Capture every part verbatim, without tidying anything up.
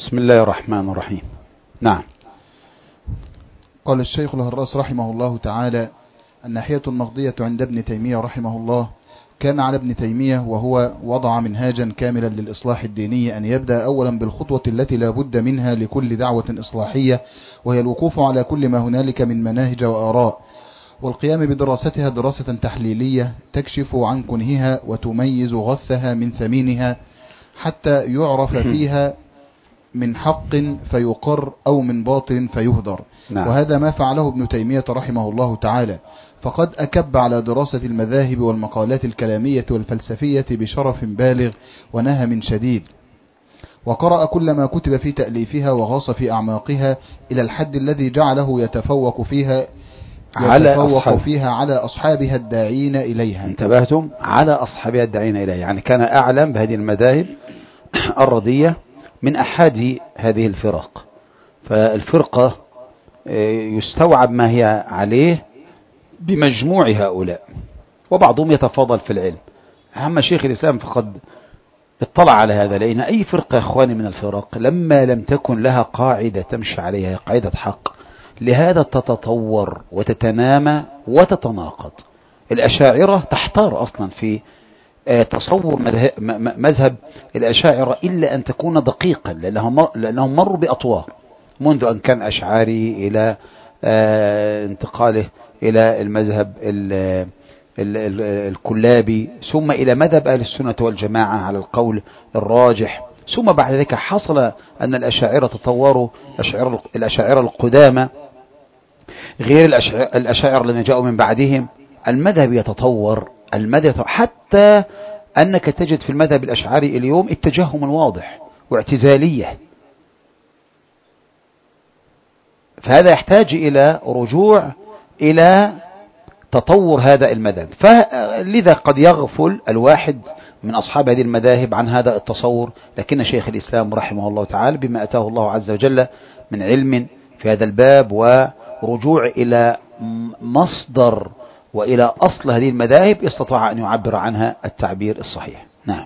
بسم الله الرحمن الرحيم. نعم. قال الشيخ الهراس رحمه الله تعالى: الناحية المقضية عند ابن تيمية رحمه الله، كان على ابن تيمية وهو وضع منهاجا كاملا للإصلاح الديني أن يبدأ أولا بالخطوة التي لا بد منها لكل دعوة إصلاحية، وهي الوقوف على كل ما هنالك من مناهج وآراء، والقيام بدراستها دراسة تحليلية تكشف عن كنهها وتميز غثها من ثمينها، حتى يعرف فيها من حق فيقر أو من باطل فيهدر. نعم. وهذا ما فعله ابن تيمية رحمه الله تعالى، فقد أكب على دراسة المذاهب والمقالات الكلامية والفلسفية بشرف بالغ ونهم شديد، وقرأ كل ما كتب في تأليفها وغاص في أعماقها إلى الحد الذي جعله يتفوق فيها يتفوق على فيها على أصحابها الداعين إليها. انتبهتم؟ على أصحابها الداعين إليها، يعني كان أعلم بهذه المذاهب الردية من أحد هذه الفرق. فالفرقة يستوعب ما هي عليه بمجموع هؤلاء، وبعضهم يتفاضل في العلم. أما شيخ الإسلام فقد اطلع على هذا، لأن أي فرقة يا إخواني من الفرق لما لم تكن لها قاعدة تمشي عليها، قاعدة حق، لهذا تتطور وتتنامى وتتناقض. الأشاعرة تحتار أصلا في تصور مذهب الأشاعرة إلا أن تكون دقيقا، لأنهم مروا بأطوار، منذ أن كان أشعاري إلى انتقاله إلى المذهب الكلابي، ثم إلى مذهب أهل السنة والجماعة على القول الراجح، ثم بعد ذلك حصل أن الأشاعرة تطوروا، الأشاعرة القدامى غير الأشاعرة الذين جاءوا من بعدهم. المذهب يتطور، المذهب حتى أنك تجد في المذهب الأشعري اليوم التجهم الواضح واعتزالية. فهذا يحتاج إلى رجوع إلى تطور هذا المذهب، فلذا قد يغفل الواحد من أصحاب هذه المذاهب عن هذا التصور. لكن شيخ الإسلام رحمه الله تعالى بما أتاه الله عز وجل من علم في هذا الباب ورجوع إلى مصدر وإلى أصل هذه المذاهب استطاع أن يعبر عنها التعبير الصحيح. نعم.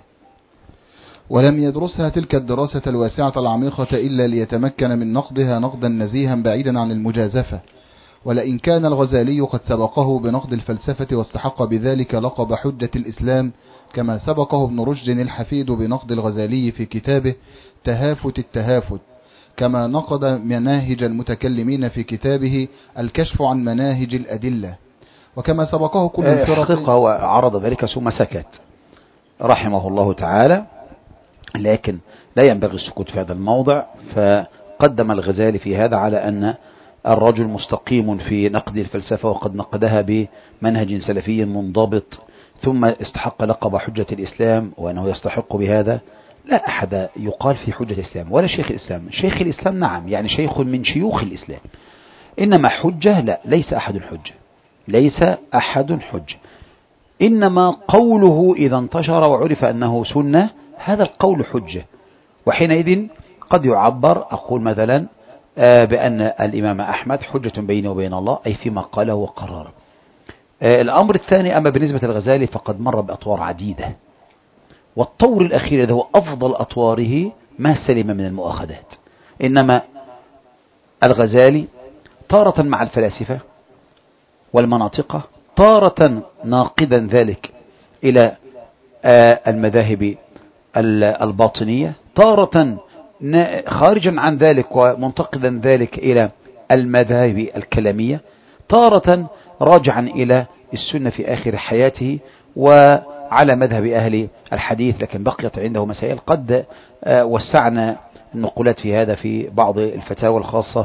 ولم يدرسها تلك الدراسة الواسعة العميقة إلا ليتمكن من نقدها نقدا نزيها بعيدا عن المجازفة. ولئن كان الغزالي قد سبقه بنقد الفلسفة واستحق بذلك لقب حجة الإسلام، كما سبقه ابن رشد الحفيد بنقد الغزالي في كتابه تهافت التهافت، كما نقد مناهج المتكلمين في كتابه الكشف عن مناهج الأدلة، وكما سبقه كل الفرق. وعرض ذلك ثم سكت رحمه الله تعالى، لكن لا ينبغي السكوت في هذا الموضع. فقدم الغزالي في هذا على أن الرجل مستقيم في نقد الفلسفة، وقد نقدها بمنهج سلفي منضبط، ثم استحق لقب حجة الإسلام، وأنه يستحق بهذا. لا أحد يقال في حجة الإسلام ولا شيخ الإسلام. شيخ الإسلام نعم، يعني شيخ من شيوخ الإسلام، إنما حجة لا، ليس أحد حجة، ليس أحد حجة. إنما قوله إذا انتشر وعرف أنه سنة، هذا القول حجة، وحينئذ قد يعبر، أقول مثلا بأن الإمام أحمد حجة بيني وبين الله، أي فيما قاله وقرره. الأمر الثاني، أما بالنسبة للغزالي فقد مر بأطوار عديدة، والطور الأخير هذا هو أفضل أطواره، ما سلم من المؤاخذات. إنما الغزالي تارة مع الفلاسفة والمناطقة، تارة ناقدا ذلك إلى المذاهب الباطنية، تارة خارجا عن ذلك ومنتقدا ذلك إلى المذاهب الكلامية، تارة راجعا إلى السنة في آخر حياته وعلى مذهب أهل الحديث. لكن بقيت عنده مسائل قد وسعنا النقولات في هذا في بعض الفتاوى الخاصة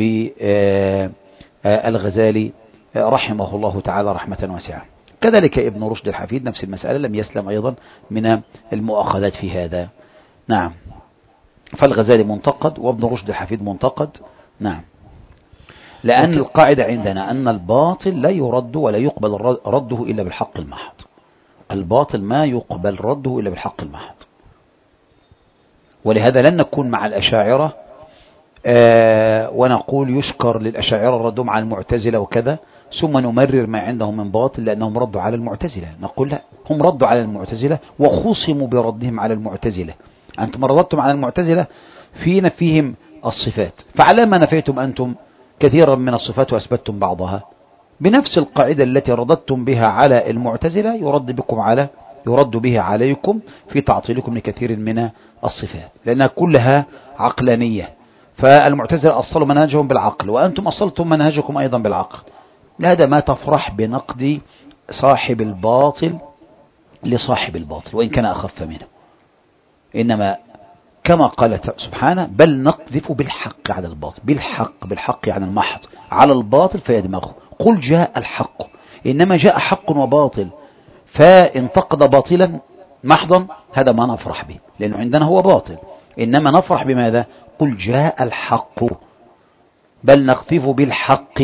بالغزالي رحمه الله تعالى رحمة واسعة. كذلك ابن رشد الحفيد نفس المسألة، لم يسلم أيضا من المؤاخذات في هذا. نعم. فالغزالي منتقد وابن رشد الحفيد منتقد. نعم. لأن القاعدة عندنا أن الباطل لا يرد ولا يقبل رده إلا بالحق المحض. الباطل ما يقبل رده إلا بالحق المحض، ولهذا لن نكون مع الأشاعرة آه ونقول يشكر للأشاعرة ردهم على المعتزلة وكذا، ثم نمرر ما عندهم من باطل لأنهم ردوا على المعتزلة. نقول لا، هم ردوا على المعتزلة وخصموا بردهم على المعتزلة. أنتم ردتم على المعتزلة في نفيهم الصفات. فعلى ما نفيتم أنتم كثيرا من الصفات وأثبتتم بعضها؟ بنفس القاعدة التي رددتم بها على المعتزلة يرد بكم على يرد بها عليكم في تعطيلكم لكثير من الصفات، لأنها كلها عقلانية. فالمعتزلة أصلوا منهجهم بالعقل، وأنتم أصلتم منهجكم أيضا بالعقل. لهذا ما تفرح بنقد صاحب الباطل لصاحب الباطل وإن كان أخف منه، إنما كما قال سبحانه بل نقذف بالحق على الباطل. بالحق، بالحق يعني المحض، على الباطل فيدمغه. قل جاء الحق، إنما جاء حق وباطل، فانتقد باطلا محضا هذا ما نفرح به، لأنه عندنا هو باطل. إنما نفرح بماذا؟ قل جاء الحق، بل نقذف بالحق،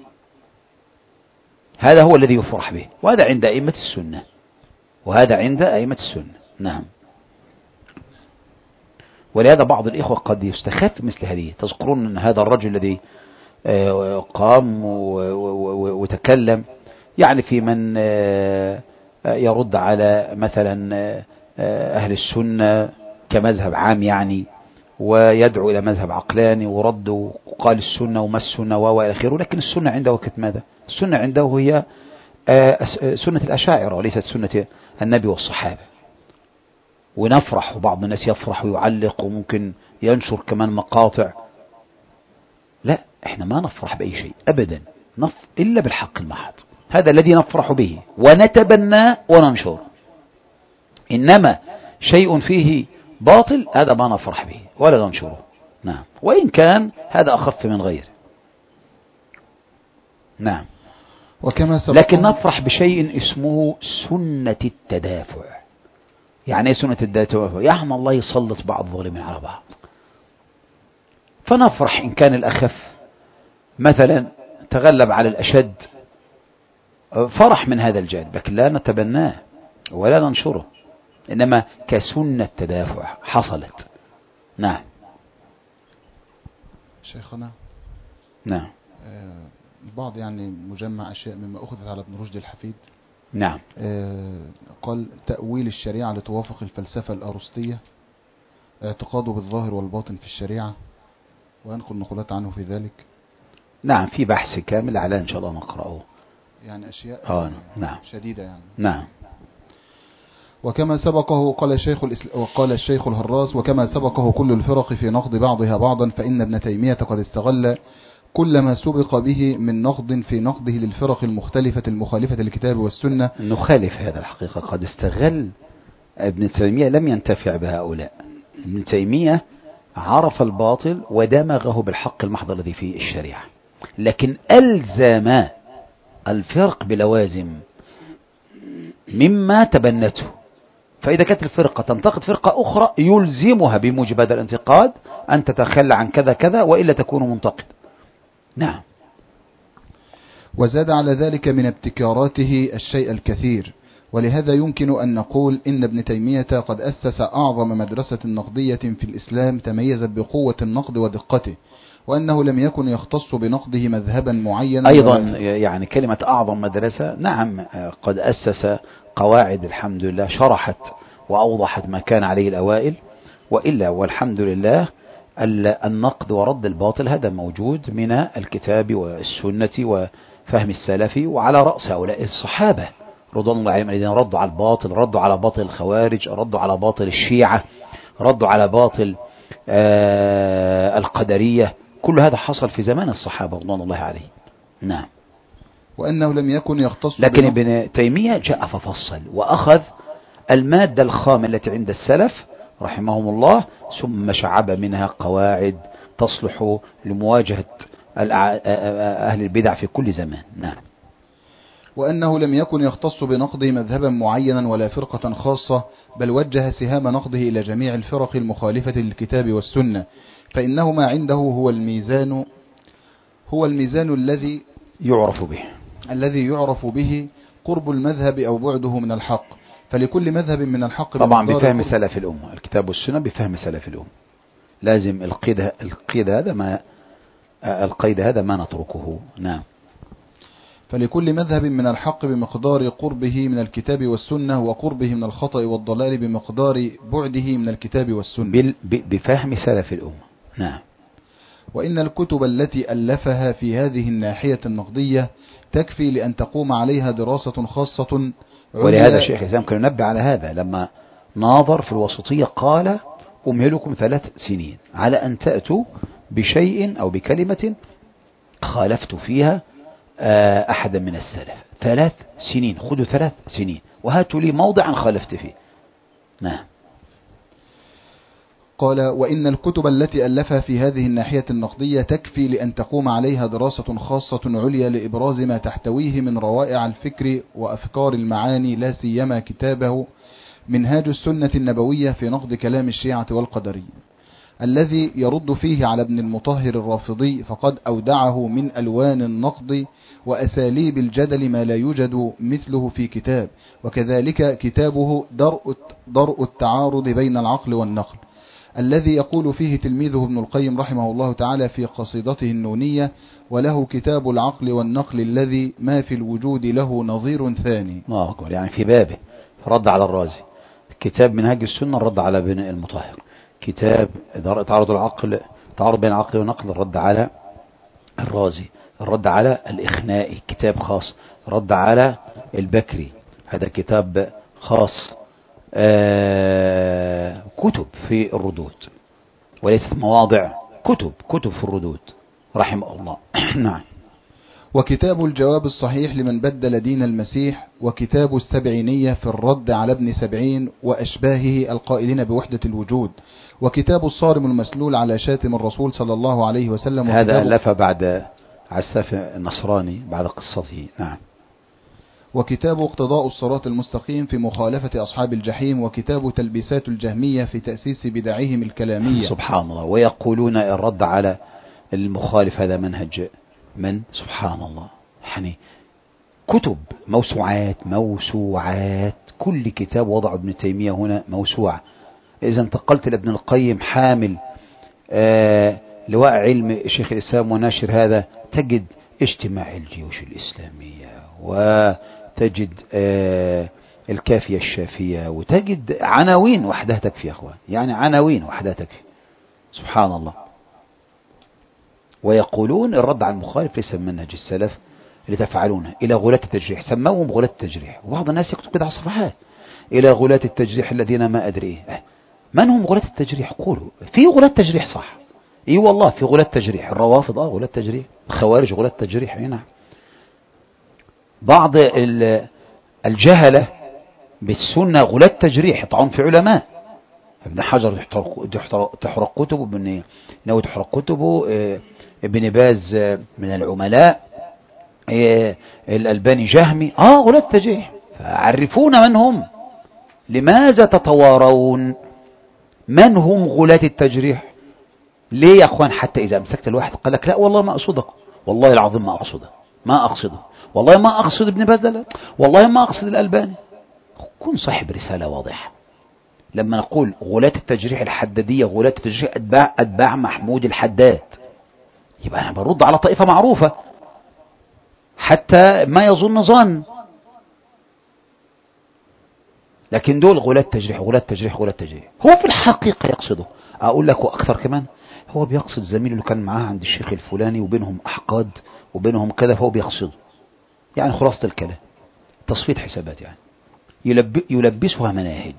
هذا هو الذي يفرح به. وهذا عند أئمة السنة، وهذا عند أئمة السنة. نعم. ولهذا بعض الإخوة قد يستخف مثل هذه. تذكرون أن هذا الرجل الذي قام وتكلم يعني في من يرد على مثلا أهل السنة كمذهب عام يعني، ويدعو إلى مذهب عقلاني ورد وقال السنة وما السنة وإلى آخره. لكن السنة عنده كانت ماذا؟ السنة عنده هي سنة الأشاعرة وليست سنة النبي والصحابة. ونفرح، وبعض الناس يفرح ويعلق وممكن ينشر كمان مقاطع. لا، احنا ما نفرح بأي شيء أبدا نف... إلا بالحق المحض، هذا الذي نفرح به ونتبناه وننشر. إنما شيء فيه باطل هذا ما نفرح به ولا ننشره. نعم، وإن كان هذا أخف من غيره. نعم. وكما لكن نفرح بشيء اسمه سنة التدافع. يعني ايه سنة التدافع؟ يعني الله يسلط بعض الظالمين على بعض، فنفرح إن كان الأخف مثلا تغلب على الأشد، فرح من هذا الجانب، لكن لا نتبناه ولا ننشره، إنما كسنة تدافع حصلت. نعم. شيخنا. نعم. آه البعض يعني مجمع أشياء مما أخذت على ابن رشد الحفيد. نعم. آه قال تأويل الشريعة لتوافق الفلسفة الأرسطية، اعتقاده بالظاهر والباطن في الشريعة، وينقل نقولات عنه في ذلك. نعم، في بحث كامل على إن شاء الله نقرأه، يعني أشياء آه نعم. شديدة يعني. نعم. وكما سبقه قال الشيخ وقال الشيخ الهراس وكما سبقه كل الفرق في نقد بعضها بعضا، فإن ابن تيمية قد استغل كل ما سبق به من نقد في نقده للفرق المختلفة المخالفة للكتاب والسنة. نخالف هذا الحقيقة، قد استغل ابن تيمية، لم ينتفع بهؤلاء. ابن تيمية عرف الباطل ودمغه بالحق المحض الذي في الشريعة، لكن ألزم الفرق بلوازم مما تبنته. فإذا كانت الفرقة تنتقد فرقة أخرى يلزمها بموجب هذا الانتقاد أن تتخلى عن كذا كذا وإلا تكون منتقد. نعم. وزاد على ذلك من ابتكاراته الشيء الكثير، ولهذا يمكن أن نقول إن ابن تيمية قد أسس أعظم مدرسة نقدية في الإسلام تميزت بقوة النقد ودقته، وأنه لم يكن يختص بنقده مذهبا معينا. أيضا يعني كلمة أعظم مدرسة، نعم قد أسس قواعد الحمد لله شرحت وأوضحت ما كان عليه الأوائل، وإلا والحمد لله النقد ورد الباطل هذا موجود من الكتاب والسنة وفهم السلف، وعلى رأس هؤلاء الصحابة رضوان الله عليهم الذين ردوا على الباطل، ردوا على باطل الخوارج، ردوا على باطل الشيعة، ردوا على باطل آه القدرية. كل هذا حصل في زمان الصحابة رضوان الله عليهم. نعم. وأنه لم يكن يختص، لكن ابن تيمية جاء ففصل وأخذ المادة الخام التي عند السلف رحمهم الله، ثم شعب منها قواعد تصلح لمواجهة أهل البدع في كل زمان. نعم. وأنه لم يكن يختص بنقده مذهبا معينا ولا فرقة خاصة، بل وجه سهام نقده إلى جميع الفرق المخالفة للكتاب والسنة، فإنه ما عنده هو الميزان هو الميزان الذي يعرف به الذي يعرف به قرب المذهب أو بعده من الحق، فلكل مذهب من الحق طبعا بفهم سلف الأمة، الكتاب والسنة بفهم سلف الأمة. لازم القيد هذا ما القيد هذا ما نتركه. نعم. فلكل مذهب من الحق بمقدار قربه من الكتاب والسنة، وقربه من الخطأ والضلال بمقدار بعده من الكتاب والسنة بفهم سلف الأمة. نعم. وإن الكتب التي ألفها في هذه الناحية النقدية تكفي لأن تقوم عليها دراسة خاصة. ولهذا الشيخ الإسلام كان ينبه على هذا لما ناظر في الوسطية، قال أمهلكم ثلاث سنين على أن تأتوا بشيء أو بكلمة خالفت فيها أحدا من السلف. ثلاث سنين، خذوا ثلاث سنين وهاتوا لي موضعا خالفت فيه. نعم. قال وإن الكتب التي ألفها في هذه الناحية النقدية تكفي لأن تقوم عليها دراسة خاصة عليا لإبراز ما تحتويه من روائع الفكر وأفكار المعاني، لا سيما كتابه منهاج السنة النبوية في نقد كلام الشيعة والقدرية، الذي يرد فيه على ابن المطهر الرافضي، فقد أودعه من ألوان النقد وأساليب الجدل ما لا يوجد مثله في كتاب. وكذلك كتابه درء درء التعارض بين العقل والنقل، الذي يقول فيه تلميذه ابن القيم رحمه الله تعالى في قصيدته النونية: وله كتاب العقل والنقل الذي ما في الوجود له نظير ثاني. الله أكبر. يعني في بابه رد على الرازي، كتاب منهاج السنة رد على ابن المطهر، كتاب تعارض العقل تعارض بين العقل والنقل الرد على الرازي، الرد على الإخنائي كتاب خاص، رد على البكري هذا كتاب خاص. آه كتب في الردود وليست مواضع، كتب كتب في الردود رحمه الله. نعم. وكتاب الجواب الصحيح لمن بدل دين المسيح، وكتاب السبعينية في الرد على ابن سبعين وأشباهه القائلين بوحدة الوجود، وكتاب الصارم المسلول على شاتم الرسول صلى الله عليه وسلم. هذا ألف بعد عساف النصراني بعد قصته. نعم. وكتاب اقتضاء الصراط المستقيم في مخالفة أصحاب الجحيم، وكتاب تلبيسات الجهمية في تأسيس بدعهم الكلامية. سبحان الله. ويقولون الرد على المخالف هذا منهج من؟ سبحان الله. يعني كتب موسوعات موسوعات، كل كتاب وضع ابن تيمية هنا موسوعة. إذا انتقلت لابن القيم حامل آه لواء علم شيخ الإسلام وناشر هذا، تجد اجتماع الجيوش الإسلامية، وتجد آه الكافية الشافية، وتجد عناوين وحدها تكفي يا أخوان، يعني عناوين وحدها تكفي. سبحان الله. ويقولون الرد على المخالف ليس من منهج السلف اللي تفعلونه، إلى غلاة التجريح، سموهم غلاة التجريح، وبعض الناس يكتب كده على الصفحات إلى غلاة التجريح الذين ما أدري إيه. من هم غلاة التجريح؟ قولوا في غلاة تجريح صح، اي والله في غلاة تجريح، الروافض اه غلاة تجريح، الخوارج غلاة تجريح. هنا بعض الجهلة بالسنة غلاة تجريح، يطعون في علماء. ابن حجر تحرق كتبه، ابن نووي تحرق كتبه، ابن باز من العملاء، الألباني جهمي، اه غلاة تجريح. فعرفونا من هم، لماذا تتوارون؟ من هم غلاة التجريح؟ ليه يا اخوان؟ حتى اذا امسكت الواحد قال لك لا والله ما اقصدك، والله العظيم ما اقصده ما اقصده والله ما اقصد ابن باز، لا والله ما اقصد الألباني. كن صاحب رسالة واضحة. لما نقول غلاة التجريح الحدادية، غلاة التجريح اتباع اتباع محمود الحداد، يبقى انا برد على طائفة معروفة حتى ما يظن ظن. لكن دول غلاة تجريح غلاة تجريح غلاة تجريح، هو في الحقيقة يقصده. اقول لك واكثر كمان، هو بيقصد زميله اللي كان معاه عند الشيخ الفلاني وبينهم احقاد وبينهم كذا، فهو بيقصده. يعني خلاصة الكلام تصفية حسابات، يعني يلب يلبسها مناهج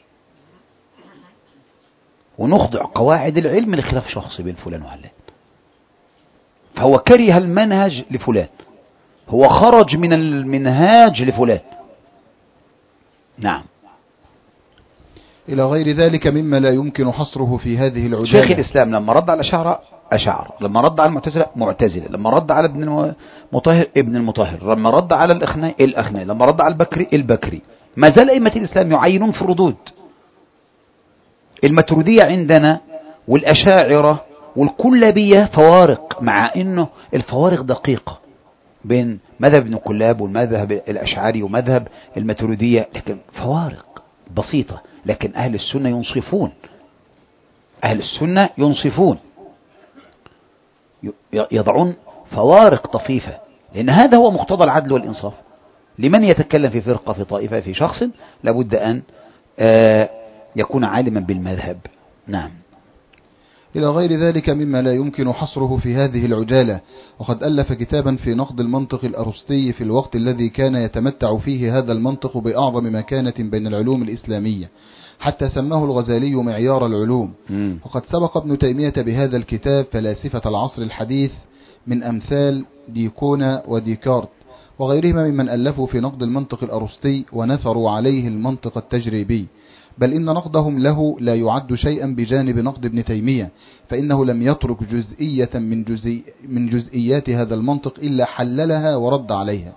ونخضع قواعد العلم لخلاف شخصي بين فلان وعلان. فهو كره المنهج لفلان، هو خرج من المنهاج لفلان. نعم. إلى غير ذلك مما لا يمكن حصره في هذه العجالة. شيخ الإسلام لما رد على أشاعرة أشاعرة، لما رد على المعتزلة معتزلة، لما رد على ابن المطهر ابن المطهر، لما رد على الأخناء الأخناء، لما رد على البكري البكري. ما زال أئمة الإسلام يعينون في الردود. الماتريدية عندنا والأشاعرة والكلابية فوارق، مع إنه الفوارق دقيقة بين مذهب ابن كلاب والمذهب الأشعري ومذهب الماتريدية، لكن فوارق بسيطة. لكن أهل السنة ينصفون، أهل السنة ينصفون، يضعون فوارق طفيفة لأن هذا هو مقتضى العدل والإنصاف. لمن يتكلم في فرقة، في طائفة، في شخص، لابد أن يكون عالما بالمذهب. نعم. إلى غير ذلك مما لا يمكن حصره في هذه العجالة. وقد ألف كتابا في نقد المنطق الأرسطي في الوقت الذي كان يتمتع فيه هذا المنطق بأعظم مكانة بين العلوم الإسلامية، حتى سماه الغزالي معيار العلوم. م. وقد سبق ابن تيمية بهذا الكتاب فلاسفة العصر الحديث من أمثال ديكونا وديكارت وغيرهما ممن ألفوا في نقد المنطق الأرسطي ونثروا عليه المنطق التجريبي، بل إن نقدهم له لا يعد شيئا بجانب نقد ابن تيمية، فإنه لم يترك جزئية من, جزئي من جزئيات هذا المنطق إلا حللها ورد عليها.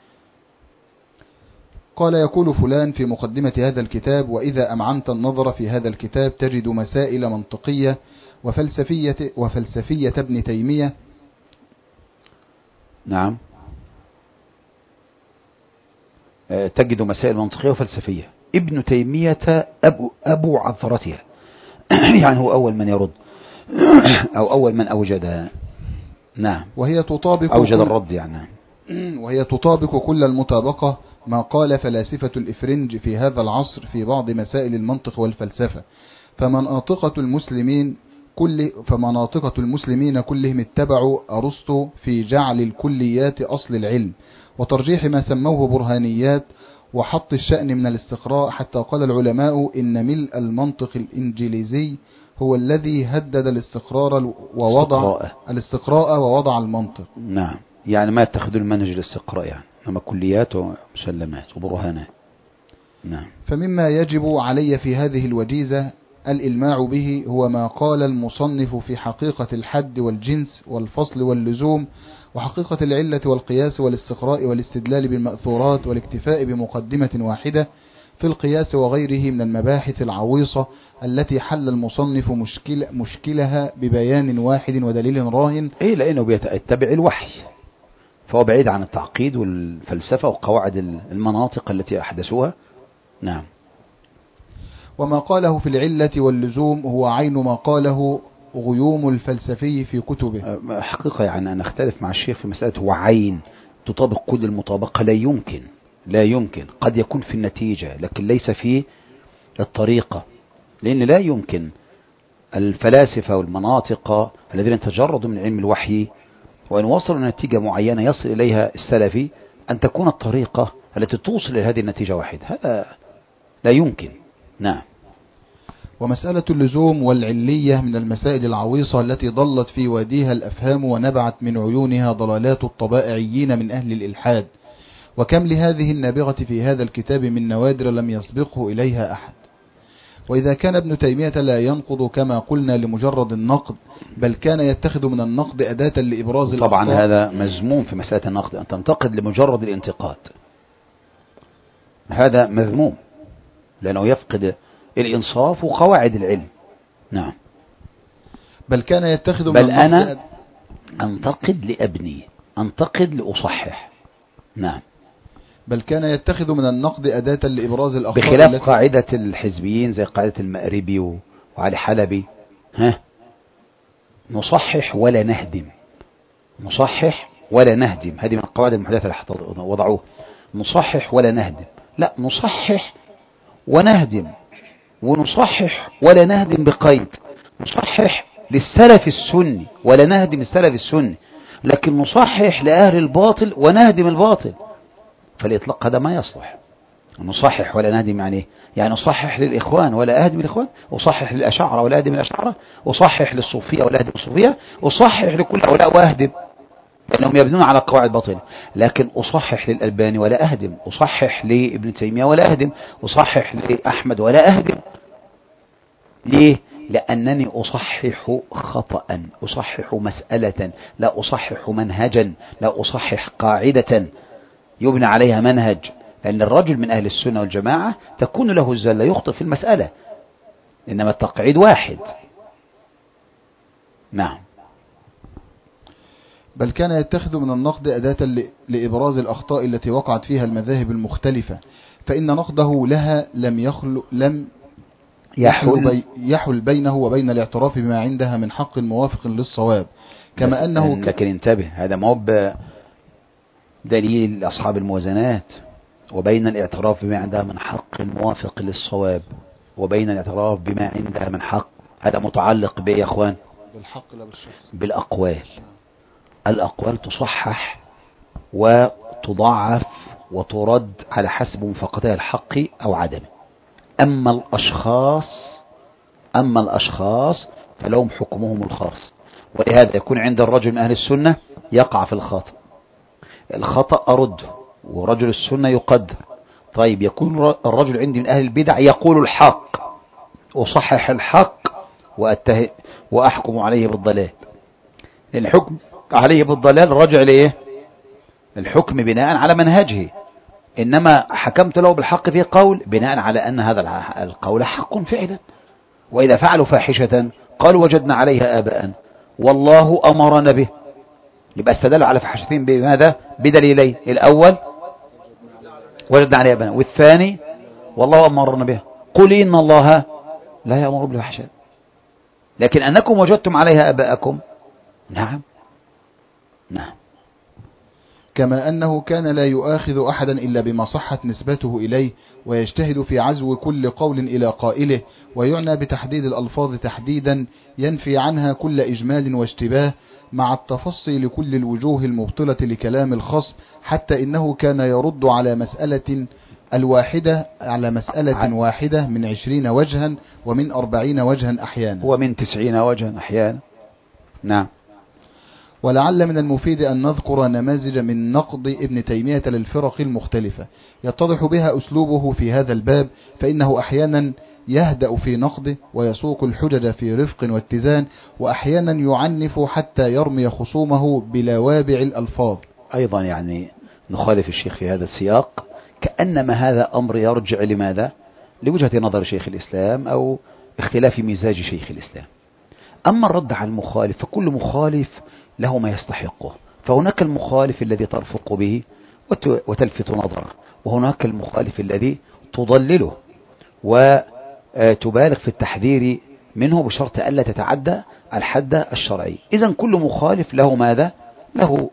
قال: يقول فلان في مقدمة هذا الكتاب: وإذا أمعنت النظر في هذا الكتاب تجد مسائل منطقية وفلسفية, وفلسفية ابن تيمية. نعم. تجد مسائل منطقية وفلسفية. ابن تيمية أبو, أبو عثرتها يعني هو أول من يرد أو أول من أوجدها. نعم. وهي تطابق أوجد الرد يعني. وهي تطابق كل المطابقة ما قال فلاسفة الإفرنج في هذا العصر في بعض مسائل المنطق والفلسفة. فمناطقة المسلمين كل فمناطقة المسلمين كلهم اتبعوا أرسطو في جعل الكليات أصل العلم وترجيح ما سموه برهانيات وحط الشأن من الاستقراء، حتى قال العلماء إن ملء المنطق الإنجليزي هو الذي هدد الاستقرار ووضع استقراء. الاستقراء ووضع المنطق. نعم. يعني ما يتخذون المنهج الاستقراء، يعني أما كليات ومسلمات وبرهانات. نعم. فمما يجب علي في هذه الوجيزة الإلماع به هو ما قال المصنف في حقيقة الحد والجنس والفصل واللزوم وحقيقة العلة والقياس والاستقراء والاستدلال بالمأثورات والاكتفاء بمقدمة واحدة في القياس وغيره من المباحث العويصة التي حل المصنف مشكل مشكلها ببيان واحد ودليل راهن. إيه، لأنه بيتبع الوحي، فهو بعيد عن التعقيد والفلسفة وقواعد المناطق التي أحدثوها. نعم. وما قاله في العلة واللزوم هو عين ما قاله غيوم الفلسفي في كتبه. حقيقة يعني أنا أختلف مع الشيخ في مسألة هو عين تطابق كل المطابقة. لا يمكن، لا يمكن. قد يكون في النتيجة لكن ليس في الطريقة، لأن لا يمكن الفلاسفة والمناطق الذين تجردوا من علم الوحي وإن وصلوا لنتيجة معينة يصل إليها السلفي أن تكون الطريقة التي توصل إلى هذه النتيجة واحدة. هذا لا يمكن. نعم. ومسألة اللزوم والعلية من المسائل العويصة التي ضلت في واديها الأفهام ونبعت من عيونها ضلالات الطبائعيين من أهل الإلحاد، وكم لهذه النابغة في هذا الكتاب من نوادر لم يسبقه إليها أحد. وإذا كان ابن تيمية لا ينقض كما قلنا لمجرد النقد، بل كان يتخذ من النقد أداة لإبراز الأخطاء. طبعا هذا مذموم في مسألة النقد، أن تنتقد لمجرد الانتقاد، هذا مذموم لأنه يفقد الإنصاف وقواعد العلم. نعم. بل كان يتخذ من بل أنا أنتقد لأبني، أنتقد لأصحح. نعم. بل كان يتخذ من النقد أداة لإبراز الأخطاء، بخلاف التي... قاعدة الحزبيين زي قاعدة المأربي وعلي حلبي، ها، نصحح ولا نهدم، نصحح ولا نهدم. هذه من القواعد المحدثة اللي وضعوه، نصحح ولا نهدم. لا، نصحح ونهدم، ونصحح ولا نهدم بقيد. نصحح للسلف السني ولا نهدم السلف السني، لكن نصحح لأهل الباطل ونهدم الباطل، فالإطلاق هذا ما يصلح. نصحح ولا نهدم يعني يعني نصحح للإخوان ولا أهدم الإخوان، أصحح للأشاعرة ولا أهدم الأشاعرة، أصحح للصوفية ولا أهدم الصوفية، أصحح لكل هؤلاء وأهدم، لأنهم يبنون على قواعد باطلة. لكن أصحح للألباني ولا أهدم، أصحح لابن تيمية ولا أهدم، أصحح لأحمد ولا أهدم. ليه؟ لأنني أصحح خطأ، أصحح مسألة، لا أصحح منهجا، لا أصحح قاعدة يبنى عليها منهج. لأن الرجل من أهل السنة والجماعة تكون له الزلة، يخطئ في المسألة، إنما التقعيد واحد. نعم. بل كان يتخذ من النقد أداة لإبراز الأخطاء التي وقعت فيها المذاهب المختلفة، فإن نقده لها لم يخل لم يحل, بي يحل بينه وبين الاعتراف بما عندها من حق موافق للصواب، كما أنه لكن انتبه، هذا ما هو دليل أصحاب الموازنات، وبين الاعتراف بما عندها من حق موافق للصواب، وبين الاعتراف بما عندها من حق. هذا متعلق بإيه يا أخوان؟ بالحق لا بالشخص. بالأقوال. الأقوال تصحح وتضعف وترد على حسب موافقتها الحق أو عدمه. أما الأشخاص أما الأشخاص فلهم حكمهم الخاص، ولهذا يكون عند الرجل من أهل السنة يقع في الخطأ، الخطأ أرد، ورجل السنة يقدر. طيب يكون الرجل عندي من أهل البدع يقول الحق، أصحح الحق وأتهم وأحكم عليه بالضلال، لأن الحكم عليه بالضلال رجع لإيه؟ الحكم بناء على منهجه، إنما حكمت له بالحق في قول بناء على أن هذا القول حق فعلا. وإذا فعلوا فاحشة قالوا وجدنا عليها آباءنا والله أمرنا به، يبقى استدل على فحشتين بماذا؟ بدليلين، الأول وجدنا عليها آباءنا، والثاني والله أمرنا به. قل إن الله لا يأمر بالفحشاء، لكن أنكم وجدتم عليها آباءكم. نعم نعم. كما أنه كان لا يؤاخذ أحدا إلا بما صحت نسبته إليه، ويجتهد في عزو كل قول إلى قائله، ويعنى بتحديد الألفاظ تحديدا ينفي عنها كل إجمال واشتباه، مع التفصي لكل الوجوه المبطلة لكلام الخصم، حتى إنه كان يرد على مسألة الواحدة على مسألة واحدة من عشرين وجها ومن أربعين وجها أحيانا ومن تسعين وجها أحيانا. نعم. ولعل من المفيد أن نذكر نماذج من نقد ابن تيمية للفرق المختلفة يتضح بها أسلوبه في هذا الباب، فإنه أحيانا يهدأ في نقده ويسوق الحجج في رفق واتزان، وأحيانا يعنف حتى يرمي خصومه بلوابع الألفاظ. أيضا يعني نخالف الشيخ في هذا السياق، كأنما هذا أمر يرجع لماذا؟ لوجهة نظر شيخ الإسلام أو اختلاف مزاج شيخ الإسلام. أما الرد على المخالف فكل مخالف له ما يستحقه، فهناك المخالف الذي ترفق به وتلفت نظره، وهناك المخالف الذي تضلله وتبالغ في التحذير منه بشرط ألا تتعدى الحد الشرعي. إذن كل مخالف له ماذا؟ له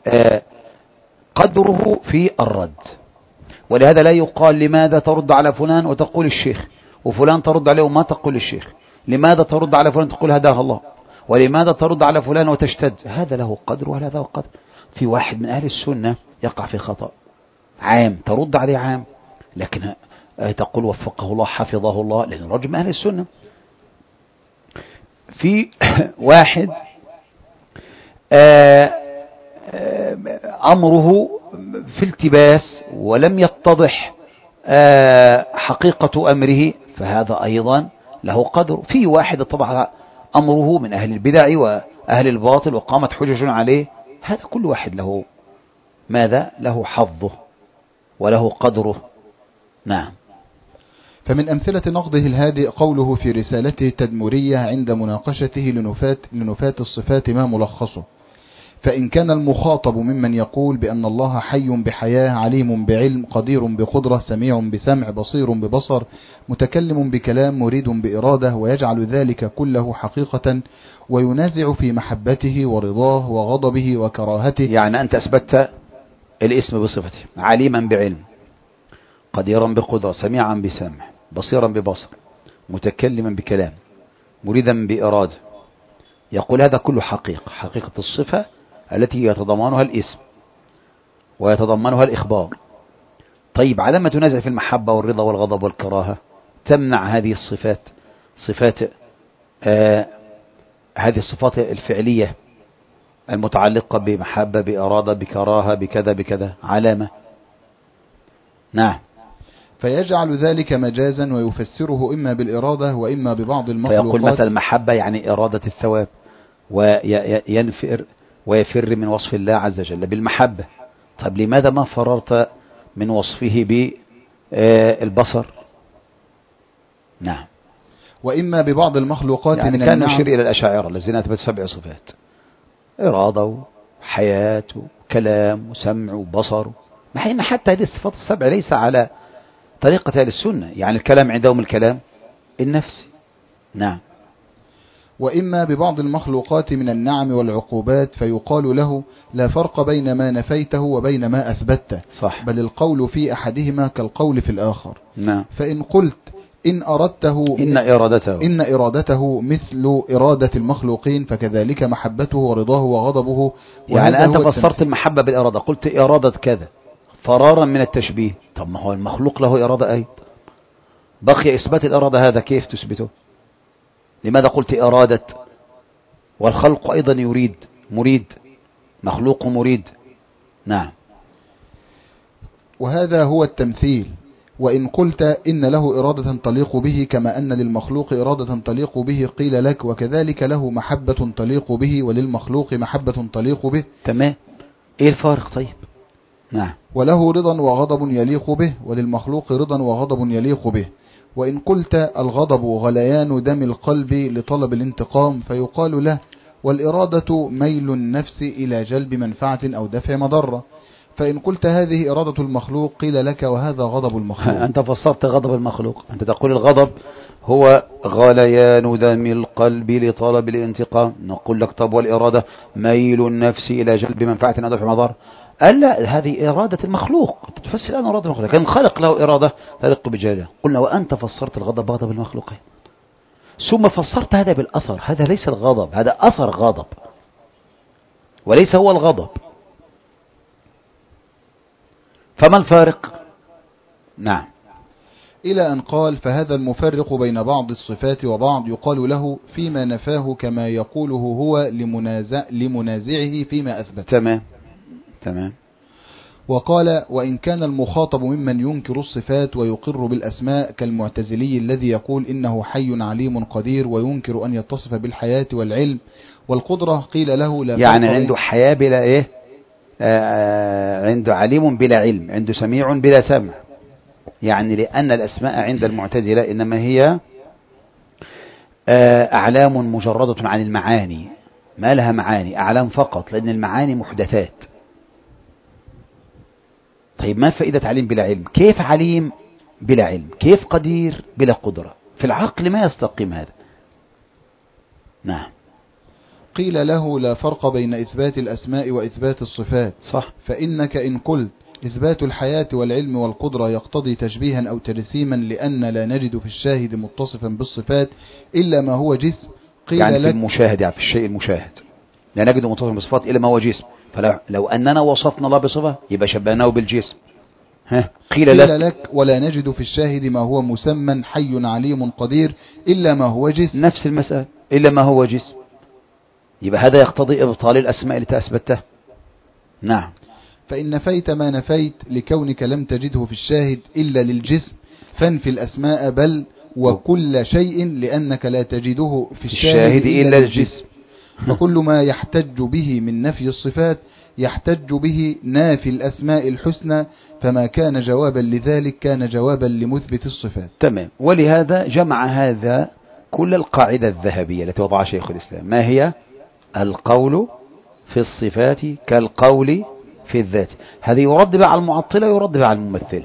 قدره في الرد. ولهذا لا يقال لماذا ترد على فلان وتقول الشيخ، وفلان ترد عليه وما تقول الشيخ، لماذا ترد على فلان تقول هداه الله، ولماذا ترد على فلان وتشتد. هذا له قدر وهذا له قدر. في واحد من أهل السنة يقع في خطأ عام ترد عليه عام، لكن تقول وفقه الله حفظه الله، لأن الرجل من أهل السنة. في واحد أمره في التباس ولم يتضح حقيقة أمره، فهذا أيضا له قدر. في واحد طبعا أمره من أهل البدع وأهل الباطل وقامت حجج عليه، هذا كل واحد له ماذا؟ له حظه وله قدره. نعم. فمن أمثلة نقده الهادئ قوله في رسالته التدمرية عند مناقشته لنفاة, لنفاة الصفات ما ملخصه: فإن كان المخاطب ممن يقول بأن الله حي بحياة عليم بعلم قدير بقدرة سميع بسمع بصير ببصر متكلم بكلام مريد بإرادة، ويجعل ذلك كله حقيقة، وينازع في محبته ورضاه وغضبه وكراهته. يعني أنت أثبتت الاسم بصفته، عليما بعلم قديرا بقدرة سميعا بسمع بصيرا ببصر متكلما بكلام مريدا بإرادة، يقول هذا كله حقيقة، حقيقة الصفة التي يتضمنها الاسم ويتضمنها الإخبار. طيب على ما تنازع في المحبة والرضا والغضب والكراهة، تمنع هذه الصفات، صفات آه هذه الصفات الفعلية المتعلقة بمحبة بإرادة بكراهة بكذا بكذا علامة. نعم. فيجعل ذلك مجازا ويفسره إما بالإرادة وإما ببعض المخلوقات. فيقول مثلا المحبة يعني إرادة الثواب، وينفر ويفر من وصف الله عز وجل بالمحبة. طيب لماذا ما فررت من وصفه بالبصر؟ نعم. وإما ببعض المخلوقات يعني من كان النعم. يشير إلى الأشاعرة الذين أثبت سبع صفات: إرادة وحياة وكلام وسمع وبصر، مع أن حتى هذه الصفات السبع ليس على طريقة أهل السنة. يعني الكلام عندهم الكلام النفسي. نعم. وإما ببعض المخلوقات من النعم والعقوبات فيقال له لا فرق بين ما نفيته وبين ما أثبته، صح. بل القول في أحدهما كالقول في الآخر. نعم. فإن قلت إن أردته إن إرادته إن إرادته مثل إرادة المخلوقين فكذلك محبته ورضاه وغضبه. يعني أنت فسرت المحبة بالإرادة، قلت إرادة كذا فرارا من التشبيه. طب ما هو المخلوق له إرادة أيضا، بقي إثبات الإرادة، هذا كيف تثبته؟ لماذا قلت إرادة؟ والخلق أيضا يريد، مريد، مخلوق مريد. نعم. وهذا هو التمثيل. وإن قلت إن له إرادة تليق به كما أن للمخلوق إرادة تليق به قيل لك وكذلك له محبة تليق به وللمخلوق محبة تليق به. تمام. إيه الفارق طيب؟ نعم. وله رضا وغضب يليق به وللمخلوق رضا وغضب يليق به. وإن قلت الغضب غليان دم القلب لطلب الانتقام فيقال له والإرادة ميل النفس إلى جلب منفعة أو دفع مضرة. فإن قلت هذه إرادة المخلوق قيل لك وهذا غضب المخلوق. أنت فسرت غضب المخلوق، أنت تقول الغضب هو غليان دم القلب لطلب الانتقام، نقول لك طب والإرادة ميل النفس إلى جلب منفعة أو دفع مضرة. قال لا، هذه إرادة المخلوق، تفسر الآن إرادة المخلوق، كان خلق له إرادة تليق بجلاله. قلنا وأنت فسرت الغضب بغضب المخلوقين، ثم فسرت هذا بالأثر، هذا ليس الغضب، هذا أثر غضب وليس هو الغضب. فما الفارق؟ نعم. إلى أن قال فهذا المفرق بين بعض الصفات وبعض يقال له فيما نفاه كما يقوله هو لمنازع لمنازعه فيما أثبت. تمام تمام. وقال وإن كان المخاطب ممن ينكر الصفات ويقر بالأسماء كالمعتزلي الذي يقول إنه حي عليم قدير وينكر أن يتصف بالحياة والعلم والقدرة قيل له لا. يعني عنده حياة بلا إيه؟ آه عنده عليم بلا علم، عنده سميع بلا سمع. يعني لأن الأسماء عند المعتزلة إنما هي آه أعلام مجردة عن المعاني، ما لها معاني، أعلام فقط، لأن المعاني محدثات. طيب ما فائدة عليم بلا علم؟ كيف عليم بلا علم؟ كيف قدير بلا قدرة؟ في العقل ما يستقيم هذا. نعم. قيل له لا فرق بين إثبات الأسماء وإثبات الصفات. صح. فإنك إن قلت إثبات الحياة والعلم والقدرة يقتضي تشبيها أو ترسيما لأن لا نجد في الشاهد متصفا بالصفات إلا ما هو جسم قيل يعني لك في المشاهد، يعني في الشيء المشاهد لا نجد متصفا بالصفات إلا ما هو جسم، فلو أننا وصفنا الله بصفة يبقى شبهناه بالجسم. ها قيل, قيل لك, لك ولا نجد في الشاهد ما هو مسمى حي عليم قدير إلا ما هو جسم. نفس المسألة، إلا ما هو جسم، يبقى هذا يقتضي إبطال الأسماء التي أثبتها. نعم. فإن نفيت ما نفيت لكونك لم تجده في الشاهد إلا للجسم فانفي الأسماء بل وكل شيء لأنك لا تجده في الشاهد, الشاهد إلا الجسم. فكل ما يحتج به من نفي الصفات يحتج به نافي الأسماء الحسنى، فما كان جوابا لذلك كان جوابا لمثبت الصفات. تمام. ولهذا جمع هذا كل القاعدة الذهبية التي وضعها شيخ الإسلام. ما هي؟ القول في الصفات كالقول في الذات. هذه يرد بها على المعطلة ويرد بها على الممثلة.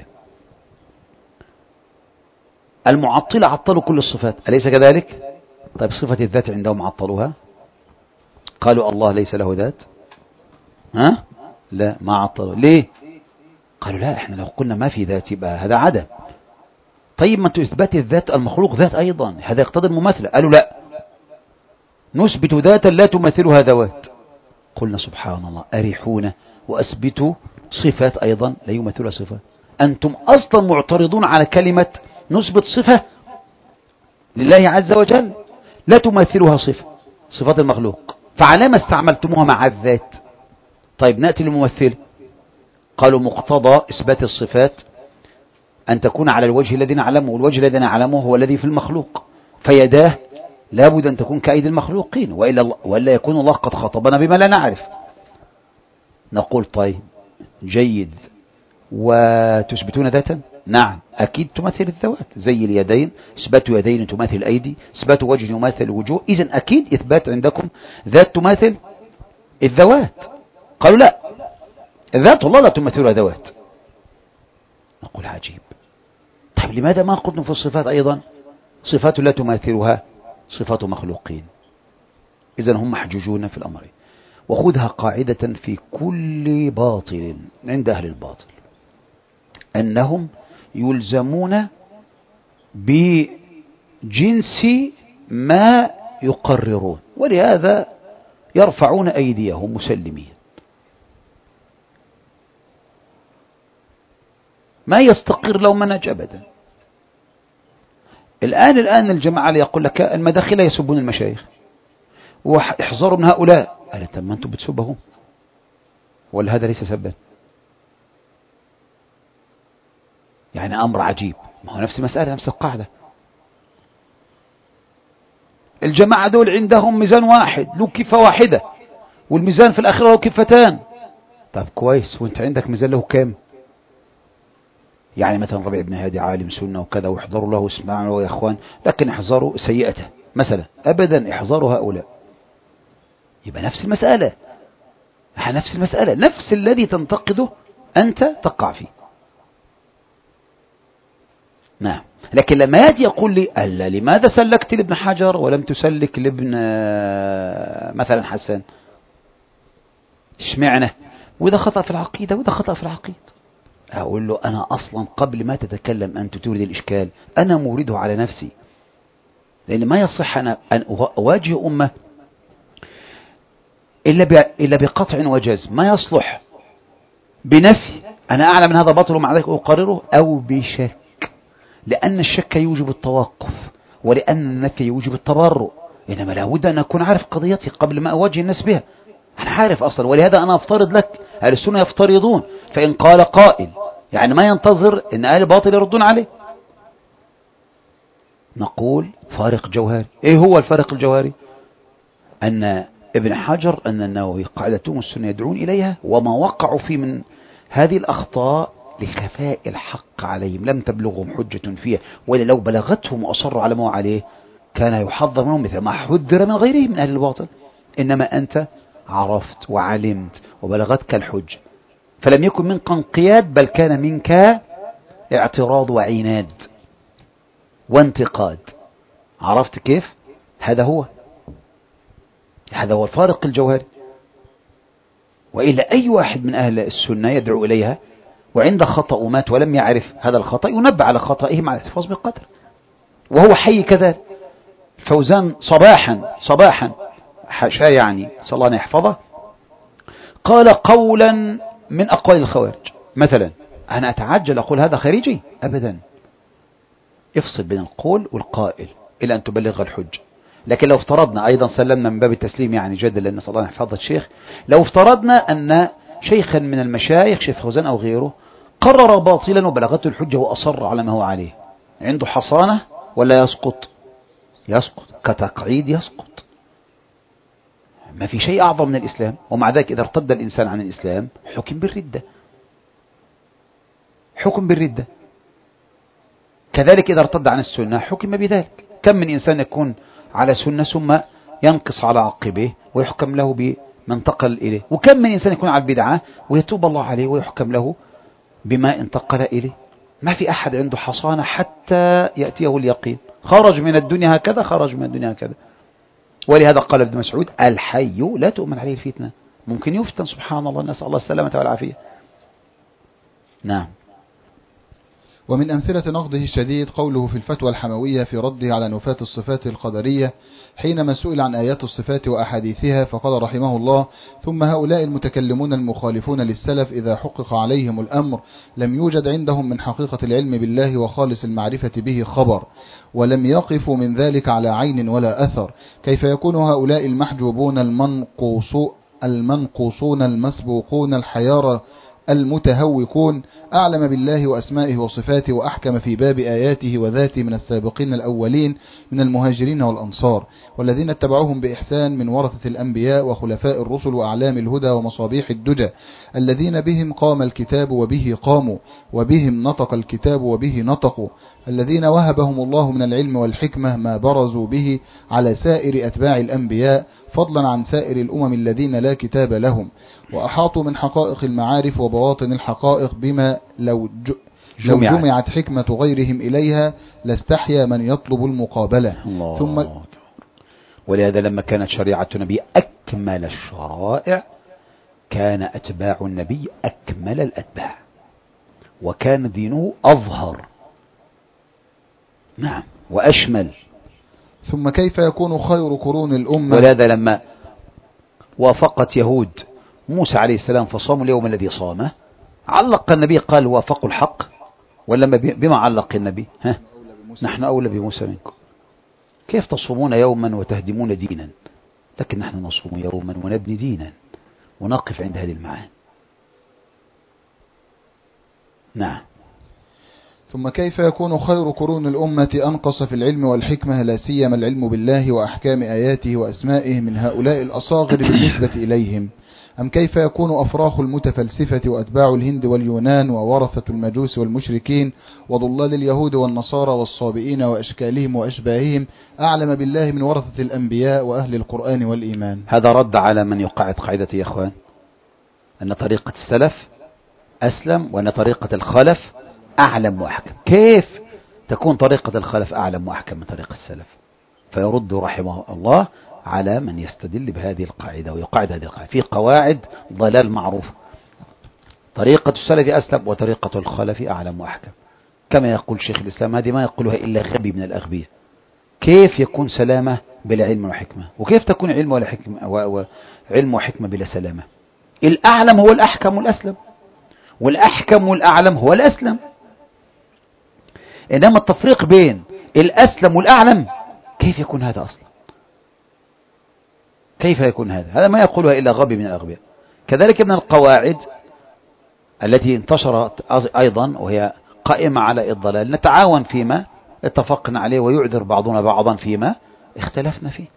المعطلة عطلوا كل الصفات، أليس كذلك؟ طيب صفة الذات عندهم عطلوها، قالوا الله ليس له ذات. ها؟ لا، ما عطلوا. ليه؟ قالوا لا، احنا لو قلنا ما في ذات يبقى هذا عدم. طيب ما انتوا اثبات الذات المخلوق ذات ايضا، هذا يقتضي المماثلة. قالوا لا، نثبت ذاتا لا تماثلها ذوات. قلنا سبحان الله، أريحونا وأثبتوا صفات أيضا لا يمثلها صفات. أنتم أصلا معترضون على كلمة نثبت صفة لله عز وجل لا تماثلها صفة، صفات المخلوق، فعلى ما استعملتموها مع الذات؟ طيب نأتي للممثل. قالوا مقتضى إثبات الصفات أن تكون على الوجه الذي نعلمه، والوجه الذي نعلمه هو الذي في المخلوق، فيداه لابد أن تكون كأيدي المخلوقين، وإلا, وإلا يكون الله قد خطبنا بما لا نعرف. نقول طيب جيد، وتثبتون ذاتا؟ نعم أكيد تمثل الذوات، زي اليدين، إثبات يدين تماثل الأيدي، إثبات وجه يماثل الوجوه، إذن أكيد إثبات عندكم ذات تماثل الذوات. قالوا لا، ذات الله لا تمثلها ذوات. نقول عجيب. طيب لماذا ما قلنا في الصفات أيضا صفات لا تماثلها صفات مخلوقين؟ إذن هم محجوجون في الأمرين. وخذها قاعدة في كل باطل عند أهل الباطل أنهم يلزمون بجنس ما يقررون، ولهذا يرفعون أيديهم مسلمين. ما يستقر لهم منهج أبدا. الآن الآن الجماعة اللي يقول لك المداخلة يسبون المشايخ واحذروا من هؤلاء، قال طب ما أنتم بتسبهم ولا هذا ليس سبا؟ يعني أمر عجيب. ما هو نفس المسألة نفس القاعدة. الجماعة دول عندهم ميزان واحد له كفة واحدة، والميزان في الآخرة له كفتان. طب كويس، وانت عندك ميزان له كام؟ يعني مثلا ربيع بن هادي عالم سنة وكذا، واحذروا له اسمعوا يا اخوان، لكن احذروا سيئته مثلا. ابدا، احذروا هؤلاء. يبقى نفس المسألة، نفس المسألة، نفس الذي تنتقده أنت تقع فيه. نعم. لكن لما يأتي يقول لي ألا لماذا سلكت لابن حجر ولم تسلك لابن مثلا حسن، اشمعنى؟ وده خطأ في العقيدة وده خطأ في العقيدة. أقول له أنا أصلا قبل ما تتكلم أنت تورد الإشكال أنا مورده على نفسي، لأن ما يصح أن أواجه أمة إلا بقطع وجزم، ما يصلح بنفي أنا أعلم من هذا باطل ومع ذلك أقرره، أو بشك، لأن الشك يوجب التوقف، ولأن النفي يوجب التبرؤ. إنما لا بد أن أكون عارف قضيتي قبل ما أواجه الناس بها. أنا عارف أصلا، ولهذا أنا أفترض لك. أهل السنة يفترضون، فإن قال قائل يعني ما ينتظر أن أهل الباطل يردون عليه. نقول فارق جوهري. إيه هو الفارق الجوهري؟ أن ابن حجر أن النووي قاعدتهم السنة يدعون إليها، وما وقعوا فيه من هذه الأخطاء لخفاء الحق عليهم، لم تبلغهم حجة فيها، ولا لو بلغتهم وأصروا على ما عليه كان يحذر منهم مثل ما حذر من غيرهم من أهل الباطل. إنما أنت عرفت وعلمت وبلغتك الحج، فلم يكن منك انقياد، بل كان منك اعتراض وعناد وانتقاد. عرفت كيف؟ هذا هو هذا هو الفارق الجوهري. وإلا أي واحد من أهل السنة يدعو إليها وعند خطأ مات ولم يعرف هذا الخطأ ينبه على خطئه مع الاحتفاظ بالقدر، وهو حي كذلك. فوزان صباحا صباحا حاشا يعني صلى الله عليه يحفظه قال قولا من أقوال الخوارج مثلا. أنا أتعجل أقول هذا خارجي؟ أبدا. افصل بين القول والقائل إلى أن تبلغ الحج. لكن لو افترضنا أيضا سلمنا من باب التسليم يعني جدا، لأن صلى الله عليه يحفظ الشيخ، لو افترضنا أن شيخا من المشايخ شيخ فوزان أو غيره قرر باطلا وبلغته الحجة وأصر على ما هو عليه، عنده حصانة ولا يسقط؟ يسقط كتقعيد، يسقط. ما في شيء أعظم من الإسلام. ومع ذلك إذا ارتد الإنسان عن الإسلام حكم بالردة، حكم بالردة. كذلك إذا ارتد عن السنة حكم بذلك. كم من إنسان يكون على سنة ثم ينقص على عقبه ويحكم له بما انتقل إليه، وكم من إنسان يكون على البدعة ويتوب الله عليه ويحكم له بما انتقل إليه. ما في أحد عنده حصانة حتى يأتيه اليقين. خرج من الدنيا هكذا، خرج من الدنيا هكذا. ولهذا قال ابن مسعود الحي لا تؤمن عليه الفتنة، ممكن يفتن سبحان الله، نسأل الله السلامة والعافية. نعم. ومن أمثلة نقده الشديد قوله في الفتوى الحموية في رده على نفاة الصفات القدرية حينما سئل عن آيات الصفات وأحاديثها فقال رحمه الله: ثم هؤلاء المتكلمون المخالفون للسلف إذا حقق عليهم الأمر لم يوجد عندهم من حقيقة العلم بالله وخالص المعرفة به خبر، ولم يقفوا من ذلك على عين ولا أثر. كيف يكون هؤلاء المحجوبون المنقوصون المسبوقون الحيارى المتهوكون أعلم بالله وأسمائه وصفاته وأحكم في باب آياته وذاته من السابقين الأولين من المهاجرين والأنصار والذين اتبعوهم بإحسان من ورثة الأنبياء وخلفاء الرسل وأعلام الهدى ومصابيح الدجى الذين بهم قام الكتاب وبه قاموا وبهم نطق الكتاب وبه نطقوا الذين وهبهم الله من العلم والحكمة ما برزوا به على سائر أتباع الأنبياء فضلا عن سائر الأمم الذين لا كتاب لهم وأحاطوا من حقائق المعارف وبواطن الحقائق بما لو, لو جمعت حكمة غيرهم إليها لاستحيا من يطلب المقابلة. الله. ثم ولهذا لما كانت شريعة النبي أكمل الشرائع كان أتباع النبي أكمل الأتباع، وكان دينه أظهر نعم وأشمل. ثم كيف يكون خير قرون الأمة؟ ولهذا لما وافقت يهود موسى عليه السلام فصاموا اليوم الذي صامه، علق النبي قال وافقوا الحق، ولما بما علق النبي ها نحن أولى بموسى منكم، كيف تصومون يوما وتهدمون دينا؟ لكن نحن نصوم يوما ونبني دينا ونقف عند هذه المعاني. نعم. ثم كيف يكون خير قرون الأمة أنقص في العلم والحكمة، لا سيما العلم بالله وأحكام آياته وأسمائه من هؤلاء الأصاغر بالنسبة إليهم؟ أم كيف يكون أفراخ المتفلسفة وأتباع الهند واليونان وورثة المجوس والمشركين وضلال اليهود والنصارى والصابئين وأشكالهم وأشباههم أعلم بالله من ورثة الأنبياء وأهل القرآن والإيمان؟ هذا رد على من يقعد قاعدة يا أخوان أن طريقة السلف أسلم وأن طريقة الخلف أعلم وأحكم. كيف تكون طريقة الخلف أعلم وأحكم من طريقة السلف؟ فيرد رحمه الله على من يستدل بهذه القاعدة ويقعد هذه القاعدة في قواعد ضلال معروفة. طريقة السلف أسلم وطريقة الخلف أعلم وأحكم، كما يقول شيخ الإسلام هذه ما يقولها إلا غبي من الأغبياء. كيف يكون سلامة بلا علم وحكمة؟ وكيف تكون علم ولا حكمة وعلم وحكمة بلا سلامة؟ الأعلم هو الأحكم والأسلم، والأحكم والأعلم هو الأسلم. إنما التفريق بين الأسلم والأعلم كيف يكون هذا أصلا؟ كيف يكون هذا؟ هذا ما يقولها إلا غبي من الأغبياء. كذلك من القواعد التي انتشرت أيضا وهي قائمة على الضلال، نتعاون فيما اتفقنا عليه ويعذر بعضنا بعضا فيما اختلفنا فيه.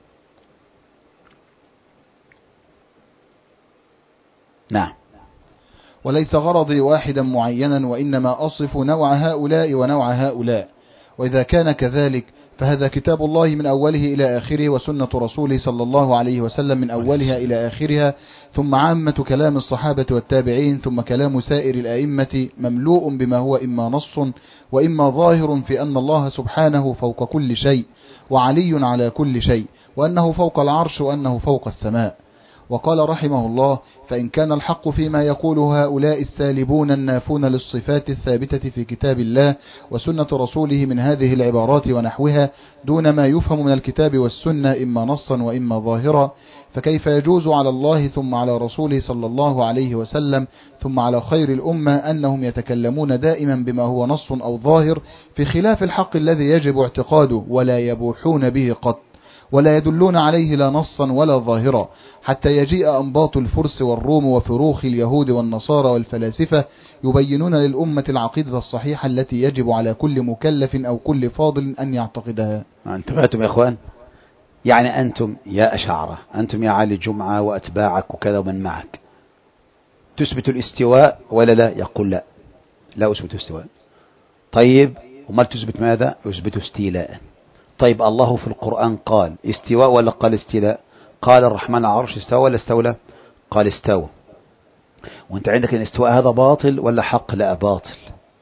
نعم. وليس غرضي واحدا معينا، وإنما أصف نوع هؤلاء ونوع هؤلاء، وإذا كان كذلك فهذا كتاب الله من أوله إلى آخره، وسنة رسوله صلى الله عليه وسلم من أولها إلى آخرها، ثم عامة كلام الصحابة والتابعين، ثم كلام سائر الأئمة، مملوء بما هو إما نص وإما ظاهر في أن الله سبحانه فوق كل شيء، وعلي على كل شيء، وأنه فوق العرش، وأنه فوق السماء. وقال رحمه الله: فإن كان الحق فيما يقول هؤلاء السالبون النافون للصفات الثابتة في كتاب الله وسنة رسوله من هذه العبارات ونحوها دون ما يفهم من الكتاب والسنة إما نصا وإما ظاهرا، فكيف يجوز على الله ثم على رسوله صلى الله عليه وسلم ثم على خير الأمة أنهم يتكلمون دائما بما هو نص أو ظاهر في خلاف الحق الذي يجب اعتقاده، ولا يبوحون به قط، ولا يدلون عليه لا نصا ولا ظاهرا، حتى يجيء أنباط الفرس والروم وفروخ اليهود والنصارى والفلاسفة يبينون للأمة العقيدة الصحيحة التي يجب على كل مكلف أو كل فاضل أن يعتقدها. انتبهتم يا إخوان؟ يعني أنتم يا أشاعرة، أنتم يا علي جمعة وأتباعك وكذا ومن معك، تثبت الاستواء ولا لا؟ يقول لا، لا أثبت الاستواء. طيب وما تثبت ماذا؟ يثبت استيلاء. طيب الله في القرآن قال استواء ولا قال استيلاء؟ قال الرحمن على العرش استوى ولا استولى؟ قال استوى. وانت عندك الاستواء هذا باطل ولا حق؟ لا باطل.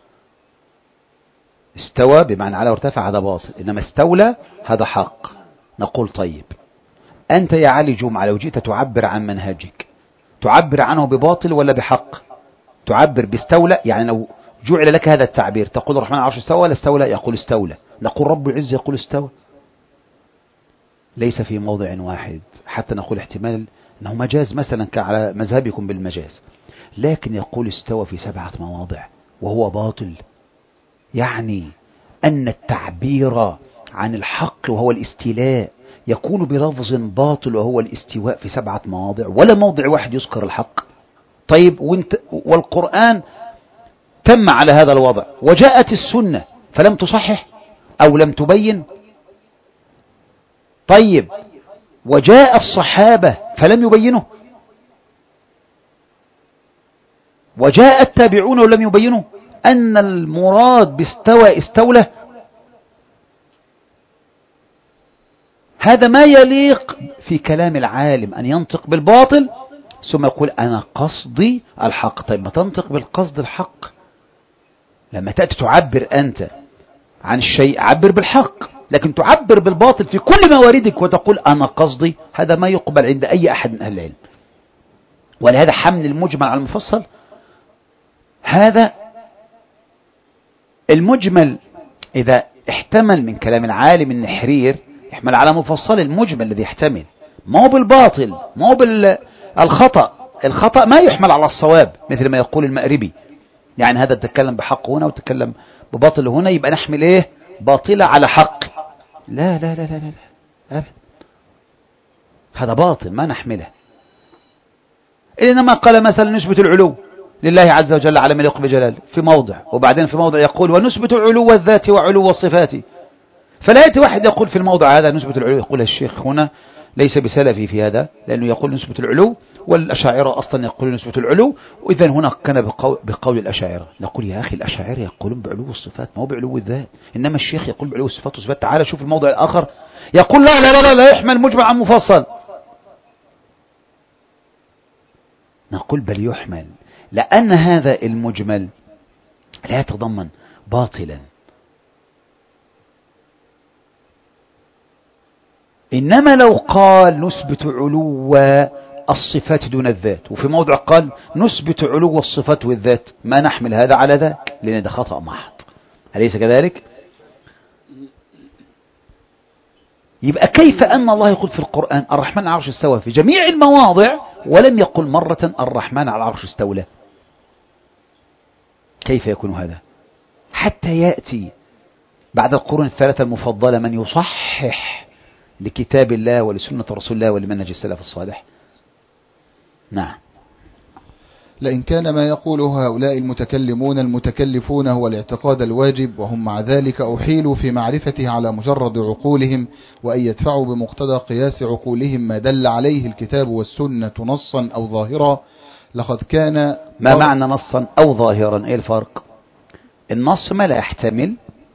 استوى بمعنى على وارتفع هذا باطل، إنما استولى هذا حق. نقول طيب أنت يا علي جمعة لو جئت تعبر عن منهجك تعبر عنه بباطل ولا بحق؟ تعبر باستولى، يعني لو جعل لك هذا التعبير تقول الرحمن على العرش استوى ولا استولى؟ يقول استولى. نقول رب العزة يقول استوى. ليس في موضع واحد، حتى نقول احتمال أنه مجاز مثلا كعلى مذهبكم بالمجاز، لكن يقول استوى في سبعة مواضع وهو باطل. يعني أن التعبير عن الحق وهو الاستيلاء يكون بلفظ باطل وهو الاستواء في سبعة مواضع، ولا موضع واحد يذكر الحق. طيب وانت والقرآن تم على هذا الوضع، وجاءت السنة فلم تصحح أو لم تبين. طيب وجاء الصحابة فلم يبينوا، وجاء التابعون ولم يبينوا أن المراد باستوى استولى. هذا ما يليق في كلام العالم أن ينطق بالباطل ثم يقول أنا قصدي الحق. طيب ما تنطق بالقصد الحق، لما تأتي تعبر أنت عن الشيء عبر بالحق، لكن تعبر بالباطل في كل مواردك وتقول أنا قصدي، هذا ما يقبل عند أي أحد من أهل العلم. ولهذا حمل المجمل على المفصل، هذا المجمل إذا احتمل من كلام العالم النحرير يحمل على مفصل المجمل الذي يحتمل، ما هو بالباطل، ما هو بالخطأ. الخطأ ما يحمل على الصواب مثل ما يقول المأربي، يعني هذا تتكلم بحق هنا وتتكلم بباطل هنا، يبقى نحمل ايه باطلة على حق. لا لا لا لا لا, لا. أبدا، هذا باطل ما نحمله. إنما قال مثلا نثبت العلو لله عز وجل على ما يليق بجلاله في موضع، وبعدين في موضع يقول ونثبت علو الذات وعلو الصفات. فلا يأتي واحد يقول في الموضع هذا نثبت العلو، يقول الشيخ هنا ليس بسلفي في هذا، لأنه يقول نثبت العلو والأشاعرة أصلا يقولون نثبت العلو، وإذا هنا كان بقول, بقول الأشاعرة. نقول يا أخي الأشاعرة يقولون بعلو الصفات ما هو بعلو الذات، إنما الشيخ يقول بعلو الصفات والصفات. تعال شوف الموضع الآخر يقول لا لا لا لا يحمل مجمع عن مفصل. نقول بل يحمل، لأن هذا المجمل لا يتضمن باطلا، إنما لو قال نثبت علو الصفات دون الذات، وفي موضع قال نثبت علو الصفات والذات، ما نحمل هذا على ذاك، لأن ده خطأ محض. أليس كذلك؟ يبقى كيف أن الله يقول في القرآن الرحمن على العرش استوى في جميع المواضع، ولم يقل مرة الرحمن على العرش استولى؟ كيف يكون هذا؟ حتى يأتي بعد القرون الثلاثة المفضلة من يصحح لكتاب الله ولسنة رسول الله ولمنهج السلف الصالح. نعم. لئن كان ما يقوله هؤلاء المتكلمون المتكلفون هو الاعتقاد الواجب، وهم مع ذلك أحيلوا في معرفته على مجرد عقولهم، وأن يدفعوا بمقتضى قياس عقولهم ما دل عليه الكتاب والسنة نصا أو ظاهرا، لقد كان. ما معنى نصا أو ظاهرا؟ إيه الفرق؟ النص ما لا يحتمل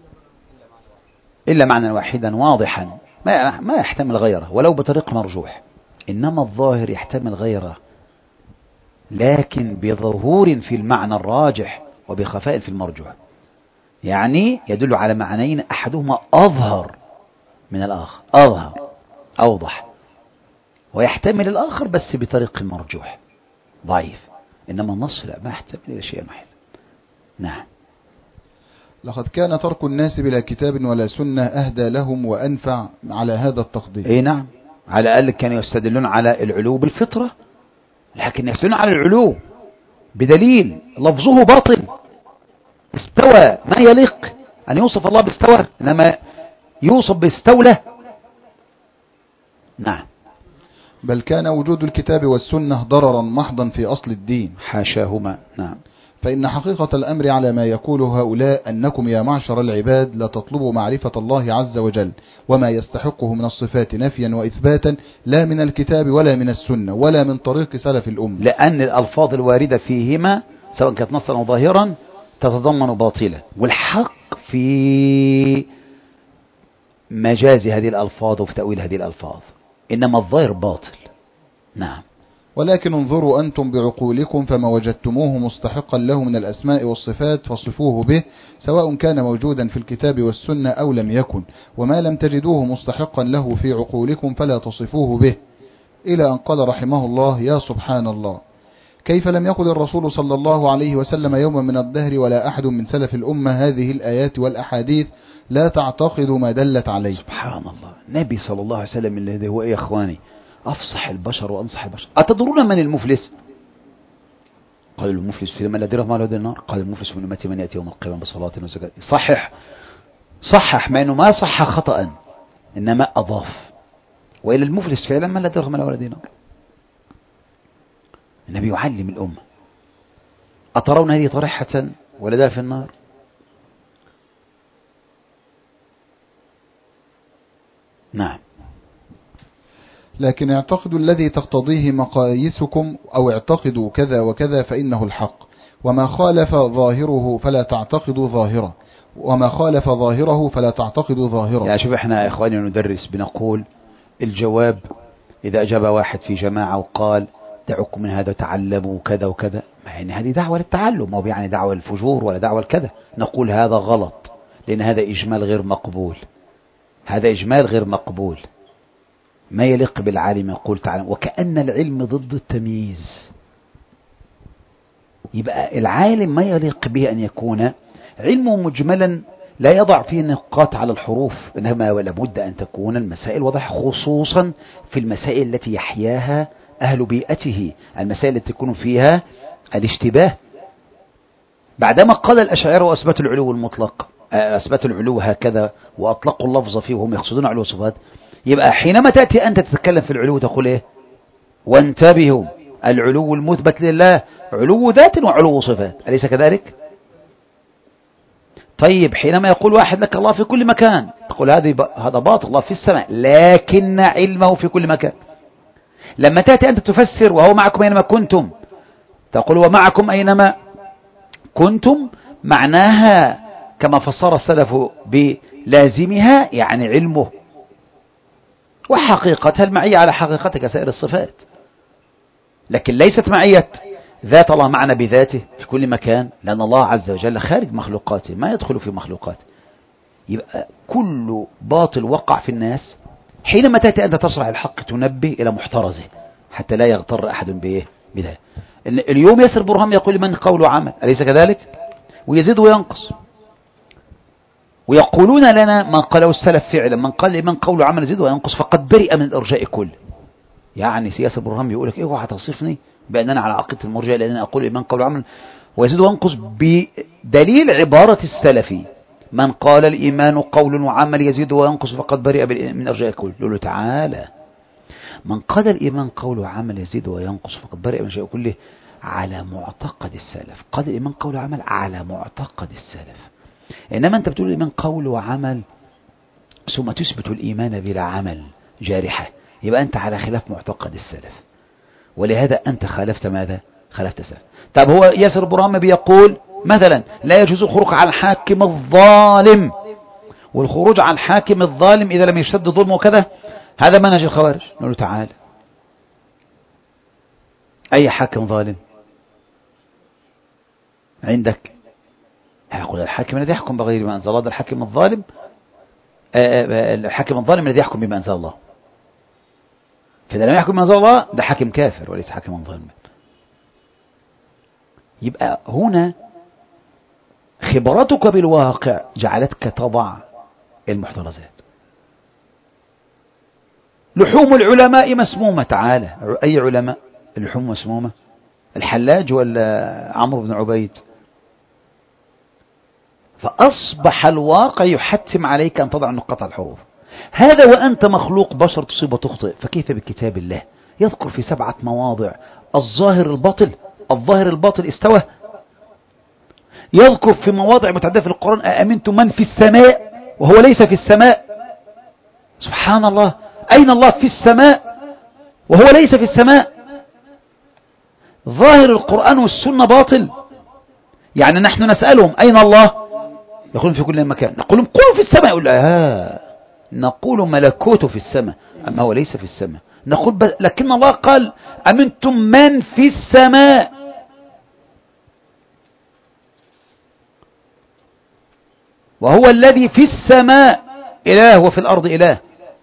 إلا معنى واحدا واضحا ما ما يحتمل غيره ولو بطريق مرجوح، إنما الظاهر يحتمل غيره لكن بظهور في المعنى الراجح وبخفاء في المرجوح، يعني يدل على معنيين أحدهما أظهر من الآخر، أظهر أوضح، ويحتمل الآخر بس بطريق مرجوح ضعيف، إنما النص لا ما يحتمل إلى شيء واحد. نعم. لقد كان ترك الناس بلا كتاب ولا سنة أهدى لهم وأنفع على هذا التقدير. أي نعم، على الأقل كانوا يستدلون على العلو بالفطرة، لكن يستدلون على العلو بدليل لفظه باطل. استوى ما يليق أن يوصف الله باستوى، إنما يوصف باستولى. نعم. بل كان وجود الكتاب والسنة ضررا محضا في أصل الدين، حاشاهما. نعم. فإن حقيقة الأمر على ما يقوله هؤلاء أنكم يا معشر العباد لا تطلبوا معرفة الله عز وجل وما يستحقه من الصفات نفيا وإثباتا، لا من الكتاب ولا من السنة ولا من طريق سلف الأمة، لأن الألفاظ الواردة فيهما سواء كانت نصا أو ظاهرا تتضمن باطلا، والحق في مجاز هذه الألفاظ وفي تأويل هذه الألفاظ، إنما الظاهر باطل. نعم. ولكن انظروا أنتم بعقولكم فما وجدتموه مستحقا له من الأسماء والصفات فصفوه به، سواء كان موجودا في الكتاب والسنة أو لم يكن، وما لم تجدوه مستحقا له في عقولكم فلا تصفوه به، إلى أن قال رحمه الله: يا سبحان الله، كيف لم يقل الرسول صلى الله عليه وسلم يوما من الدهر ولا أحد من سلف الأمة هذه الآيات والأحاديث لا تعتقد ما دلت عليه؟ سبحان الله. النبي صلى الله عليه وسلم الذي هو إيه يا إخواني أفصح البشر وأنصح البشر. أتدرون من المفلس؟ قال المفلس في من لا درهم ولا دينار. قال المفلس من أمتي من يأتي يوم القيامة بصلاة وزكاة. صحح صحح ما إنه ما صح خطأ، إنما أضاف، وإلى المفلس فعلا من لا درهم ولا دينار. النبي يعلم الأمة. أترون هذه طرحة ولدها في النار؟ نعم. لكن اعتقدوا الذي تقتضيه مقاييسكم، أو اعتقدوا كذا وكذا فإنه الحق، وما خالف ظاهره فلا تعتقدوا ظاهره، وما خالف ظاهره فلا تعتقدوا ظاهره. يعني شوف احنا يا إخواني ندرس بنقول الجواب إذا أجاب واحد في جماعة وقال دعوكم من هذا تعلموا كذا وكذا، ما يعني هذه دعوة للتعلم، ما هو يعني دعوة للفجور ولا دعوة لكذا، نقول هذا غلط لأن هذا إجمال غير مقبول. هذا إجمال غير مقبول. ما يليق بالعالم يقول تعالى وكأن العلم ضد التمييز. يبقى العالم ما يليق به أن يكون علمه مجملا لا يضع فيه نقاط على الحروف، إنما لابد أن تكون المسائل واضحة، خصوصا في المسائل التي يحياها أهل بيئته، المسائل التي تكون فيها الاشتباه. بعدما قال الأشاعرة وأثبتوا العلو المطلق، أثبتوا العلو هكذا وأطلقوا اللفظ فيه وهم يقصدون علو صفات، يبقى حينما تأتي أنت تتكلم في العلو تقول إيه؟ وانتبهوا، العلو المثبت لله علو ذات وعلو صفات، أليس كذلك؟ طيب حينما يقول واحد لك الله في كل مكان تقول هذه هذا باطل، الله في السماء لكن علمه في كل مكان. لما تأتي أنت تفسر وهو معكم أينما كنتم تقول ومعكم أينما كنتم، معناها كما فسر السلف بلازمها يعني علمه، وحقيقتها المعية على حقيقتها كسائر الصفات، لكن ليست معية ذات الله معنا بذاته في كل مكان، لأن الله عز وجل خارج مخلوقاته ما يدخل في مخلوقاته. يبقى كل باطل وقع في الناس حينما تأتي أنت تشرح الحق تنبه إلى محترزه حتى لا يغتر أحد به بذلك. اليوم ياسر برهام يقول من قول وعمل، أليس كذلك؟ ويزيد وينقص، ويقولون لنا من قاله السلف فعلا، من قال من قول وعمل يزيد وينقص فقد برئ من الإرجاء كل. يعني سياسة برهام يقول لك إيه هو هتصفني بأننا على عقيدة المرجئة لأننا أقول من قول وعمل ويزيد وينقص بدليل عبارة السلف من قال الإيمان قول وعمل يزيد وينقص فقد برئ من الإرجاء كل. يقول له تعالى من قال الإيمان قول وعمل يزيد وينقص فقد برئ من الإرجاء كله على معتقد السلف. قال الإيمان قول وعمل على معتقد السلف، إنما أنت بتقول الإيمان قول وعمل ثم تثبت الإيمان بلا عمل جارحة، يبقى أنت على خلاف معتقد السلف، ولهذا أنت خالفت ماذا؟ خالفت السلف. طب هو ياسر برهام بيقول مثلا لا يجوز الخروج عن الحاكم الظالم، والخروج عن الحاكم الظالم إذا لم يشتد ظلمه وكذا هذا منهج الخوارج. نقول له تعالى أي حاكم ظالم عندك؟ يقول الحاكم الذي يحكم بغير ما أنزل الله، ده الحاكم الظالم، الحاكم الظالم الذي يحكم بما أنزل الله، فإذا لم يحكم بما أنزل الله ده حاكم كافر وليس حاكم ظالما. يبقى هنا خبرتك بالواقع جعلتك تضع المحترزات. لحوم العلماء مسمومة، تعالى أي علماء اللحوم مسمومة؟ الحلاج ولا عمرو بن عبيد؟ فأصبح الواقع يحتم عليك أن تضع نقاط الحروف. هذا وأنت مخلوق بشر تصيب وتخطئ، فكيف بكتاب الله يذكر في سبعة مواضع الظاهر الباطل، الظاهر الباطل استوى، يذكر في مواضع متعددة في القرآن أأمنتم من في السماء وهو ليس في السماء. سبحان الله، أين الله في السماء وهو ليس في السماء؟ ظاهر القرآن والسنة باطل. يعني نحن نسألهم أين الله يقولون في كل مكان، نقول لهم قولوا في السماء، يقول آه نقول ملكوته في السماء أما هو ليس في السماء. نقول لكن الله قال أمنتم من في السماء، وهو الذي في السماء إله وفي الأرض إله.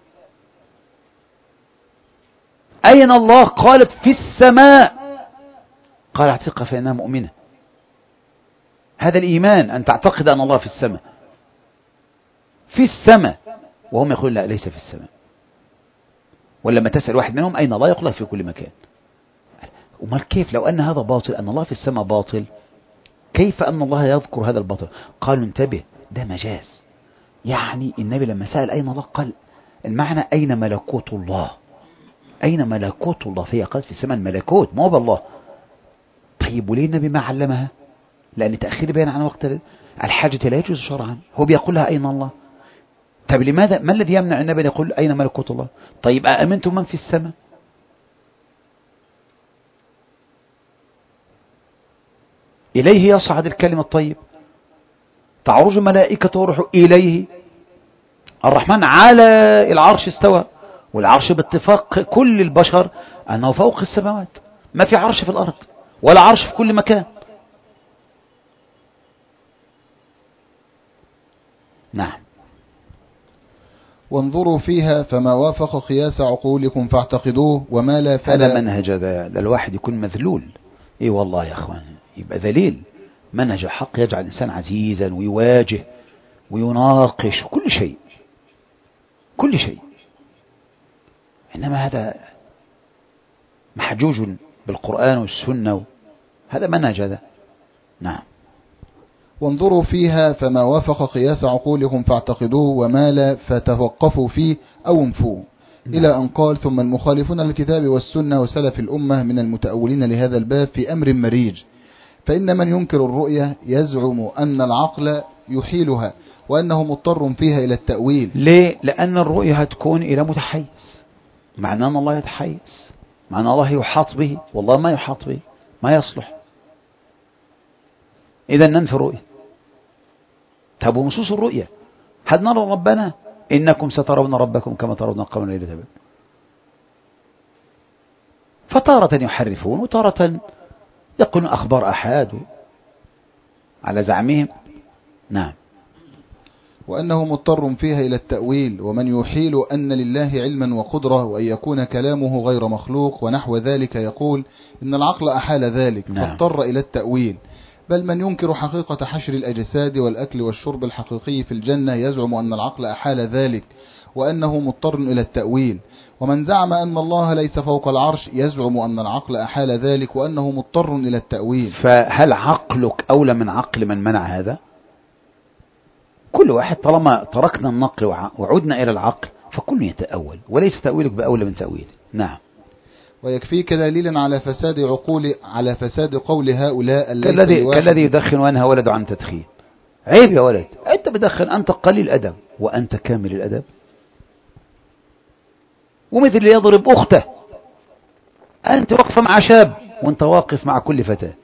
أين الله؟ قالت في السماء، قال اعتقها فإنها مؤمنة. هذا الإيمان أن تعتقد أن الله في السماء، في السماء، وهم يقولون لا ليس في السماء. ولما تسأل واحد منهم أين الله يقول في كل مكان. وما كيف لو أن هذا باطل، أن الله في السماء باطل، كيف أن الله يذكر هذا الباطل؟ قالوا انتبه ده مجاز. يعني النبي لما سأل أين الله قال المعنى أين ملكوت الله، أين ملكوت الله، فهي قالت في السماء الملكوت ما هو بالله. طيب وليه النبي ما علمها؟ لأن تأخير بيان عن وقت الحاجة لا يجوز شرعا، هو بيقول لها أين الله. طيب لماذا ما الذي يمنع النبي أن يقول أين ملكوت الله؟ طيب أأمنتم من في السماء؟ إليه يصعد الكلم الطيب، تعرج الملائكة وروح إليه، الرحمن على العرش استوى، والعرش باتفاق كل البشر أنه فوق السماوات، ما في عرش في الأرض ولا عرش في كل مكان. نعم. وانظروا فيها فما وافق قياس عقولكم فاعتقدوه وما لا فلا. هذا منهج، هذا الواحد يكون مذلول. اي والله يا اخوان، يبقى ذليل. منهج الحق يجعل الإنسان عزيزا ويواجه ويناقش كل شيء كل شيء. إنما هذا محجوج بالقرآن والسنة، هذا منهج هذا. نعم. وانظروا فيها فما وافق قياس عقولكم فاعتقدوه وما لا فتوقفوا فيه أو انفوه. نعم. إلى أن قال ثم المخالفون للكتاب والسنة وسلف الأمة من المتأولين لهذا الباب في أمر مريج، فإن من ينكر الرؤية يزعم أن العقل يحيلها وأنه مضطر فيها إلى التأويل. ليه؟ لأن الرؤية هتكون إلى متحيز، معناه أن الله يتحيز، معناه الله يحاط به، والله ما يحاط به، ما يصلح. إذا ننفي الرؤية. طب ونصوص الرؤية، هل نرى ربنا؟ إنكم سترون ربكم كما ترون القمر ليلة بدر. فتارة يحرفون وتارة يقولون أخبار أحاد على زعمهم. نعم. وأنه مضطر فيها إلى التأويل، ومن يحيل أن لله علما وقدرة وأن يكون كلامه غير مخلوق ونحو ذلك يقول إن العقل أحال ذلك. نعم. فاضطر إلى التأويل. بل من ينكر حقيقة حشر الأجساد والأكل والشرب الحقيقي في الجنة يزعم أن العقل أحال ذلك وأنه مضطر إلى التأويل. ومن زعم أن الله ليس فوق العرش يزعم أن العقل أحال ذلك وأنه مضطر إلى التأويل. فهل عقلك أولى من عقل من منع هذا؟ كل واحد طالما تركنا النقل وعدنا إلى العقل فكل يتأول، وليس تأويلك بأولى من تأويل. نعم. ويكفيك دليلا على فساد عقول على فساد قول هؤلاء كالذي كالذي يدخن وأنهى ولد عن تدخين. عيب يا ولد، أنت بدخن، أنت قليل الأدب وأنت كامل الأدب. ومثل اللي يضرب أخته، أنت واقفة مع شاب وأنت واقف مع كل فتاة،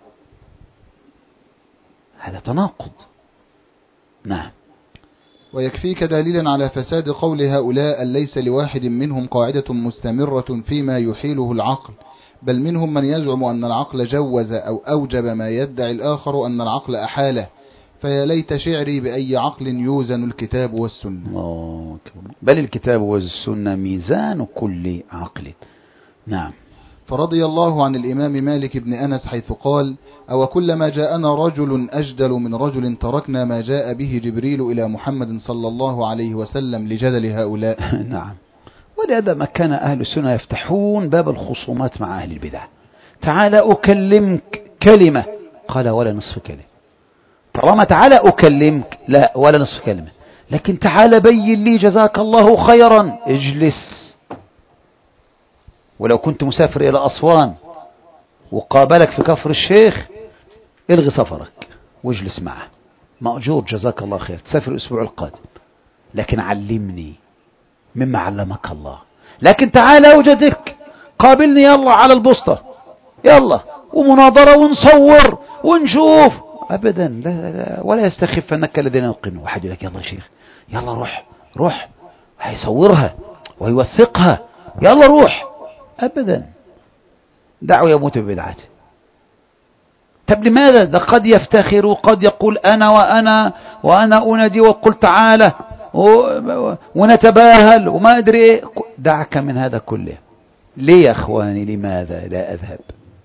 هذا تناقض. نعم. ويكفيك دليلا على فساد قول هؤلاء أن ليس لواحد منهم قاعدة مستمرة فيما يحيله العقل، بل منهم من يزعم أن العقل جوز أو أوجب ما يدعي الآخر أن العقل أحاله. فيا ليت شعري بأي عقل يوزن الكتاب والسنة. بل الكتاب والسنة ميزان كل عقل. نعم. فرضي الله عن الإمام مالك بن أنس حيث قال أو كلما جاءنا رجل أجدل من رجل تركنا ما جاء به جبريل إلى محمد صلى الله عليه وسلم لجدل هؤلاء. نعم. ولهذا ما كان أهل السنة يفتحون باب الخصومات مع أهل البدع. تعال أكلمك كلمة، قال ولا نصف كلمة. طالما تعال أكلمك، لا ولا نصف كلمة. لكن تعال بين لي جزاك الله خيرا، اجلس. ولو كنت مسافر إلى أسوان وقابلك في كفر الشيخ، الغي سفرك واجلس معه، مأجور جزاك الله خير، تسافر الأسبوع القادم. لكن علمني مما علمك الله. لكن تعال أوجدك قابلني يلا على البسطة، يلا ومناظرة ونصور ونشوف. أبدا، لا لا، ولا يستخفنك الذين يوقنوا. واحد يقول لك يلا يا شيخ، يلا روح روح، هيصورها ويوثقها، يلا روح. أبدا، دعوا يموت ببدعته. طب لماذا؟ ده قد يفتخر وقد يقول أنا وأنا وأنا أنادي وقل تعالى ونتباهل وما أدري إيه. دعك من هذا كله. ليه يا أخواني؟ لماذا لا أذهب؟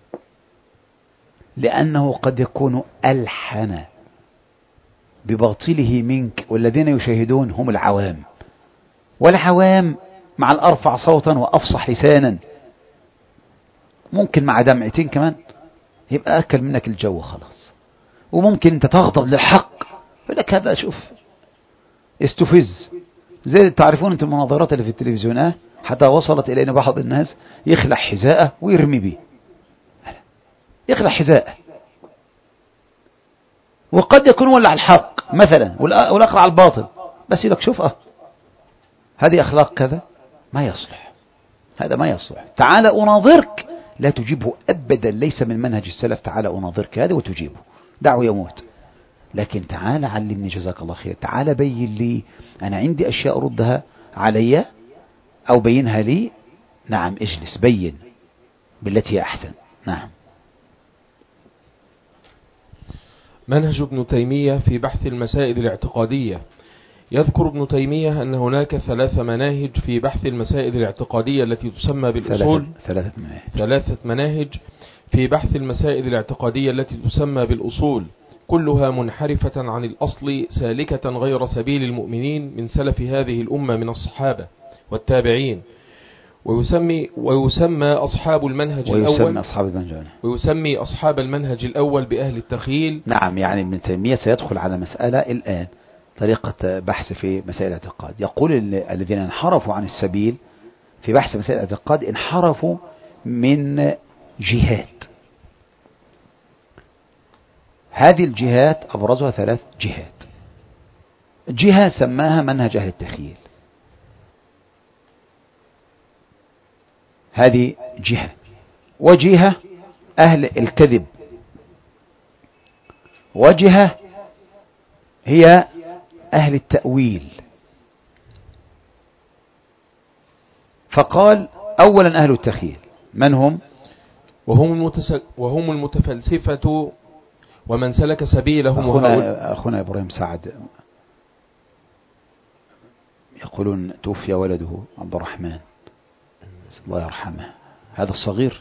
لأنه قد يكون ألحن بباطله منك، والذين يشاهدون هم العوام، والعوام مع الأرفع صوتا وأفصح لسانا ممكن مع دمعتين كمان يبقى أكل منك الجو خلاص. وممكن أنت تغضب للحق، يقول لك هذا شوف استفز. زي تعرفون أنت المناظرات اللي في التلفزيون، اه حتى وصلت إلينا بعض الناس يخلع حذاءه ويرمي به، يخلع حذاءه، وقد يكون ولع الحق مثلا والآخر على الباطل، بس يقول لك شوف اه هذه أخلاق كذا، ما يصلح، هذا ما يصلح. تعال أناظرك، لا تجيبه أبدا، ليس من منهج السلف. تعال أناظرك هذا وتجيبه، دعه يموت. لكن تعال علمني جزاك الله خير، تعال بين لي، أنا عندي أشياء أردها علي أو بينها لي. نعم، اجلس بين بالتي هي أحسن. نعم. منهج ابن تيمية في بحث المسائل الاعتقادية. يذكر ابن تيمية أن هناك ثلاث مناهج في بحث المسائل الاعتقادية التي تسمى بالأصول ثلاثة مناهج ثلاثة مناهج في بحث المسائل الاعتقادية التي تسمى بالأصول، كلها منحرفة عن الأصل سالكة غير سبيل المؤمنين من سلف هذه الأمة من الصحابة والتابعين، ويسمي ويسمى أصحاب المنهج ويسمى الأول أصحاب المنهج ويسمي أصحاب المنهج الأول بأهل التخيل. نعم، يعني ابن تيمية سيدخل على مسألة الآن، طريقة بحث في مسائل الاعتقاد. يقول الذين انحرفوا عن السبيل في بحث مسائل الاعتقاد انحرفوا من جهات. هذه الجهات أبرزها ثلاث جهات. جهة سماها منهج أهل التخيل، هذه جهة. وجهة أهل الكذب، وجهة هي أهل التأويل. فقال أولا أهل التخيل من هم؟ وهم, المتس... وهم المتفلسفة ومن سلك سبيلهم. أخونا, أخونا إبراهيم سعد يقولون توفي ولده عبد الرحمن، الله يرحمه، هذا الصغير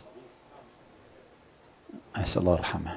أسأل الله يرحمه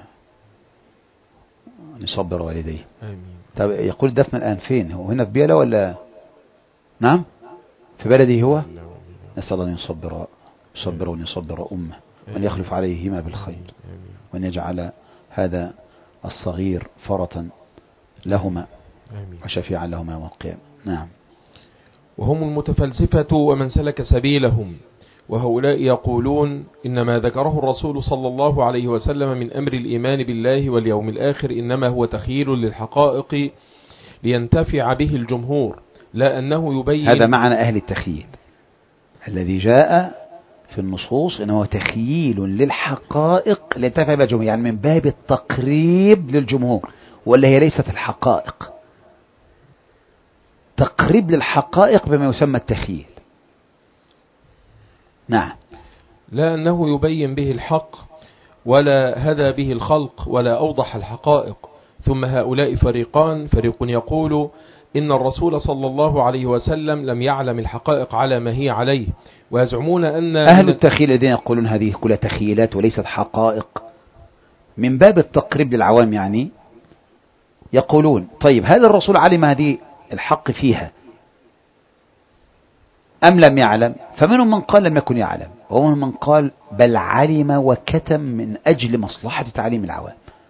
نصبر والديه. طيب يقول الدفن الآن فين؟ هو هنا في بيلا ولا؟ نعم في بلده هو. نسأل الله أن يصبر يصبر وأن يصبر أمه، وأن يخلف عليهما بالخير، وأن يجعل هذا الصغير فرطا لهما وشفيعا لهما يوم القيامة. نعم. وهم المتفلسفة ومن سلك سبيلهم، وهؤلاء يقولون إنما ذكره الرسول صلى الله عليه وسلم من أمر الإيمان بالله واليوم الآخر إنما هو تخيل للحقائق لينتفع به الجمهور، لا أنه يبين. هذا معنى أهل التخيل الذي جاء في النصوص إنه تخييل للحقائق لينتفع به الجمهور، يعني من باب التقريب للجمهور، ولا هي ليست الحقائق، تقريب للحقائق بما يسمى التخيل. نعم. لا أنه يبين به الحق ولا هدى به الخلق ولا أوضح الحقائق. ثم هؤلاء فريقان، فريق يقول إن الرسول صلى الله عليه وسلم لم يعلم الحقائق على ما هي عليه، ويزعمون أن أهل التخيل الذين يقولون هذه كلها تخيلات وليست حقائق من باب التقريب للعوام، يعني يقولون طيب هل الرسول علم هذه الحق فيها أم لم يعلم؟ فمنهم من قال لم يكن يعلم، ومنهم من قال بل علم وكتم من أجل مصلحة تعليم العوام.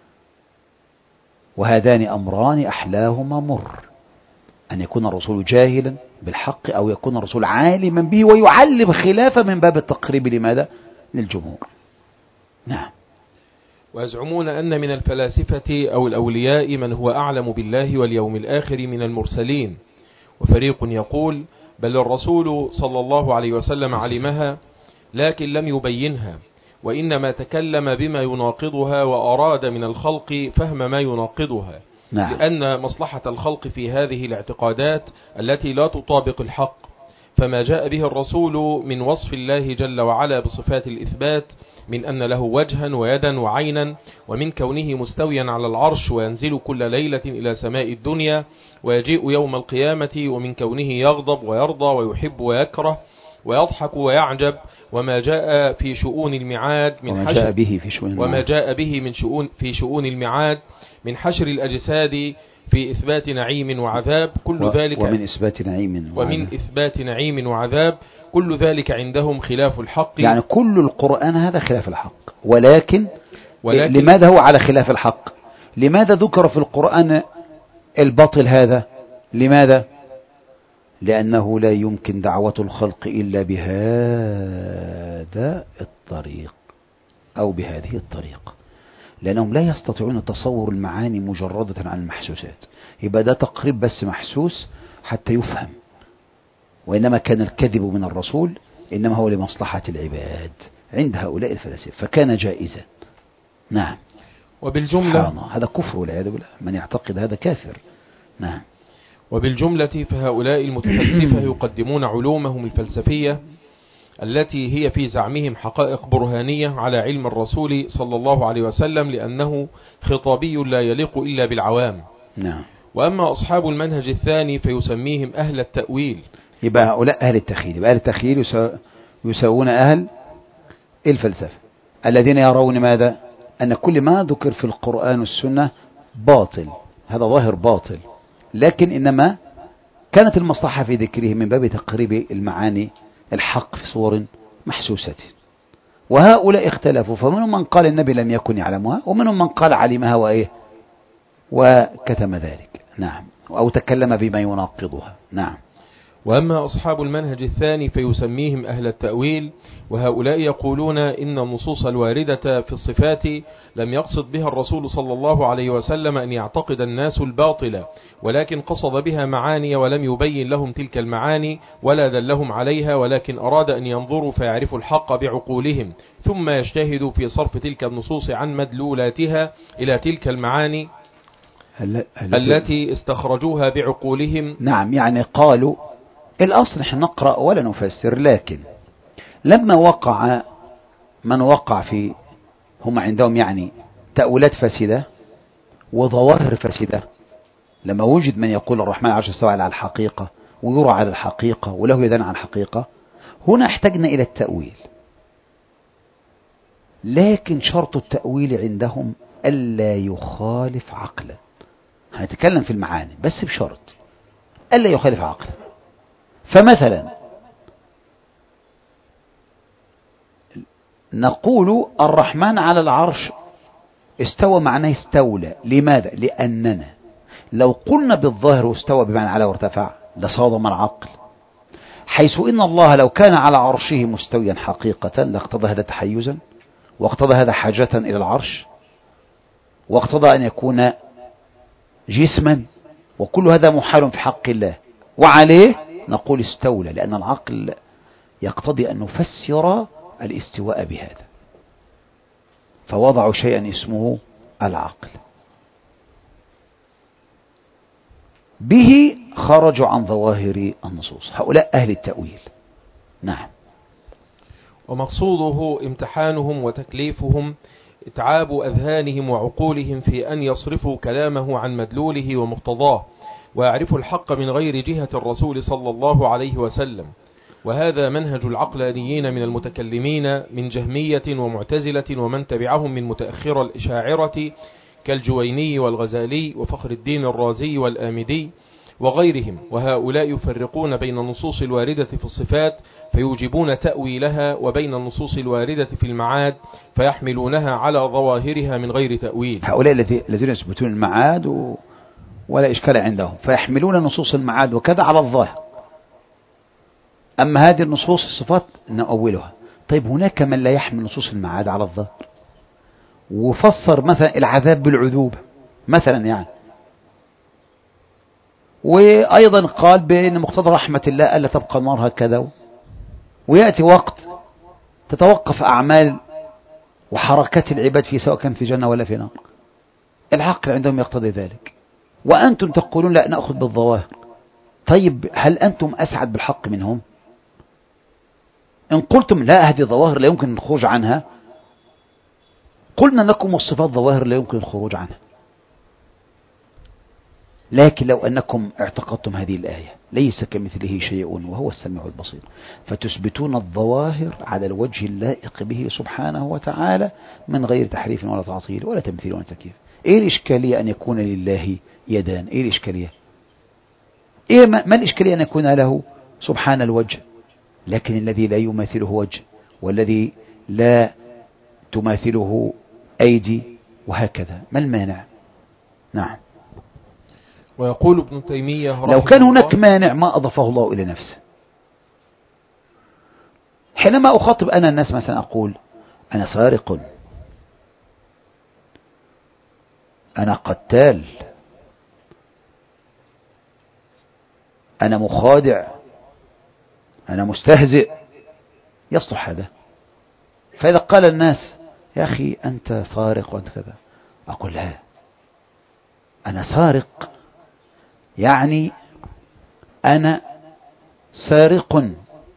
وهذان أمران أحلاهما مر، أن يكون الرسول جاهلا بالحق أو يكون الرسول عالما به ويعلم خلافه من باب التقريب لماذا؟ للجمهور. نعم. ويزعمون أن من الفلاسفة أو الأولياء من هو أعلم بالله واليوم الآخر من المرسلين. وفريق يقول بل الرسول صلى الله عليه وسلم علمها لكن لم يبينها، وإنما تكلم بما يناقضها وأراد من الخلق فهم ما يناقضها. نعم. لأن مصلحة الخلق في هذه الاعتقادات التي لا تطابق الحق، فما جاء به الرسول من وصف الله جل وعلا بصفات الإثبات من أن له وجها ويدا وعينا، ومن كونه مستويا على العرش وينزل كل ليلة إلى سماء الدنيا ويجيء يوم القيامة، ومن كونه يغضب ويرضى ويحب ويكره ويضحك ويعجب، وما جاء في شؤون المعاد من وما حشر جاء به في شؤون وما جاء به من شؤون في شؤون المعاد من حشر الأجساد في إثبات نعيم وعذاب، كل و ذلك ومن إثبات نعيم وعذاب ومن إثبات نعيم وعذاب كل ذلك عندهم خلاف الحق. يعني كل القرآن هذا خلاف الحق، ولكن, ولكن لماذا هو على خلاف الحق؟ لماذا ذكر في القرآن الباطل هذا؟ لماذا؟ لأنه لا يمكن دعوة الخلق إلا بهذا الطريق أو بهذه الطريقة، لأنهم لا يستطيعون تصور المعاني مجردة عن المحسوسات. يبقى ده تقريب بس محسوس حتى يفهم، وإنما كان الكذب من الرسول إنما هو لمصلحة العباد عند هؤلاء الفلاسفة، فكان جائزا. نعم. وبالجملة هذا كفر والعياذ بالله، من يعتقد هذا كافر. نعم. وبالجملة فهؤلاء المتفلسفة يقدمون علومهم الفلسفية التي هي في زعمهم حقائق برهانية على علم الرسول صلى الله عليه وسلم، لأنه خطابي لا يليق إلا بالعوام. نعم. وأما أصحاب المنهج الثاني فيسميهم أهل التأويل. يبقى هؤلاء أهل التخيل. يبقى أهل التخيل يساوون أهل الفلسفة الذين يرون ماذا؟ أن كل ما ذكر في القرآن والسنة باطل، هذا ظاهر باطل، لكن إنما كانت المصلحة في ذكره من باب تقريب المعاني الحق في صور محسوسة. وهؤلاء اختلفوا، فمنهم من قال النبي لم يكن يعلمها، ومنهم من قال علمها وإيه وكتم ذلك، نعم، أو تكلم بما يناقضها، نعم. وأما أصحاب المنهج الثاني فيسميهم أهل التأويل، وهؤلاء يقولون إن النصوص الواردة في الصفات لم يقصد بها الرسول صلى الله عليه وسلم أن يعتقد الناس الباطل، ولكن قصد بها معاني ولم يبين لهم تلك المعاني ولا دلهم عليها، ولكن أراد أن ينظروا فيعرفوا الحق بعقولهم، ثم يجتهدوا في صرف تلك النصوص عن مدلولاتها إلى تلك المعاني التي استخرجوها بعقولهم. نعم، يعني قالوا الأصل نحن نقرأ ولا نفسر، لكن لما وقع من وقع في هم عندهم يعني تأويلات فاسدة وظواهر فاسدة، لما وجد من يقول الرحمن عرش استوى على الحقيقة ويرى على الحقيقة وله يدان على الحقيقة، هنا احتجنا إلى التأويل، لكن شرط التأويل عندهم ألا يخالف عقلا. هنتكلم في المعاني بس بشرط ألا يخالف عقلا. فمثلا نقول الرحمن على العرش استوى معناه استولى، لماذا؟ لأننا لو قلنا بالظاهر استوى بمعنى على وارتفع لصادم العقل، حيث إن الله لو كان على عرشه مستويا حقيقة لاقتضى هذا تحيزا، واقتضى هذا حاجة إلى العرش، واقتضى أن يكون جسما، وكل هذا محال في حق الله، وعليه نقول استولى، لأن العقل يقتضي أن نفسر الاستواء بهذا، فوضعوا شيئا اسمه العقل، به خرجوا عن ظواهر النصوص. هؤلاء أهل التأويل، نعم. ومقصوده امتحانهم وتكليفهم إتعاب أذهانهم وعقولهم في أن يصرفوا كلامه عن مدلوله ومقتضاه، ويعرفوا الحق من غير جهة الرسول صلى الله عليه وسلم. وهذا منهج العقلانيين من المتكلمين من جهمية ومعتزلة ومن تبعهم من متأخر الإشاعرة كالجويني والغزالي وفخر الدين الرازي والآمدي وغيرهم. وهؤلاء يفرقون بين النصوص الواردة في الصفات فيوجبون تأويلها، وبين النصوص الواردة في المعاد فيحملونها على ظواهرها من غير تأويل. هؤلاء الذين يثبتون المعاد و... ولا إشكال عندهم، فيحملون نصوص المعاد وكذا على الظاهر، أما هذه النصوص الصفات نؤولها. طيب هناك من لا يحمل نصوص المعاد على الظاهر وفسر مثلا العذاب بالعذوبة مثلا يعني، وأيضا قال بأن مقتضى رحمة الله ألا تبقى النار هكذا، ويأتي وقت تتوقف أعمال وحركات العباد في سواء كان في جنة ولا في نار. العقل عندهم يقتضي ذلك، وأنتم تقولون لا نأخذ بالظواهر. طيب هل أنتم أسعد بالحق منهم؟ إن قلتم لا هذه ظواهر لا يمكن الخروج عنها، قلنا لكم الصفات ظواهر لا يمكن الخروج عنها. لكن لو أنكم اعتقدتم هذه الآية ليس كمثله شيء وهو السميع البصير، فتثبتون الظواهر على الوجه اللائق به سبحانه وتعالى من غير تحريف ولا تعطيل ولا تمثيل ولا تكييف. إيه الإشكالية أن يكون لله يدان؟ إيه الإشكالية؟ إيه ما الإشكالية أن يكون له سبحان الوجه، لكن الذي لا يماثله وجه والذي لا تماثله أيدي وهكذا، ما المانع؟ نعم. ويقول ابن تيمية لو كان هناك مانع ما أضافه الله إلى نفسه. حينما أخاطب أنا الناس مثلا أقول أنا سارق، أنا قتال، أنا مخادع، أنا مستهزئ، يصلح هذا. فإذا قال الناس يا أخي أنت سارق وأنت كذا، أقول لا، أنا سارق يعني أنا سارق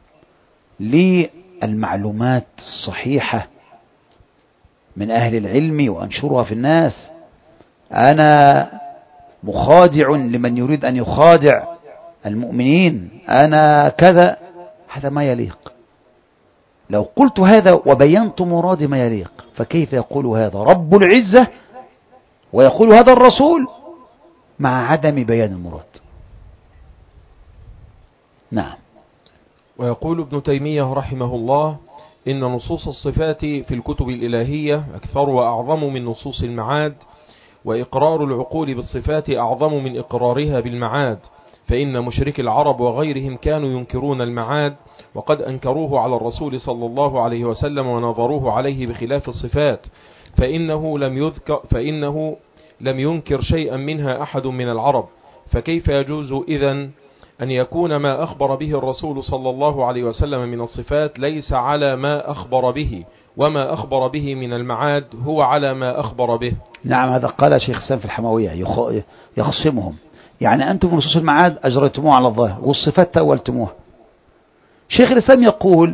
للمعلومات الصحيحة من أهل العلم وأنشرها في الناس، أنا مخادع لمن يريد أن يخادع المؤمنين، أنا كذا، هذا ما يليق. لو قلت هذا وبينت مرادي ما يليق، فكيف يقول هذا رب العزة ويقول هذا الرسول مع عدم بيان المراد؟ نعم. ويقول ابن تيمية رحمه الله: إن نصوص الصفات في الكتب الإلهية أكثر وأعظم من نصوص المعاد، وإقرار العقول بالصفات أعظم من إقرارها بالمعاد، فإن مشرك العرب وغيرهم كانوا ينكرون المعاد، وقد أنكروه على الرسول صلى الله عليه وسلم ونظروه عليه بخلاف الصفات، فإنه لم يذكر فإنه لم ينكر شيئا منها أحد من العرب، فكيف يجوز إذن أن يكون ما أخبر به الرسول صلى الله عليه وسلم من الصفات ليس على ما أخبر به، وما أخبر به من المعاد هو على ما أخبر به؟ نعم، هذا قال شيخ الإسلام في الحموية يخصمهم، يعني أنتم نصوص المعاد أجريتموها على الظاهر والصفات تأولتموها. شيخ الإسلام يقول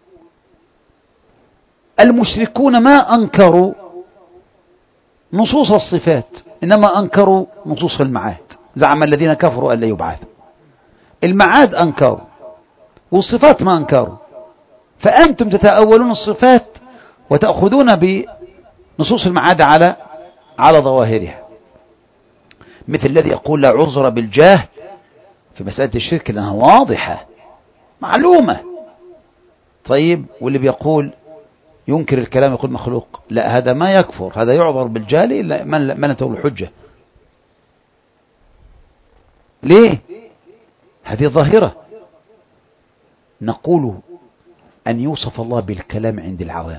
المشركون ما أنكروا نصوص الصفات، إنما أنكروا نصوص المعاد، زعم الذين كفروا أن لا يبعث. المعاد أنكروا والصفات ما أنكروا، فأنتم تتأولون الصفات وتأخذون بنصوص المعاد على على ظواهرها، مثل الذي يقول لا عذر بالجاه في مسألة الشرك لأنها واضحة معلومة. طيب، واللي بيقول ينكر الكلام يقول مخلوق، لا هذا ما يكفر، هذا يعذر بالجهل إلا من من له الحجة. ليه؟ هذه ظاهرة. نقول أن يوصف الله بالكلام عند العوام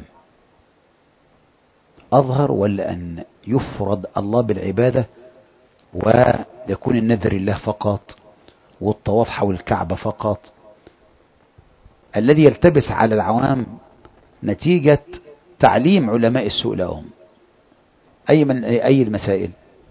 أظهر، ولا أن يفرض الله بالعبادة ويكون النذر لله فقط والطواف حول الكعبة فقط؟ الذي يلتبس على العوام نتيجة تعليم علماء السوء لهم أي من أي المسائل.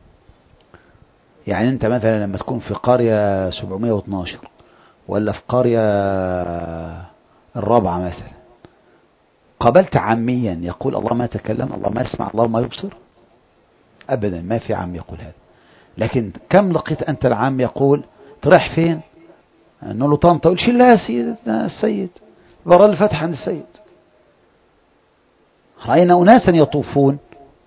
يعني أنت مثلا لما تكون في قرية سبعمائة واثني عشر ولا في قرية الرابعة مثلا، قابلت عاميا يقول الله ما تكلم، الله ما يسمع، الله ما يبصر؟ أبدا، ما في عام يقول هذا. لكن كم لقيت أنت العام يقول تروح فين؟ نقول له طنطا، يقول شيل لها سيدنا السيد، برا الفتح عن السيد. رأينا أناسا يطوفون،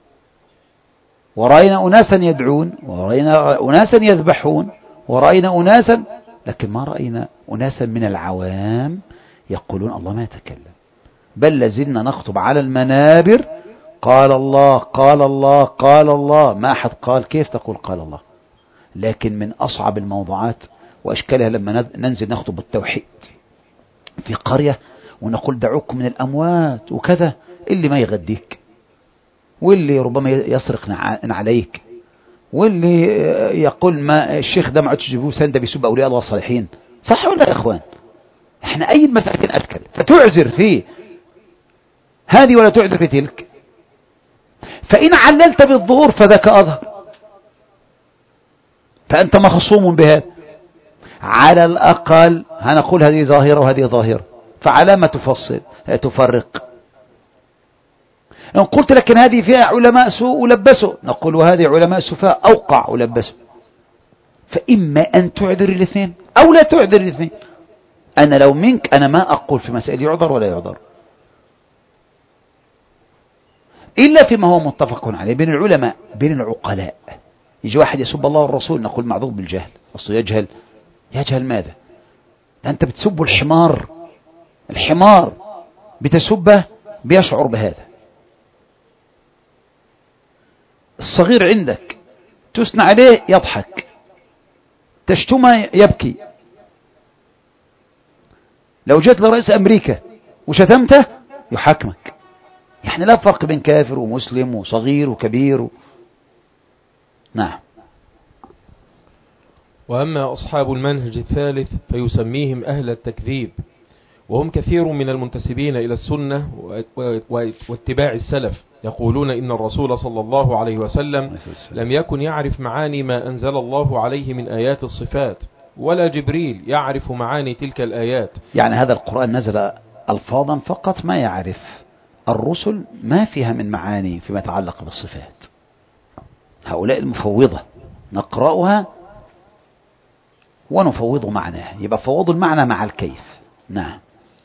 ورأينا أناسا يدعون، ورأينا أناسا يذبحون، ورأينا أناسا، لكن ما رأينا أناسا من العوام يقولون الله ما يتكلم. بل لازلنا نخطب على المنابر قال الله قال الله قال الله، ما أحد قال كيف تقول قال الله. لكن من أصعب الموضوعات وأشكالها لما ننزل نخطب التوحيد في قرية ونقول دعوكم من الأموات وكذا، اللي ما يغديك، واللي ربما يسرق عليك، واللي يقول ما الشيخ ده ما عدتش تجيبوه سنده بيسب أولياء الله الصالحين. صح ولا يا إخوان؟ احنا أي المساكن أشكل، فتعذر فيه هذه ولا تعذر في تلك. فإن عللت بالظهور فذاك أظهر، فأنت مخصوم بهذا. على الأقل هنقول هذه ظاهرة وهذه ظاهرة، فعلى ما تفصل تفرق. إن قلت لكن هذه فيها علماء سوء ولبسوا، نقول وهذه علماء سفاء أوقع ولبسوا. فإما أن تعذر الاثنين أو لا تعذر الاثنين. أنا لو منك أنا ما أقول في مسائل يعذر ولا يعذر، إلا فيما هو متفق عليه بين العلماء بين العقلاء. يجي واحد يسب الله والرسول، نقول معذور بالجهل، أصله يجهل. يجهل ماذا؟ أنت بتسب الحمار، الحمار بتسبه بيشعر بهذا. الصغير عندك تثنى عليه يضحك، تشتمه يبكي. لو جئت لرئيس أمريكا وشتمته يحاكمك. يعني لا فرق بين كافر ومسلم وصغير وكبير و... نعم. وأما أصحاب المنهج الثالث فيسميهم أهل التكذيب، وهم كثير من المنتسبين إلى السنة واتباع السلف، يقولون إن الرسول صلى الله عليه وسلم لم يكن يعرف معاني ما أنزل الله عليه من آيات الصفات، ولا جبريل يعرف معاني تلك الآيات. يعني هذا القرآن نزل ألفاظا فقط، ما يعرف الرسل ما فيها من معاني فيما يتعلق بالصفات. هؤلاء المفوضة نقرأها ونفوض معناها، يبقى فوض المعنى مع الكيف. نعم.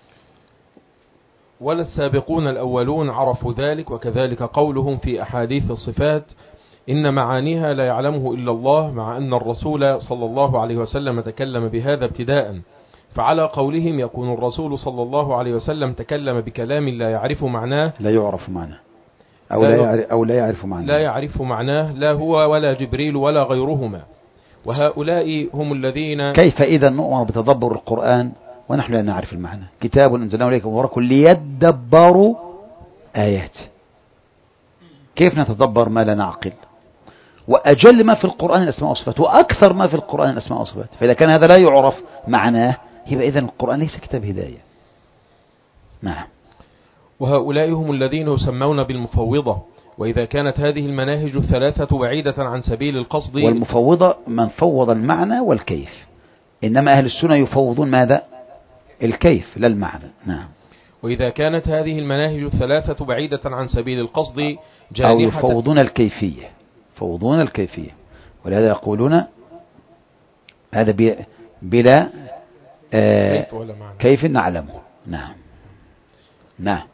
ولا السابقون الأولون عرفوا ذلك، وكذلك قولهم في أحاديث الصفات إن معانيها لا يعلمه إلا الله، مع أن الرسول صلى الله عليه وسلم تكلم بهذا ابتداء، فعلى قولهم يكون الرسول صلى الله عليه وسلم تكلم بكلام لا يعرف معناه لا يعرف معناه أو لا يعرف, أو لا يعرف معناه لا يعرف معناه لا هو ولا جبريل ولا غيرهما. وهؤلاء هم الذين كيف إذا نؤمر بتدبر القرآن ونحن لا نعرف المعنى؟ كتاب أنزلناه إليك مبارك ليدبروا آيات. كيف نتدبر ما لا نعقل؟ وأجل ما في القرآن الأسماء والصفات، وأكثر ما في القرآن الأسماء والصفات. فإذا كان هذا لا يعرف معناه يبقى إذن القرآن ليس كتاب هداية. نعم. وهؤلاء هم الذين يسمون بالمفوضة. وإذا كانت هذه المناهج الثلاثة بعيدة عن سبيل القصد، والمفوضة من فوض المعنى والكيف، إنما أهل السنة يفوضون ماذا؟ الكيف لا المعنى. نعم. وإذا كانت هذه المناهج الثلاثة بعيدة عن سبيل القصد أو يفوضون الكيفية، يفوضون الكيفية، ولهذا يقولون هذا بلا آه كيف, ولا معنى. كيف نعلمه. نعم. نعم.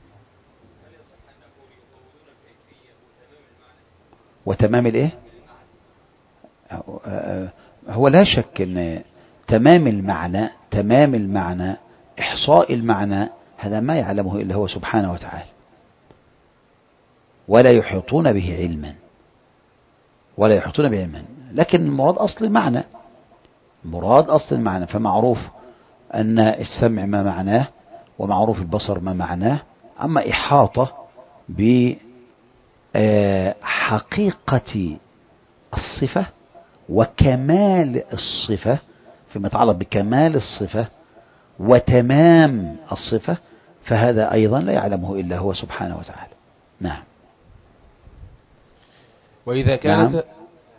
وتمام الايه؟ هو لا شك ان تمام المعنى تمام المعنى احصاء المعنى هذا ما يعلمه الا هو سبحانه وتعالى، ولا يحيطون به علما ولا يحيطون به علما لكن المراد اصل المعنى، مراد اصل المعنى. فمعروف ان السمع ما معناه، ومعروف البصر ما معناه. اما احاطة ب حقيقة الصفة وكمال الصفة، فيما يتعلق بكمال الصفة وتمام الصفة، فهذا أيضا لا يعلمه إلا هو سبحانه وتعالى. نعم. وإذا كانت نعم.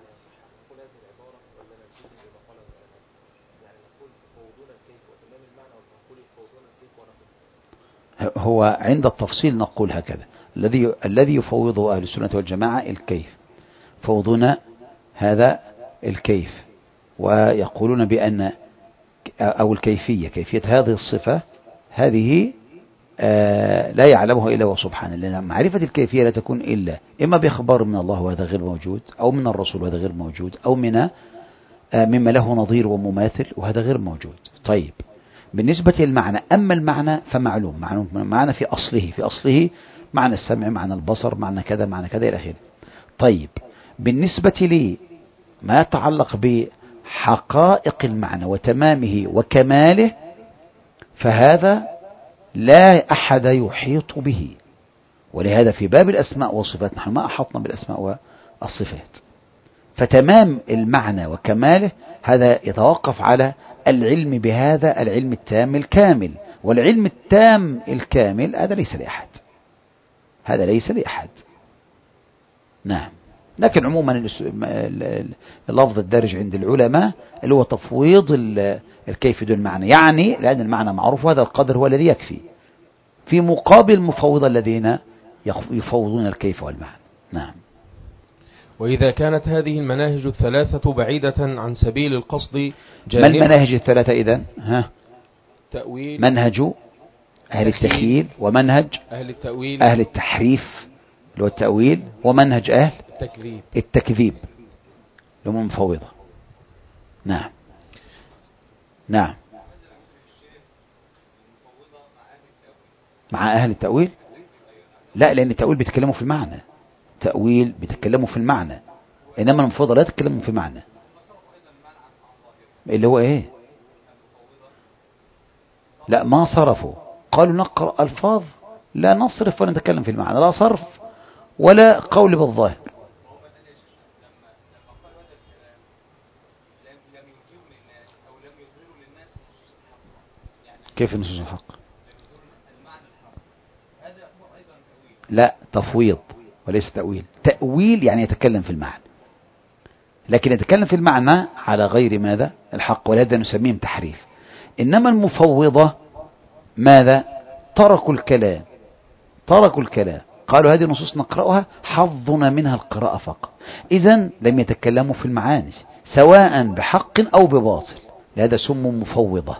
هو عند التفصيل نقول هكذا: الذي الذي يفوضه أهل السنة والجماعة الكيف، فوضنا هذا الكيف، ويقولون بأن أو الكيفية كيفية هذه الصفة هذه آه لا يعلمها إلا هو سبحانه، لأن معرفة الكيفية لا تكون إلا إما بإخبار من الله وهذا غير موجود، أو من الرسول وهذا غير موجود، أو من آه مما له نظير ومماثل وهذا غير موجود. طيب، بالنسبة للمعنى، أما المعنى فمعلوم، معلوم معنى في أصله في أصله معنى السمع، معنى البصر، معنى كذا معنى كذا إلى آخره. طيب، بالنسبة لي ما يتعلق بحقائق المعنى وتمامه وكماله فهذا لا أحد يحيط به، ولهذا في باب الأسماء والصفات نحن ما أحطنا بالأسماء والصفات. فتمام المعنى وكماله هذا يتوقف على العلم بهذا العلم التام الكامل، والعلم التام الكامل هذا ليس لأحد، هذا ليس لأحد. نعم. لكن عموما اللفظ الدارج عند العلماء اللي هو تفويض الكيف دون المعنى، يعني لأن المعنى معروف وهذا القدر هو الذي يكفي، في مقابل المفوضة الذين يفوضون الكيف والمعنى. نعم. وإذا كانت هذه المناهج الثلاثة بعيدة عن سبيل القصد، ما المناهج الثلاثة إذن؟ ها؟ تأويل، منهج أهل التخييل، ومنهج أهل التأويل، أهل التحريف اللي هو التأويل، ومنهج أهل التكذيب التكذيب اللي هم المفوضة. نعم. نعم. مع أهل التأويل؟ لا، لأن التأويل بيتكلموا في المعنى، تأويل بيتكلموا في المعنى، إنما المفوضة لا تتكلموا في معنى اللي هو إيه؟ لا، ما صرفوا، قالوا نقرأ ألفاظ لا نصرف ولا نتكلم في المعنى، لا صرف ولا قول بالظاهر. كيف نصوص الحق؟ لا، تفويض وليس تأويل. تأويل يعني يتكلم في المعنى، لكن يتكلم في المعنى على غير ماذا؟ الحق، ولهذا نسميهم تحريف. إنما المفوضة ماذا؟ تركوا الكلام، تركوا الكلام قالوا هذه النصوص نقرأها حظنا منها القراءة فقط. إذن لم يتكلموا في المعاني سواء بحق أو بباطل، لهذا سموا مفوضة.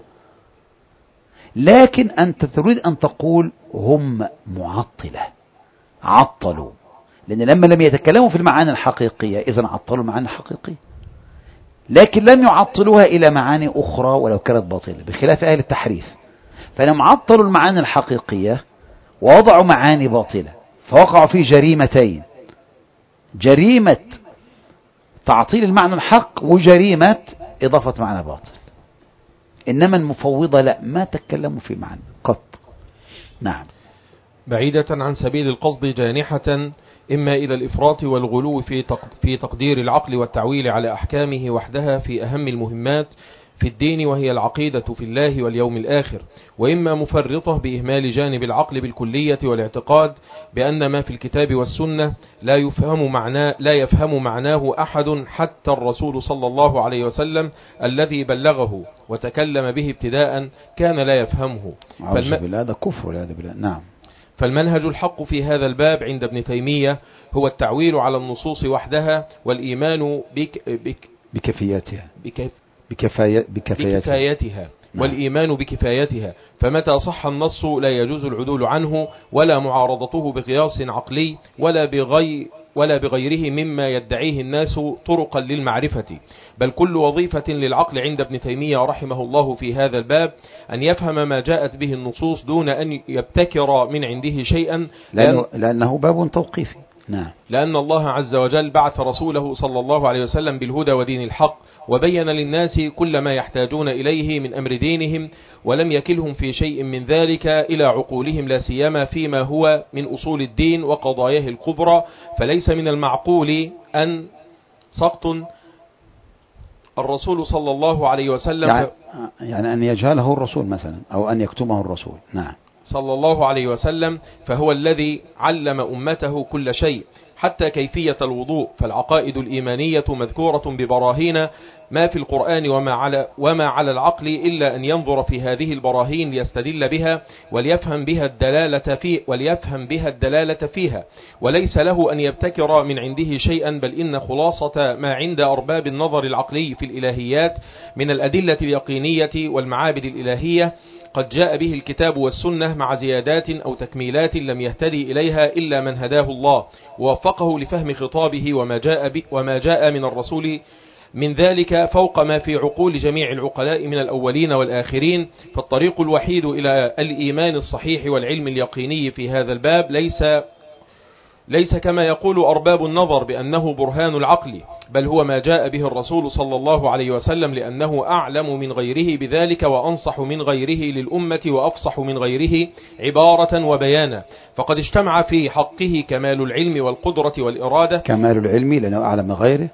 لكن أنت تريد أن تقول هم معطلة، عطلوا، لأن لما لم يتكلموا في المعاني الحقيقية إذن عطلوا المعاني الحقيقية، لكن لم يعطلوها إلى معاني أخرى ولو كانت باطلة، بخلاف أهل التحريف فلم عطلوا المعاني الحقيقية ووضعوا معاني باطلة، فوقعوا في جريمتين: جريمة تعطيل المعنى الحق وجريمة إضافة معنى باطل. إنما المفوضة لا، ما تكلموا في معنى قط. نعم. بعيدة عن سبيل القصد جانحة إما إلى الإفراط والغلو في في تقدير العقل والتعويل على أحكامه وحدها في أهم المهمات في الدين وهي العقيدة في الله واليوم الآخر، وإما مفرطة بإهمال جانب العقل بالكلية والاعتقاد بأن ما في الكتاب والسنة لا يفهم معناه لا يفهم معناه أحد حتى الرسول صلى الله عليه وسلم الذي بلغه وتكلم به ابتداء كان لا يفهمه. أعوذ بالله، هذا كفر والعياذ بالله. نعم. فالمنهج الحق في هذا الباب عند ابن تيمية هو التعويل على النصوص وحدها والإيمان بك بك بكفياتها بكف بكفاية بكفاياتها, بكفايتها نعم. والإيمان بكفايتها، فمتى صح النص لا يجوز العدول عنه ولا معارضته بقياس عقلي ولا بغير ولا بغيره مما يدعيه الناس طرقا للمعرفة، بل كل وظيفة للعقل عند ابن تيمية رحمه الله في هذا الباب أن يفهم ما جاءت به النصوص دون أن يبتكر من عنده شيئا، لأنه, لأنه باب توقيفي. نعم. لأن الله عز وجل بعث رسوله صلى الله عليه وسلم بالهدى ودين الحق وبين للناس كل ما يحتاجون إليه من أمر دينهم، ولم يكلهم في شيء من ذلك إلى عقولهم لا سيما فيما هو من أصول الدين وقضاياه الكبرى، فليس من المعقول أن سقط الرسول صلى الله عليه وسلم يعني, يعني أن يجهله الرسول مثلا أو أن يكتمه الرسول. نعم. صلى الله عليه وسلم، فهو الذي علم أمته كل شيء حتى كيفية الوضوء، فالعقائد الإيمانية مذكورة ببراهين ما في القرآن وما على, وما على العقل إلا أن ينظر في هذه البراهين ليستدل بها وليفهم بها الدلالة في وليفهم بها الدلالة فيها، وليس له أن يبتكر من عنده شيئا، بل إن خلاصة ما عند أرباب النظر العقلي في الإلهيات من الأدلة اليقينية والمعابد الإلهية قد جاء به الكتاب والسنة مع زيادات أو تكميلات لم يهتدي إليها إلا من هداه الله ووفقه لفهم خطابه وما جاء, وما جاء من الرسول من ذلك فوق ما في عقول جميع العقلاء من الأولين والآخرين. فالطريق الوحيد إلى الإيمان الصحيح والعلم اليقيني في هذا الباب ليس ليس كما يقول أرباب النظر بأنه برهان العقل، بل هو ما جاء به الرسول صلى الله عليه وسلم، لأنه أعلم من غيره بذلك وأنصح من غيره للأمة وأفصح من غيره عبارة وبيانا، فقد اجتمع في حقه كمال العلم والقدرة والإرادة. كمال العلم لأنه أعلم من غيره،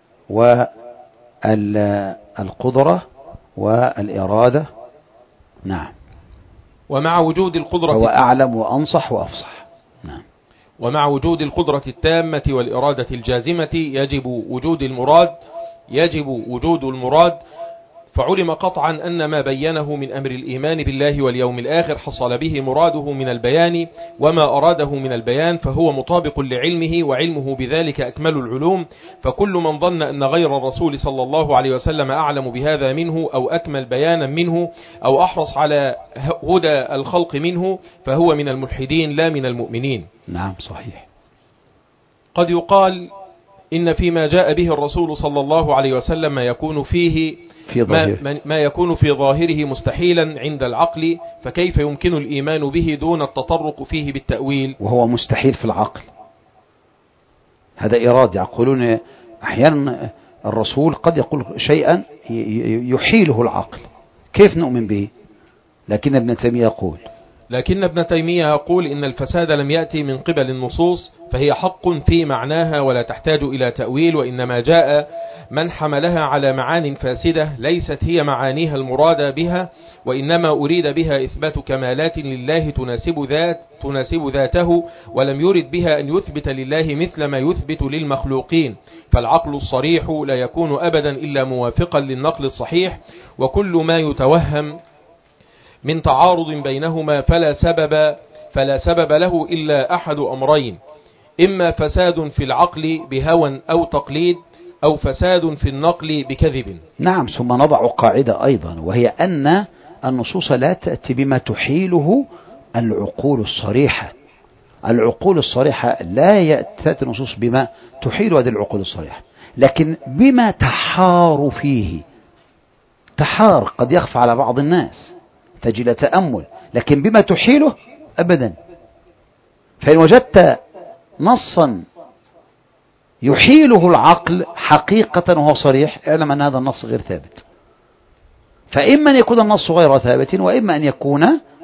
والقدرة والإرادة. نعم. ومع وجود القدرة هو أعلم وأنصح وأفصح. نعم. ومع وجود القدرة التامة والإرادة الجازمة يجب وجود المراد يجب وجود المراد فعلم قطعا أن ما بينه من أمر الإيمان بالله واليوم الآخر حصل به مراده من البيان، وما أراده من البيان فهو مطابق لعلمه، وعلمه بذلك أكمل العلوم. فكل من ظن أن غير الرسول صلى الله عليه وسلم أعلم بهذا منه أو أكمل بيانا منه أو أحرص على هدى الخلق منه فهو من الملحدين لا من المؤمنين. نعم صحيح. قد يقال إن فيما جاء به الرسول صلى الله عليه وسلم ما يكون فيه في ظاهر. ما, ما يكون في ظاهره مستحيلا عند العقل، فكيف يمكن الإيمان به دون التطرق فيه بالتأويل؟ وهو مستحيل في العقل، هذا إرادة. يقولون أحيانا الرسول قد يقول شيئا يحيله العقل، كيف نؤمن به؟ لكن ابن تيمية يقول لكن ابن تيمية يقول إن الفساد لم يأتي من قبل النصوص، فهي حق في معناها ولا تحتاج إلى تأويل، وإنما جاء من حملها على معان فاسدة ليست هي معانيها المراد بها، وإنما أريد بها إثبات كمالات لله تناسب ذات تناسب ذاته، ولم يرد بها أن يثبت لله مثل ما يثبت للمخلوقين. فالعقل الصريح لا يكون أبدا إلا موافقا للنقل الصحيح، وكل ما يتوهم من تعارض بينهما فلا سبب فلا سبب له إلا أحد أمرين: إما فساد في العقل بهوى أو تقليد، أو فساد في النقل بكذب. نعم. ثم نضع قاعدة أيضا، وهي أن النصوص لا تأتي بما تحيله العقول الصريحة. العقول الصريحة لا تأتي النصوص بما تحيل هذه العقول الصريحة، لكن بما تحار فيه. تحار قد يخفى على بعض الناس، تجد تأمل، لكن بما تحيله أبدا. فإن وجدت نصا يحيله العقل حقيقة وهو صريح، اعلم أن هذا النص غير ثابت. فإما أن يكون النص غير ثابت، وإما أن يكون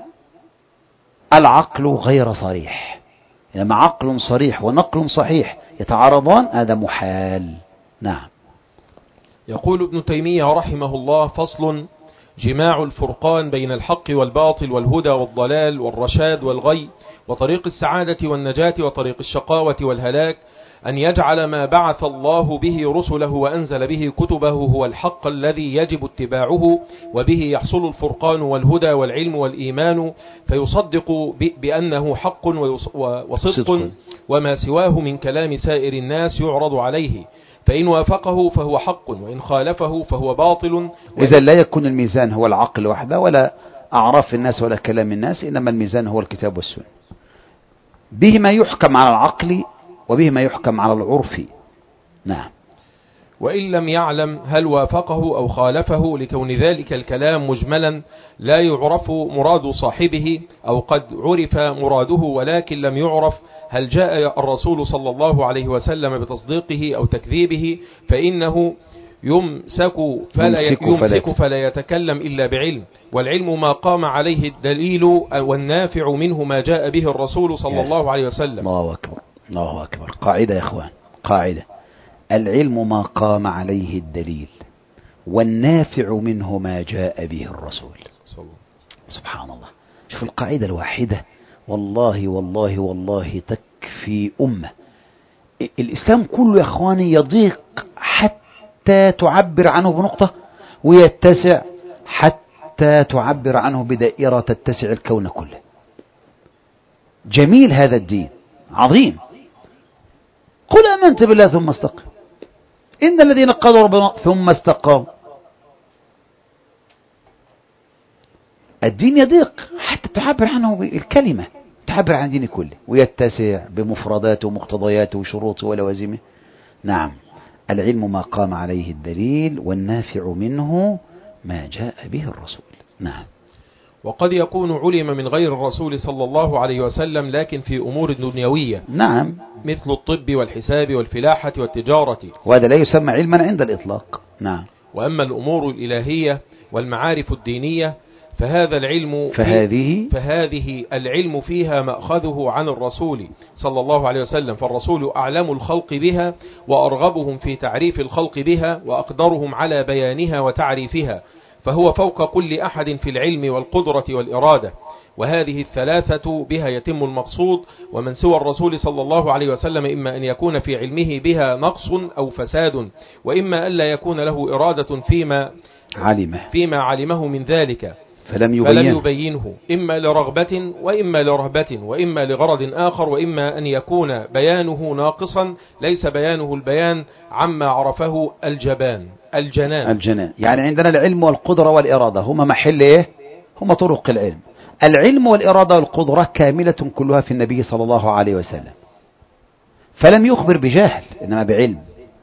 العقل غير صريح. لما عقل صريح ونقل صحيح يتعارضان، هذا محال. نعم. يقول ابن تيمية رحمه الله: فصل: جماع الفرقان بين الحق والباطل والهدى والضلال والرشاد والغي وطريق السعادة والنجاة وطريق الشقاوة والهلاك، أن يجعل ما بعث الله به رسله وأنزل به كتبه هو الحق الذي يجب اتباعه، وبه يحصل الفرقان والهدى والعلم والإيمان، فيصدق بأنه حق وصدق، وما سواه من كلام سائر الناس يعرض عليه، فإن وافقه فهو حق، وإن خالفه فهو باطل. إذا لا يكون الميزان هو العقل وحده، ولا أعراف الناس ولا كلام الناس، إنما الميزان هو الكتاب والسنة، بهما يحكم على العقل وبهما يحكم على العرف. نعم. وإن لم يعلم هل وافقه أو خالفه، لكون ذلك الكلام مجملا لا يعرف مراد صاحبه، أو قد عرف مراده ولكن لم يعرف هل جاء الرسول صلى الله عليه وسلم بتصديقه أو تكذيبه، فإنه يمسك فلا, يمسك يمسك فلا يتكلم إلا بعلم، والعلم ما قام عليه الدليل، والنافع منه ما جاء به الرسول صلى الله عليه وسلم. الله أكبر، الله أكبر. قاعدة يا إخوان، قاعدة: العلم ما قام عليه الدليل، والنافع منه ما جاء به الرسول. سبحان الله. شوف القاعدة الواحدة، والله والله والله تكفي أمة. الإسلام كله يا إخواني يضيق حتى تعبر عنه بنقطة، ويتسع حتى تعبر عنه بدائرة تتسع الكون كله. جميل هذا الدين، عظيم. قل آمنت بالله ثم استقم، إن الذين قالوا ربنا ثم استقاموا. الدين يضيق حتى تعبر عنه بالكلمة، تعبر عن دين كله، ويتسع بمفرداته ومقتضياته وشروطه ولوازمه. نعم. العلم ما قام عليه الدليل، والنافع منه ما جاء به الرسول. نعم. وقد يكون علم من غير الرسول صلى الله عليه وسلم، لكن في أمور دنيوية. نعم. مثل الطب والحساب والفلاحة والتجارة، وهذا لا يسمى علما عند الإطلاق. نعم. وأما الأمور الإلهية والمعارف الدينية فهذا العلم فهذه فهذه العلم فيها مأخذه عن الرسول صلى الله عليه وسلم، فالرسول أعلم الخلق بها، وأرغبهم في تعريف الخلق بها، وأقدرهم على بيانها وتعريفها، فهو فوق كل أحد في العلم والقدرة والإرادة، وهذه الثلاثة بها يتم المقصود. ومن سوى الرسول صلى الله عليه وسلم إما أن يكون في علمه بها نقص أو فساد، وإما أن لا يكون له إرادة فيما علمه فيما علمه من ذلك فلم يبينه, فلم يبينه إما لرغبة وإما لرهبة وإما لغرض آخر، وإما أن يكون بيانه ناقصا ليس بيانه البيان عما عرفه الجبان الجنان الجنان. يعني عندنا العلم والقدرة والإرادة هما محل إيه؟ هما طرق العلم. العلم والإرادة والقدرة كاملة كلها في النبي صلى الله عليه وسلم، فلم يخبر بجاهل إنما بعلم،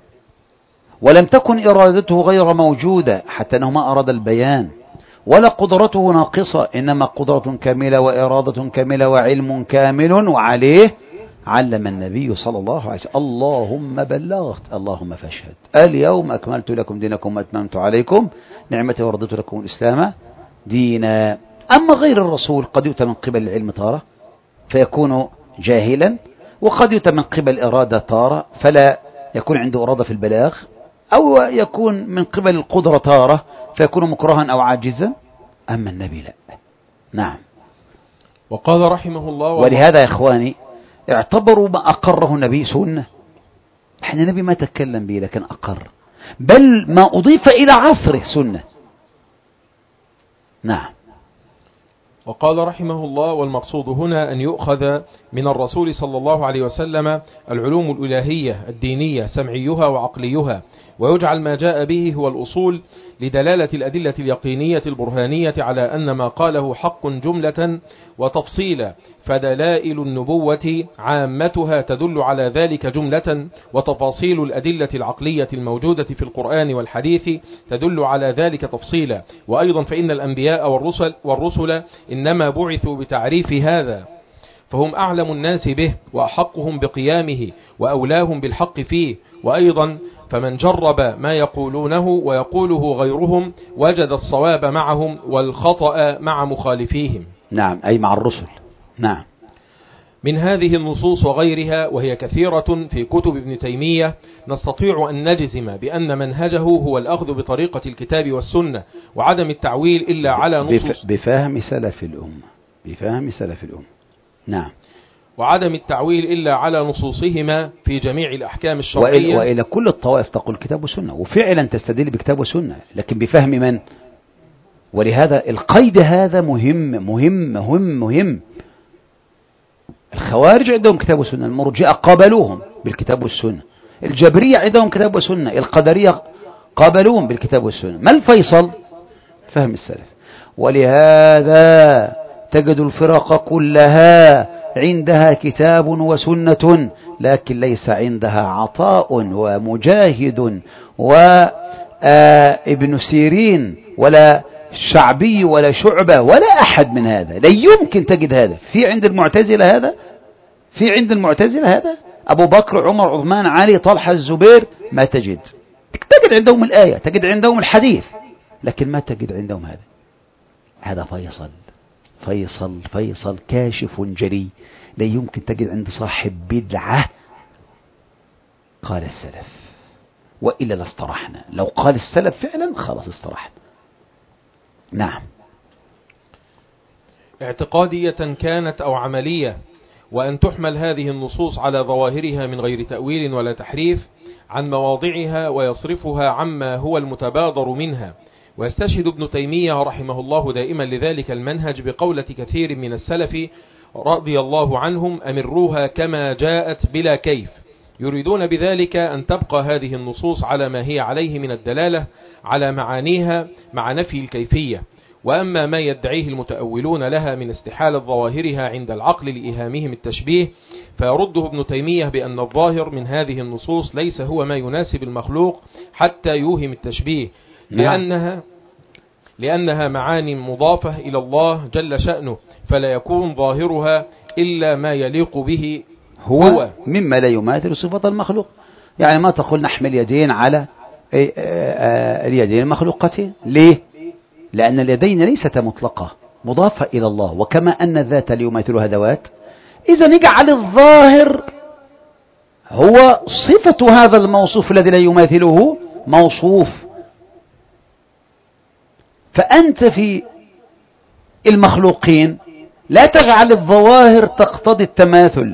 ولم تكن إرادته غير موجودة حتى أنه ما أراد البيان، ولا قدرته ناقصة إنما قدرة كاملة وإرادة كاملة وعلم كامل، وعليه علم النبي صلى الله عليه وسلم. اللهم بلغت اللهم فاشهد. اليوم أكملت لكم دينكم وأتممت عليكم نعمتي ورضيت لكم الإسلام دينا. أما غير الرسول قد يؤتى من قبل العلم تارة فيكون جاهلا، وقد يؤتى من قبل إرادة تارة فلا يكون عنده إرادة في البلاغ، أو يكون من قبل القدرة تارة فيكون مكرها أو عاجزا. أما النبي لا. نعم. وقال رحمه الله: ولهذا يا إخواني اعتبروا ما أقره النبي سنة. احنا النبي ما تكلم به لكن أقر، بل ما أضيف إلى عصره سنة. نعم. وقال رحمه الله: والمقصود هنا أن يؤخذ من الرسول صلى الله عليه وسلم العلوم الإلهية الدينية سمعيها وعقليها، ويجعل ما جاء به هو الأصول لدلالة الأدلة اليقينية البرهانية على أن ما قاله حق جملة وتفصيلا، فدلائل النبوة عامتها تدل على ذلك جملة، وتفاصيل الأدلة العقلية الموجودة في القرآن والحديث تدل على ذلك تفصيلا. وأيضا فإن الأنبياء والرسل, والرسل إنما بعثوا بتعريف هذا، فهم أعلم الناس به وأحقهم بقيامه وأولاهم بالحق فيه. وأيضا فمن جرب ما يقولونه ويقوله غيرهم وجد الصواب معهم والخطأ مع مخالفيهم. نعم، أي مع الرسل. نعم. من هذه النصوص وغيرها، وهي كثيرة في كتب ابن تيمية، نستطيع أن نجزم بأن منهجه هو الأخذ بطريقة الكتاب والسنة، وعدم التعويل إلا على نصوص بفهم سلف الأمة بفهم سلف الأمة. نعم. وعدم التعويل إلا على نصوصهما في جميع الأحكام الشرعية. وإلى كل الطوائف تقول كتاب وسنة، وفعلا تستدل بكتاب وسنة، لكن بفهم من؟ ولهذا القيد هذا مهم مهم مهم مهم. الخوارج عندهم كتاب وسنة، المرجئة قابلوهم بالكتاب والسنة، الجبرية عندهم كتاب وسنة، القدرية قابلوهم بالكتاب والسنة. ما الفيصل؟ فهم السلف. ولهذا تجد الفرق كلها عندها كتاب وسنة، لكن ليس عندها عطاء ومجاهد وابن سيرين ولا شعبي ولا شعبة ولا أحد من هذا. لا يمكن تجد هذا. في عند المعتزلة هذا، في عند المعتزلة هذا، أبو بكر عمر عثمان علي طلحة الزبير، ما تجد. تجد عندهم الآية، تجد عندهم الحديث، لكن ما تجد عندهم هذا. هذا فيصل فيصل فيصل كاشف جلي. لا يمكن تجد عند صاحب بدعة قال السلف، وإلا لاسترحنا. لو قال السلف فعلا خلاص استرحنا. نعم. اعتقادية كانت أو عملية، وأن تحمل هذه النصوص على ظواهرها من غير تأويل ولا تحريف عن مواضعها، ويصرفها عما هو المتبادر منها. ويستشهد ابن تيمية رحمه الله دائما لذلك المنهج بقولة كثير من السلف رضي الله عنهم: أمروها كما جاءت بلا كيف. يريدون بذلك أن تبقى هذه النصوص على ما هي عليه من الدلالة على معانيها مع نفي الكيفية. وأما ما يدعيه المتأولون لها من استحالة ظواهرها عند العقل لإيهامهم التشبيه، فيرده ابن تيمية بأن الظاهر من هذه النصوص ليس هو ما يناسب المخلوق حتى يوهم التشبيه، لأنها لأنها معاني مضافة إلى الله جل شأنه، فلا يكون ظاهرها إلا ما يليق به هو, هو مما لا يماثل صفة المخلوق. يعني ما تقول نحمل يدين على اليدين المخلوقتين. ليه؟ لأن اليدين ليست مطلقة، مضافة إلى الله، وكما أن الذات لا يماثلها ذوات، إذا نجعل الظاهر هو صفة هذا الموصوف الذي لا يماثله موصوف. فأنت في المخلوقين لا تجعل الظواهر تقتضي التماثل،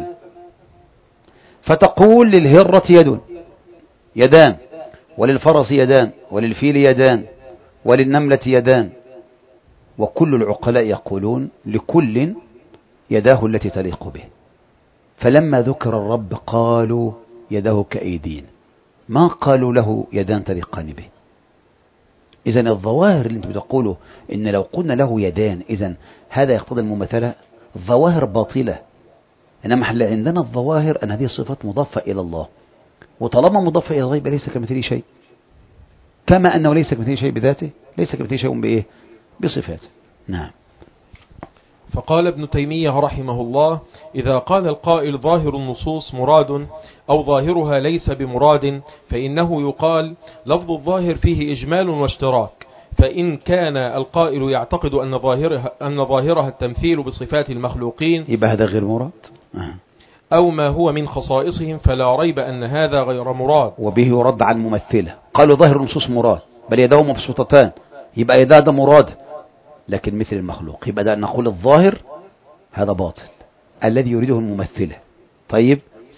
فتقول للهرة يد يدان، وللفرس يدان، وللفيل يدان، وللنملة يدان. وكل العقلاء يقولون لكل يداه التي تليق به. فلما ذكر الرب قالوا يداه كأيدين، ما قالوا له يدان تليقان به. إذن الظواهر اللي انت بتقوله إن لو قلنا له يدان إذن هذا يقتضي المماثلة، الظواهر باطلة. إنما عندنا الظواهر أن هذه صفات مضافة إلى الله، وطالما مضافة إلى الله ليس كمثله شيء، كما أنه ليس كمثله شيء بذاته، ليس كمثله شيء بإيه؟ بصفاته. نعم. فقال ابن تيمية رحمه الله: إذا قال القائل ظاهر النصوص مراد أو ظاهرها ليس بمراد، فإنه يقال لفظ الظاهر فيه إجمال واشتراك. فإن كان القائل يعتقد أن ظاهرها, أن ظاهرها التمثيل بصفات المخلوقين، يبقى هذا غير مراد، آه. أو ما هو من خصائصهم، فلا ريب أن هذا غير مراد. وبه يرد على الممثلة. قالوا ظاهر النصوص مراد، بل يداه مبسوطتان، يبقى يداه ده مراد، لكن مثل المخلوق. يبقى ده نقول الظاهر هذا باطل الذي يريده الممثلة. طيب،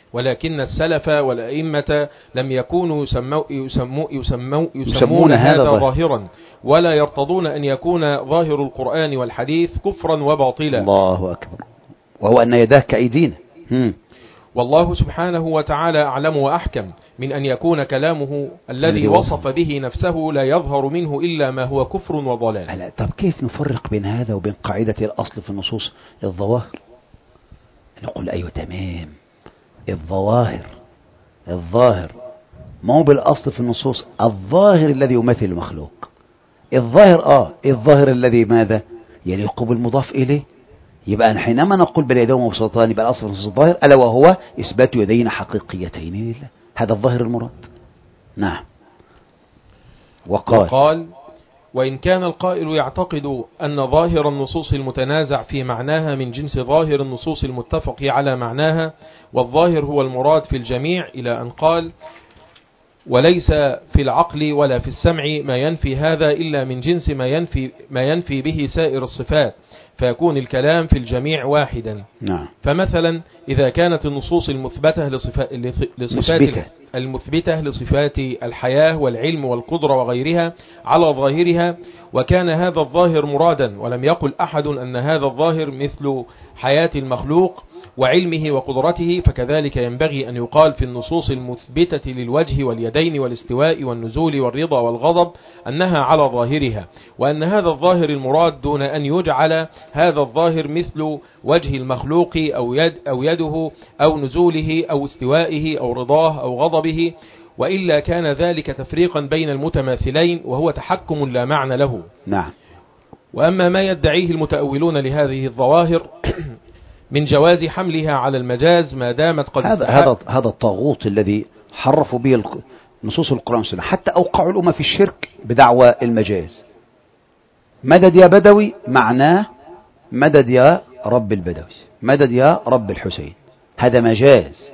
ولكن السلف والأئمة لم يكونوا يسمو يسمو يسمو يسمون, يسمون هذا هذا ظاهرا، ولا يرتضون أن يكون ظاهر القرآن والحديث كفرا وباطلا. الله أكبر. وهو أن يداه كأيدينا. هم. والله سبحانه وتعالى أعلم وأحكم من أن يكون كلامه الذي وصف به نفسه لا يظهر منه إلا ما هو كفر وضلال. طب كيف نفرق بين هذا وبين قاعدة الأصل في النصوص الظواهر؟ نقول أيوة تمام، الظواهر الظاهر ما هو بالأصل في النصوص الظاهر الذي يمثل المخلوق. الظاهر آه الظاهر الذي ماذا يليق بالمضاف إليه. يبقى حينما نقول بل يديه مبسوطتان يبقى الأصل في النصوص الظاهر ألا وهو إثبات يدين حقيقيتين لله، هذا الظاهر المراد. نعم. وقال, وقال وإن كان القائل يعتقد أن ظاهر النصوص المتنازع في معناها من جنس ظاهر النصوص المتفق على معناها، والظاهر هو المراد في الجميع، إلى أن قال وليس في العقل ولا في السمع ما ينفي هذا إلا من جنس ما ينفي, ما ينفي به سائر الصفات، فيكون الكلام في الجميع واحدا. نعم. فمثلا إذا كانت النصوص المثبتة لصفات, لصفات المثبتة لصفات الحياة والعلم والقدرة وغيرها على ظاهرها، وكان هذا الظاهر مرادا، ولم يقل أحد أن هذا الظاهر مثل حياة المخلوق وعلمه وقدرته، فكذلك ينبغي أن يقال في النصوص المثبتة للوجه واليدين والاستواء والنزول والرضا والغضب أنها على ظاهرها، وأن هذا الظاهر المراد دون أن يجعل هذا الظاهر مثل وجه المخلوق أو, يد أو يده أو نزوله أو استوائه أو رضاه أو غضبه، وإلا كان ذلك تفريقا بين المتماثلين وهو تحكم لا معنى له. نعم. وأما ما يدعيه المتأولون لهذه الظواهر من جواز حملها على المجاز ما دامت قد هذا هذا هذا الطاغوت الذي حرفوا به نصوص القرآن والسنة، حتى أوقعوا الأمة في الشرك بدعوى المجاز. مدد يا بدوي معناه مدد يا رب البدوي، مدد يا رب الحسين، هذا مجاز.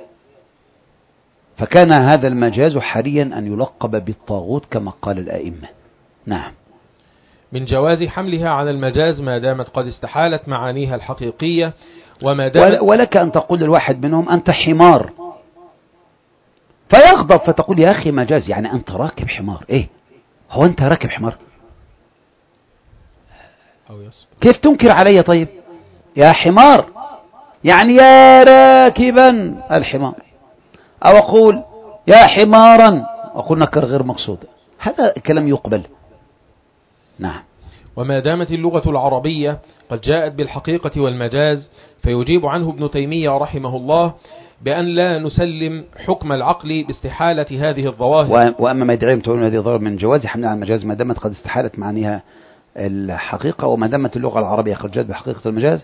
فكان هذا المجاز حريا أن يلقب بالطاغوت كما قال الأئمة. نعم. من جواز حملها على المجاز ما دامت قد استحالت معانيها الحقيقية، وما دامت ولك أن تقول للواحد منهم أنت حمار فيغضب، فتقول يا أخي مجاز، يعني أنت راكب حمار. إيه هو أنت راكب حمار؟ كيف تنكر علي؟ طيب يا حمار يعني يا راكبا الحمار، أو أقول يا حمارا أقول نكر غير مقصود، هذا كلام يقبل. نعم. وما دامت اللغة العربية قد جاءت بالحقيقة والمجاز، فيجيب عنه ابن تيمية رحمه الله بأن لا نسلم حكم العقل باستحالة هذه الظواهر. وأما ما يدعي تقولون هذه الظواهر من جواز حملها على المجاز ما دامت قد استحالت معانيها الحقيقة، وما دامت اللغة العربية قد جاءت بحقيقة المجاز،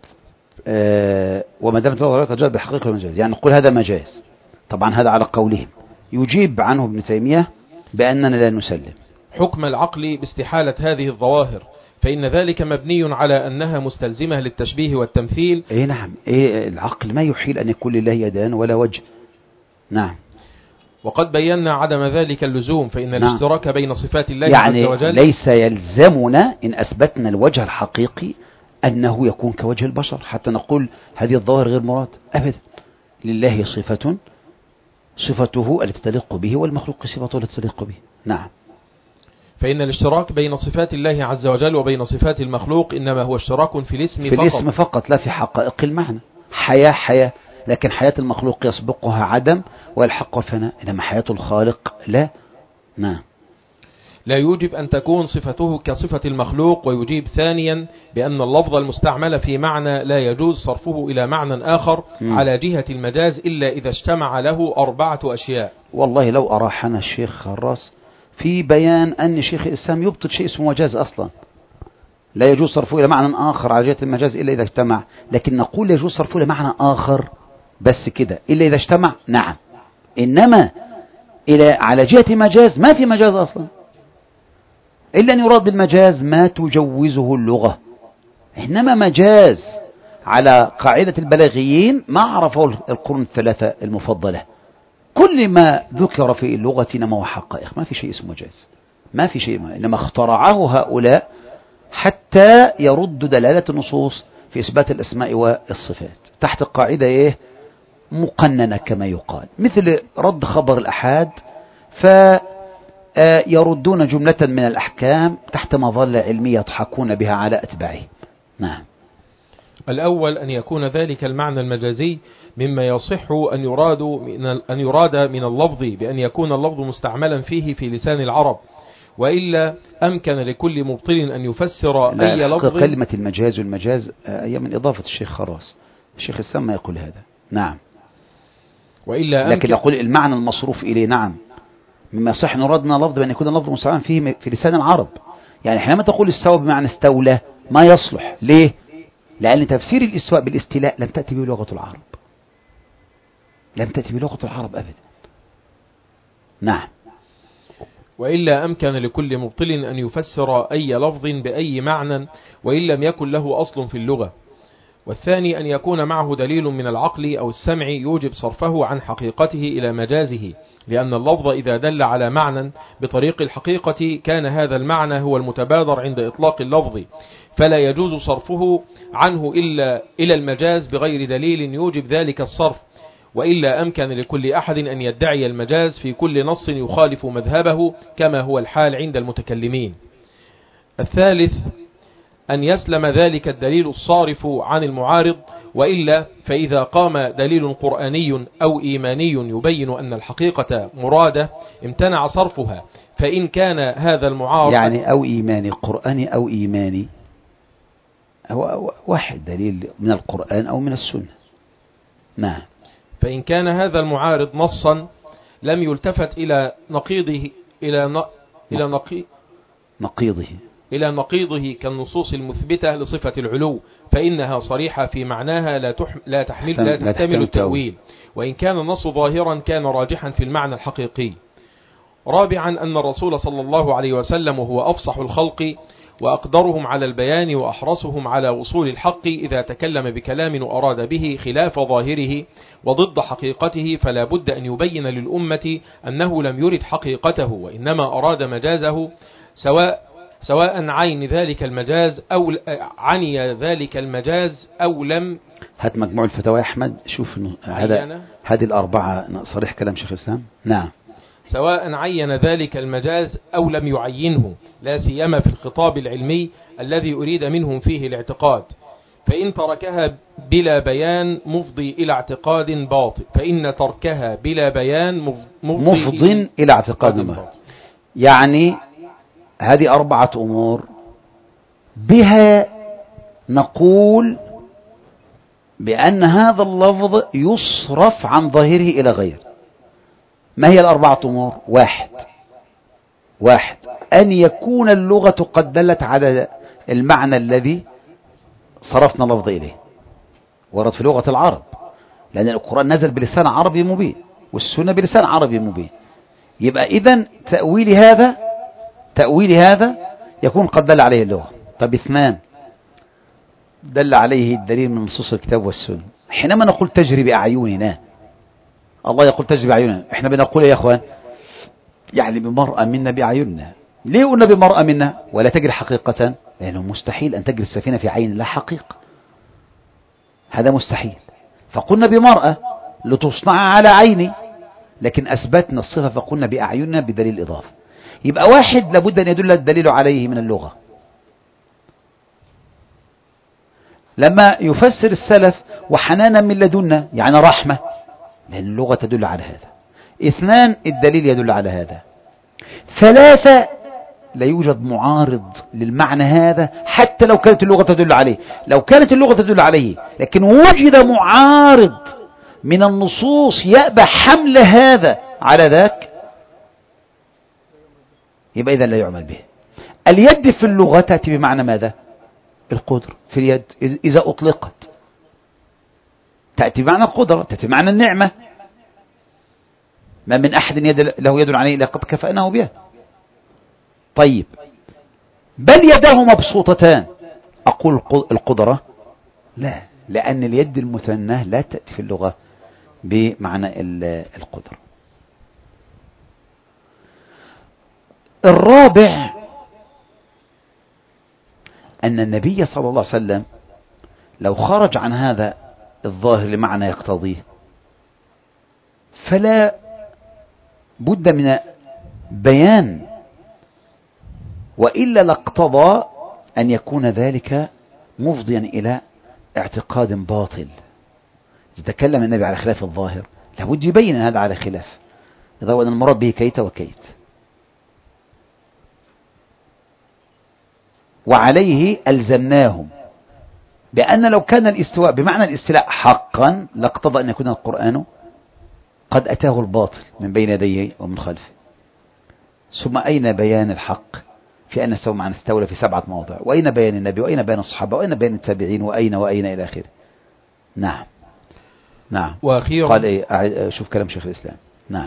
آه وما دامت اللغة العربية قد جاءت بحقيقة المجاز، يعني نقول هذا مجاز. طبعا هذا على قولهم. يجيب عنه ابن تيمية بأننا لا نسلم حكم العقل باستحالة هذه الظواهر، فإن ذلك مبني على أنها مستلزمة للتشبيه والتمثيل. إيه نعم. إيه العقل ما يحيل أن يكون لله يدان ولا وجه. نعم. وقد بينا عدم ذلك اللزوم، فإن نعم. الاشتراك بين صفات الله يعني عز وجل ليس يلزمنا إن أثبتنا الوجه الحقيقي أنه يكون كوجه البشر حتى نقول هذه الظواهر غير مراد أبدا. لله صفة صفته التي تليق به، والمخلوق صفته التي تليق به. نعم. فإن الاشتراك بين صفات الله عز وجل وبين صفات المخلوق إنما هو اشتراك في الاسم في فقط. الاسم فقط لا في حقائق المعنى. حياة حياة، لكن حياة المخلوق يسبقها عدم ويلحقها فناء، إنما حياة الخالق لا. نعم. لا يوجب أن تكون صفته كصفة المخلوق، ويجيب ثانيا بأن اللفظ المستعمل في معنى لا يجوز صرفه إلى معنى آخر م. على جهة المجاز إلا إذا اجتمع له أربعة أشياء. والله لو أراحنا الشيخ خراس في بيان أن شيخ الإسلام يبطل شيء اسمه مجاز أصلا، لا يجوز صرفه إلى معنى آخر على جهة المجاز إلا إذا اجتمع، لكن نقول يجوز صرفه إلى معنى آخر بس كده إلا إذا اجتمع. نعم. إنما إلى على جهة مجاز ما في مجاز أصلا، إلا أن يراد بالمجاز ما تجوزه اللغة. إنما مجاز على قاعدة البلاغيين ما عرفه القرون الثلاثة المفضلة، كل ما ذكر في اللغة إنما هو حقائق، ما في شيء اسمه مجاز، ما في شيء ما. إنما اخترعه هؤلاء حتى يرد دلالة النصوص في إثبات الأسماء والصفات تحت القاعدة إيه؟ مقننة كما يقال، مثل رد خبر الأحاد، فيردون جملة من الأحكام تحت مظلة علمية يضحكون بها على أتباعهم. نعم. الأول أن يكون ذلك المعنى المجازي مما يصح أن يراد من أن يراد من اللفظ بأن يكون اللفظ مستعملا فيه في لسان العرب، وإلا أمكن لكل مبطل أن يفسر أي لفظ. كلمة المجاز والمجاز هي من إضافة الشيخ خراس، الشيخ السام ما يقول هذا. نعم. وإلا لكن يقول المعنى المصروف إليه نعم مما يصح نرادنا لفظ بأن يكون اللفظ مستعملا فيه في لسان العرب. يعني حينما تقول استوى بمعنى استولى ما يصلح. ليه؟ لأن تفسير الاستواء بالاستيلاء لم تأتي به لغة العرب، لم تأتي به لغة العرب أبدا. نعم. وإلا أمكن لكل مبطل أن يفسر أي لفظ بأي معنى وإن لم يكن له أصل في اللغة. والثاني أن يكون معه دليل من العقل أو السمع يوجب صرفه عن حقيقته إلى مجازه، لأن اللفظ إذا دل على معنى بطريق الحقيقة كان هذا المعنى هو المتبادر عند إطلاق اللفظ، فلا يجوز صرفه عنه إلا إلى المجاز بغير دليل يوجب ذلك الصرف. وإلا أمكن لكل أحد أن يدعي المجاز في كل نص يخالف مذهبه كما هو الحال عند المتكلمين. الثالث أن يسلم ذلك الدليل الصارف عن المعارض، وإلا فإذا قام دليل قرآني أو إيماني يبين أن الحقيقة مرادة امتنع صرفها، فإن كان هذا المعارض يعني أو إيماني قرآني أو إيماني هو واحد دليل من القرآن أو من السنة. نعم. فإن كان هذا المعارض نصا لم يلتفت إلى نقيضه إلى ن... إلى نقي... نقيضه إلى نقيضه كالنصوص المثبتة لصفة العلو، فإنها صريحة في معناها لا, تح... لا تحمل لا تحتمل التأويل، وإن كان النص ظاهرا كان راجحا في المعنى الحقيقي. رابعا أن الرسول صلى الله عليه وسلم هو أفصح الخلق وأقدرهم على البيان وأحرصهم على وصول الحق، إذا تكلم بكلام أراد به خلاف ظاهره وضد حقيقته فلا بد أن يبين للأمة أنه لم يرد حقيقته وإنما أراد مجازه، سواء سواء عين ذلك المجاز أو عني ذلك المجاز أو لم. هات مجموع الفتاوى يا أحمد، شوف هذا هذه الأربعة صريح كلام شيخ الإسلام. نعم. سواء عين ذلك المجاز أو لم يعينه، لا سيما في الخطاب العلمي الذي أريد منهم فيه الاعتقاد، فإن تركها بلا بيان مفضي إلى اعتقاد باطل، فإن تركها بلا بيان مفضي, مفضي إلى اعتقاد باطل. يعني هذه أربعة أمور بها نقول بأن هذا اللفظ يصرف عن ظاهره إلى غير. ما هي الأربعة أمور؟ واحد واحد أن يكون اللغة قد دلت على المعنى الذي صرفنا اللفظ إليه، ورد في لغة العرب، لأن القرآن نزل بلسان عربي مبين والسنة بلسان عربي مبين. يبقى إذن تأويل هذا تأويل هذا يكون قد دل عليه اللغة. طب اثنان دل عليه الدليل من نصوص الكتاب والسنة. حينما نقول تجري بأعيننا، الله يقول تجري بأعيننا، احنا بنقول يا اخوان يعني بمرأة منا بأعيننا. ليه قلنا بمرأة منا ولا تجري حقيقة؟ لأنه مستحيل أن تجري السفينة في عين لا حقيقة، هذا مستحيل. فقلنا بمرأة لتصنع على عيني، لكن أثبتنا الصفة فقلنا بأعيننا بدليل إضافة. يبقى واحد لابد أن يدل الدليل عليه من اللغة. لما يفسر السلف وحنانا من لدنا يعني رحمة، لأن اللغة تدل على هذا. اثنان الدليل يدل على هذا. ثلاثة لا يوجد معارض للمعنى هذا حتى لو كانت اللغة تدل عليه. لو كانت اللغة تدل عليه لكن وجد معارض من النصوص يأبى حمل هذا على ذاك، يبقى إذا لا يعمل به. اليد في اللغة تأتي بمعنى ماذا؟ القدر في اليد إذا أطلقت تأتي بمعنى القدرة، تأتي بمعنى النعمة. ما من أحد يد له يد عليه إلا قد كفأناه بها. طيب بل يداه مبسوطتان، أقول القدرة لا، لأن اليد المثنى لا تأتي في اللغة بمعنى القدرة. الرابع أن النبي صلى الله عليه وسلم لو خرج عن هذا الظاهر لمعنى يقتضيه فلا بد من بيان، وإلا لاقتضى أن يكون ذلك مفضيا إلى اعتقاد باطل. يتكلم النبي على خلاف الظاهر، لابد يبين أن هذا على خلاف، إذا أن المراد به كيت وكيت. وعليه ألزمناهم بأن لو كان الاستواء بمعنى الاستيلاء حقا لاقتضى أن يكون القرآن قد أتاه الباطل من بين يديه ومن خلفه. ثم أين بيان الحق في أن سوى معنا استولى في سبعة مواضع؟ وأين بيان النبي؟ وأين بيان الصحابة؟ وأين بيان التابعين؟ وأين وأين إلى آخره. نعم نعم. وأخيرا قال إيه؟ شوف كلام شيخ الإسلام. نعم.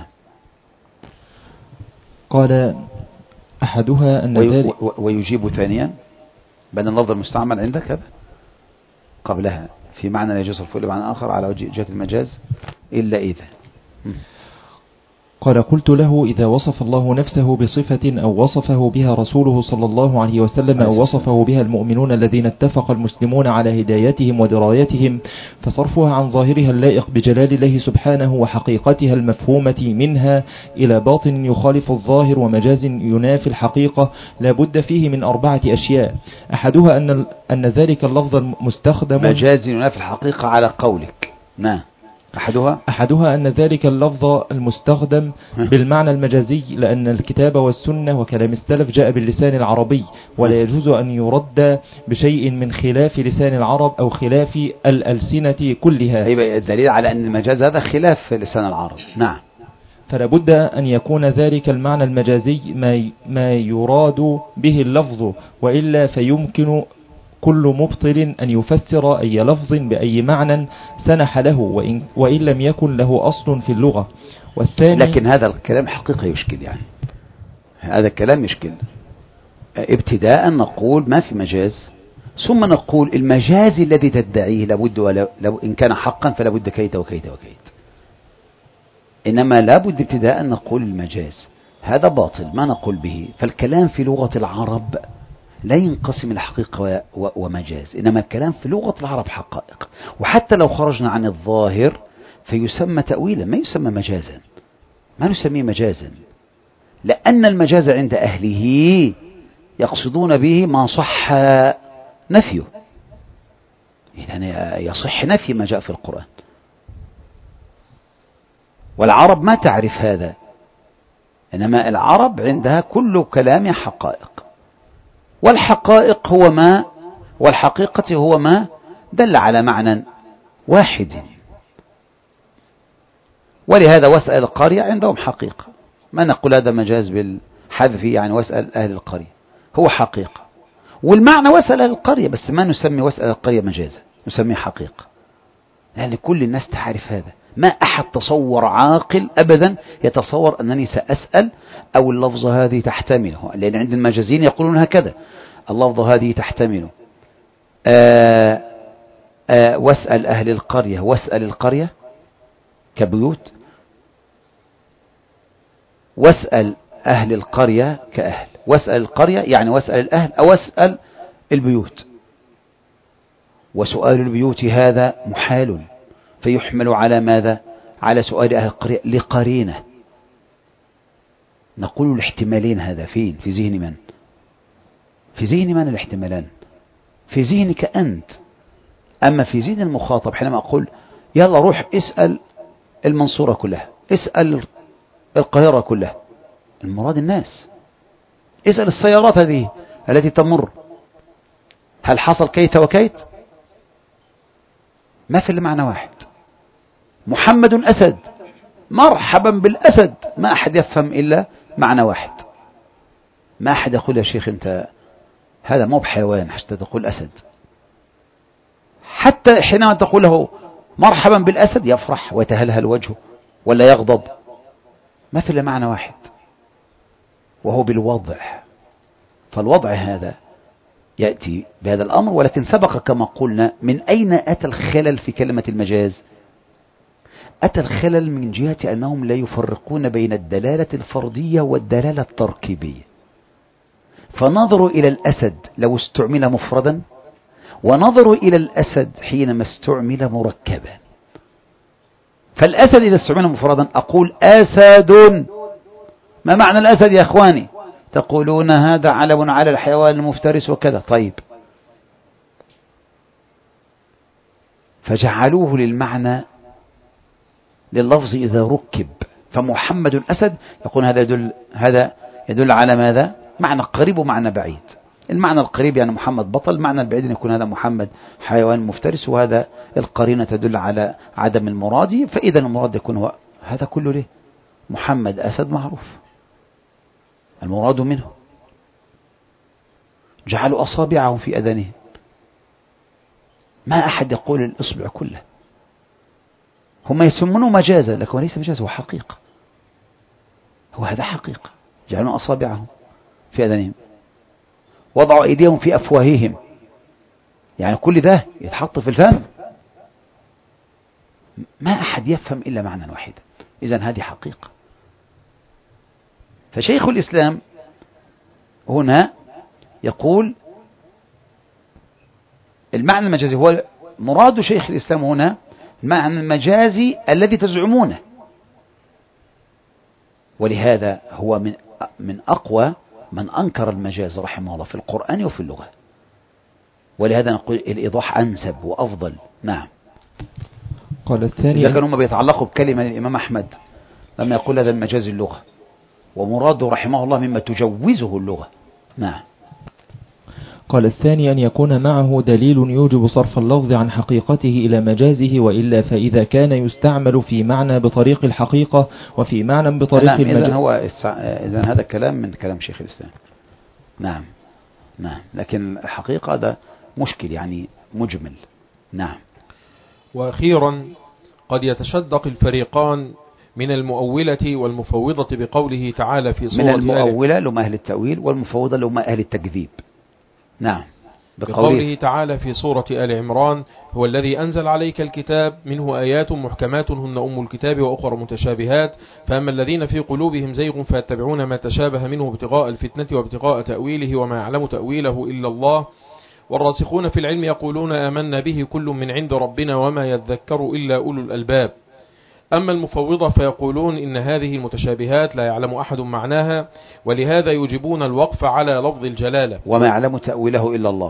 قال أحدها أن وي ذلك ويجيب ثانيا بأن اللفظ المستعمل عندك هذا قبلها في معنى لا يجوز الفعل بمعنى آخر على جهة المجاز إلا إذا. قال قلت له إذا وصف الله نفسه بصفة أو وصفه بها رسوله صلى الله عليه وسلم أو وصفه بها المؤمنون الذين اتفق المسلمون على هدايتهم ودرايتهم، فصرفها عن ظاهرها اللائق بجلال الله سبحانه وحقيقتها المفهومة منها إلى باطن يخالف الظاهر ومجاز ينافي الحقيقة لا بد فيه من أربعة أشياء. أحدها أن, أن ذلك اللفظ المستخدم مجاز ينافي الحقيقة على قولك. نعم. أحدها أحدها أن ذلك اللفظ المستخدم بالمعنى المجازي، لأن الكتاب والسنة وكلام السلف جاء باللسان العربي، ولا يجوز أن يرد بشيء من خلاف لسان العرب أو خلاف الألسنة كلها. أي الدليل على أن المجاز هذا خلاف لسان العرب. نعم. فلا بد أن يكون ذلك المعنى المجازي ما ما يراد به اللفظ، وإلا فيمكن كل مبطل أن يفسر أي لفظ بأي معنى سنح له، وإن, وإن لم يكن له أصل في اللغة. والثاني لكن هذا الكلام حقيقة يشكل، يعني هذا الكلام يشكل. ابتداء نقول ما في مجاز، ثم نقول المجاز الذي تدعيه لابد ولو لو إن كان حقا فلا بد كيت وكيت وكيت. إنما لابد ابتداء نقول المجاز هذا باطل ما نقول به. فالكلام في لغة العرب لا ينقسم إلى حقيقة ومجاز، إنما الكلام في لغة العرب حقائق، وحتى لو خرجنا عن الظاهر فيسمى تأويلا ما يسمى مجازا، ما نسميه مجازا، لأن المجاز عند أهله يقصدون به ما صح نفيه، يعني يصح نفي ما جاء في القرآن، والعرب ما تعرف هذا، إنما العرب عندها كل كلام حقائق، والحقائق هو ما والحقيقة هو ما دل على معنى واحد. ولهذا واسأل القرية عندهم حقيقة، ما نقول هذا مجاز بالحذف، يعني واسأل أهل القرية هو حقيقة، والمعنى واسأل أهل القرية، بس ما نسمي واسأل القرية مجازا، نسميه حقيقة، لأن يعني كل الناس تعرف هذا. ما أحد تصور عاقل أبدا يتصور أنني سأسأل أو اللفظة هذه تحتمله، لأن عند المجازين يقولون هكذا اللفظة هذه تحتمله. آآ آآ واسأل أهل القرية، واسأل القرية كبيوت، واسأل أهل القرية كأهل، واسأل القرية يعني واسأل الأهل أو واسأل البيوت، وسؤال البيوت هذا محال، فيحمل على ماذا؟ على سؤال أهل القرية لقرينة. نقول الاحتمالين هذا فين؟ في ذهن من؟ في ذهن من الاحتمالان؟ في ذهنك أنت. أما في ذهن المخاطب حينما أقول يلا روح اسأل المنصورة كلها، اسأل القاهرة كلها، المراد الناس، اسأل السيارات هذه التي تمر، هل حصل كيت وكيت؟ ما في إلا معنى واحد، محمد أسد، مرحبا بالأسد، ما أحد يفهم إلا معنى واحد. ما أحد يقول يا شيخ أنت هذا مو بحيوان حتى تقول أسد، حتى حينما تقول له مرحبا بالأسد يفرح ويتهلهل وجهه ولا يغضب، ما في إلا معنى واحد وهو بالوضع. فالوضع هذا يأتي بهذا الأمر، ولكن سبق كما قلنا من أين أتى الخلل في كلمة المجاز؟ أتى الخلل من جهة أنهم لا يفرقون بين الدلالة الفردية والدلالة التركيبية، فنظروا إلى الأسد لو استعمل مفردا، ونظروا إلى الأسد حينما استعمل مركبا، فالأسد إذا استعمل مفردا أقول أسد. ما معنى الأسد يا أخواني؟ تقولون هذا علم على الحيوان المفترس وكذا. طيب، فجعلوه للمعنى لللفظ إذا ركب. فمحمد أسد يقول هذا يدل, هذا يدل على ماذا؟ معنى قريب ومعنى بعيد. المعنى القريب يعني محمد بطل، المعنى البعيد يكون هذا محمد حيوان مفترس، وهذا القرينة تدل على عدم المراد. فإذا المراد يكون هو هذا كله. ليه؟ محمد أسد معروف المراد منه. جعلوا أصابعهم في أذانهم. ما أحد يقول الإصبع كله. هم يسمونه مجازا، لكن ليس مجازا، هو حقيقة. هو هذا حقيقة. جعلوا أصابعهم في أذانهم، وضعوا أيديهم في أفواههم. يعني كل ده يتحط في الفم. ما أحد يفهم إلا معنى واحدا. إذن هذه حقيقة. فشيخ الإسلام هنا يقول المعنى المجازي هو مراد شيخ الإسلام هنا المعنى المجازي الذي تزعمونه، ولهذا هو من من أقوى من أنكر المجاز رحمه الله في القرآن وفي اللغة. ولهذا نقول الإيضاح أنسب وأفضل. نعم. قال الثاني إذا كانوا هم بيتعلقوا بكلمة للإمام أحمد لما يقول هذا المجاز اللغة، ومراده رحمه الله مما تجوزه اللغة. نعم. قال الثاني أن يكون معه دليل يوجب صرف اللفظ عن حقيقته إلى مجازه، وإلا فإذا كان يستعمل في معنى بطريق الحقيقة وفي معنى بطريق نعم. المجاز. إذن هو إذن هذا كلام من كلام شيخ الإسلام. نعم نعم. لكن الحقيقة هذا مشكل يعني مجمل. نعم. وأخيرا قد يتشدق الفريقان من المؤولة والمفوضة بقوله تعالى في سورة من المؤولة لهم أهل التأويل، والمفوضة لهم أهل التكذيب. نعم. بقوله تعالى في سورة آل عمران هو الذي أنزل عليك الكتاب منه آيات محكمات هن أم الكتاب وأخرى متشابهات فأما الذين في قلوبهم زيغ فيتبعون ما تشابه منه ابتغاء الفتنة وابتغاء تأويله وما يعلم تأويله إلا الله والراسخون في العلم يقولون آمنا به كل من عند ربنا وما يذكر إلا أولو الألباب. أما المفوضة فيقولون إن هذه المتشابهات لا يعلم أحد معناها، ولهذا يجبون الوقف على لفظ الجلالة وما يعلم تأويله إلا الله،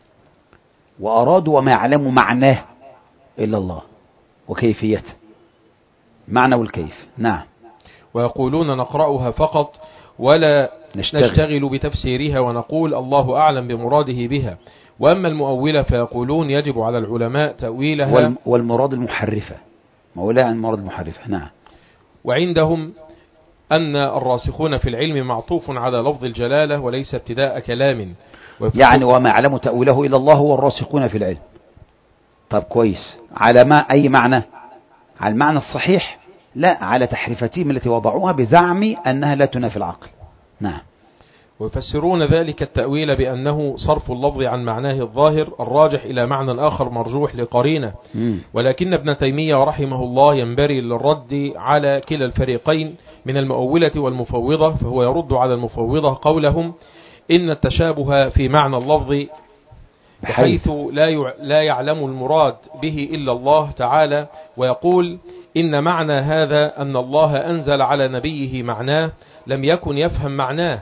وأرادوا وما يعلم معناه إلا الله وكيفيته، معنى والكيف. نعم. ويقولون نقرأها فقط ولا نشتغل, نشتغل بتفسيرها ونقول الله أعلم بمراده بها. وأما المؤولة فيقولون يجب على العلماء تأويلها والمراد المحرفة، مولاها عن مراد المحرفة. نعم. وعندهم أن الراسخون في العلم معطوف على لفظ الجلالة وليس ابتداء كلام، يعني وما يعلم تأويله إلا الله والراسخون في العلم. طب كويس، على ما أي معنى؟ على المعنى الصحيح؟ لا، على تحريفتهم التي وضعوها بزعم أنها لا تنافي العقل. نعم. ويفسرون ذلك التأويل بأنه صرف اللفظ عن معناه الظاهر الراجح إلى معنى آخر مرجوح لقرينه. ولكن ابن تيمية رحمه الله ينبري للرد على كلا الفريقين من المؤولة والمفوضة، فهو يرد على المفوضة قولهم إن التشابه في معنى اللفظ بحيث لا لا يعلم المراد به إلا الله تعالى، ويقول إن معنى هذا أن الله أنزل على نبيه معناه لم يكن يفهم معناه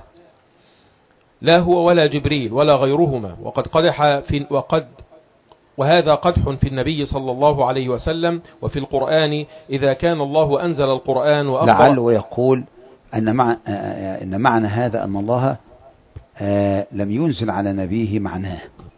لا هو ولا جبريل ولا غيرهما، وقد قدح في وقد وهذا قدح في النبي صلى الله عليه وسلم وفي القرآن إذا كان الله أنزل القرآن وأخبر. لعله يقول أن معنى, إن معنى هذا أن الله لم ينزل على نبيه معناه،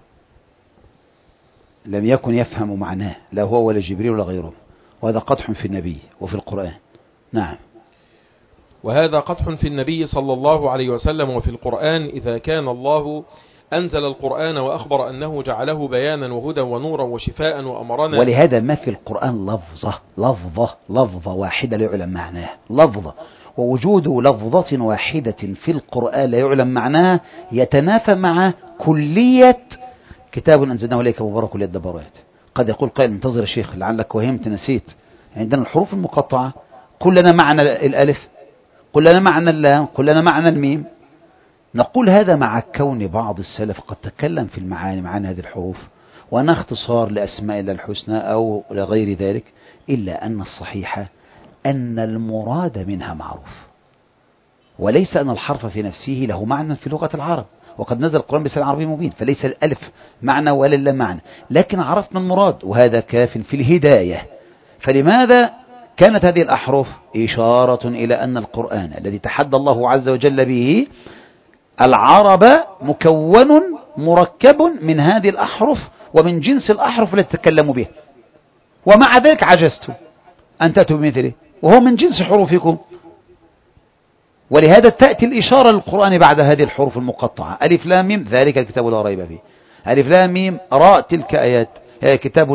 لم يكن يفهم معناه لا هو ولا جبريل ولا غيره، وهذا قدح في النبي وفي القرآن. نعم. وهذا قدح في النبي صلى الله عليه وسلم وفي القرآن إذا كان الله أنزل القرآن وأخبر أنه جعله بيانا وهدى ونورا وشفاء وأمرنا. ولهذا ما في القرآن لفظة لفظة لفظة واحدة لا يعلم معناه، لفظة، ووجود لفظة واحدة في القرآن لا يعلم معناها يتنافى مع كلية كتاب أنزلناه إليك مبارك لليدبروا آياته. قد يقول قائل انتظر يا شيخ لعلك وهمت نسيت، عندنا الحروف المقطعة قل لنا معنى الألف، قل لنا معنى اللام، قل لنا معنى الميم. نقول هذا مع كون بعض السلف قد تكلم في المعاني معاني هذه الحروف وأنها اختصار لأسماء الله الحسنى أو لغير ذلك، إلا أن الصحيح أن المراد منها معروف، وليس أن الحرف في نفسه له معنى في لغة العرب، وقد نزل القرآن بلسان عربي مبين، فليس الألف معنى ولا لا معنى، لكن عرفنا المراد وهذا كاف في الهداية. فلماذا كانت هذه الأحرف إشارة إلى أن القرآن الذي تحدى الله عز وجل به العرب مكون مركب من هذه الأحرف ومن جنس الأحرف التي تتكلموا بها، ومع ذلك عجزتم أن تأتوا بمثله وهو من جنس حروفكم. ولهذا تأتي الإشارة للقرآن بعد هذه الحروف المقطعة: ألف لام ميم ذلك الكتاب لا ريب فيه، ألف لام ميم راء تلك آيات كتاب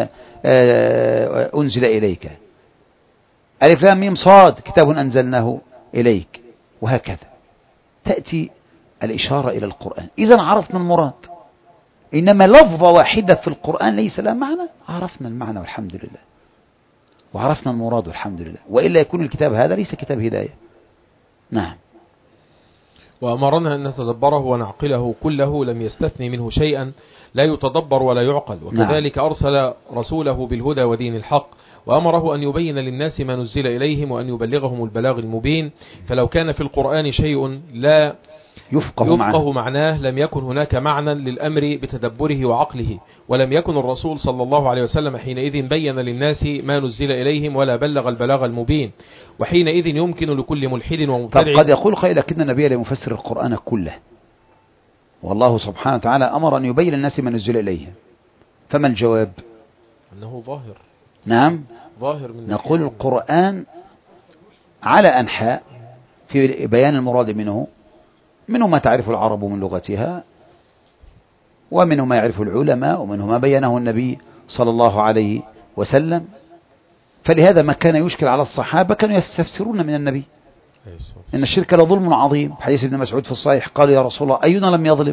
أنزل إليك، ألف لام ميم صاد كتاب أنزلناه إليك، وهكذا تأتي الإشارة إلى القرآن. إذن عرفنا المراد، إنما لفظة واحدة في القرآن ليس لها معنى، عرفنا المعنى والحمد لله، وعرفنا المراد والحمد لله، وإلا يكون الكتاب هذا ليس كتاب هداية. نعم. وأمرنا أن نتدبره ونعقله كله، لم يستثني منه شيئا لا يتدبر ولا يعقل. وكذلك أرسل رسوله بالهدى ودين الحق، وأمره أن يبين للناس ما نزل إليهم وأن يبلغهم البلاغ المبين. فلو كان في القرآن شيء لا يفقه, يفقه معناه لم يكن هناك معنى للأمر بتدبره وعقله، ولم يكن الرسول صلى الله عليه وسلم حينئذ بين للناس ما نزل إليهم ولا بلغ البلاغ المبين، وحينئذ يمكن لكل ملحد ومبتدع. قد يقول قائل لكن النبي لم يفسر القرآن كله، والله سبحانه وتعالى أمر أن يبين للناس ما نزل إليهم، فما الجواب؟ أنه ظاهر. نعم ظاهر. من نقول القرآن على أنحاء في بيان المراد منه، منه ما تعرف العرب من لغتها، ومنه ما يعرف العلماء، ومنه ما بينه النبي صلى الله عليه وسلم. فلهذا ما كان يشكل على الصحابة كانوا يستفسرون من النبي إن الشرك لظلم عظيم. حديث ابن مسعود في الصحيح قال يا رسول الله أينا لم يظلم؟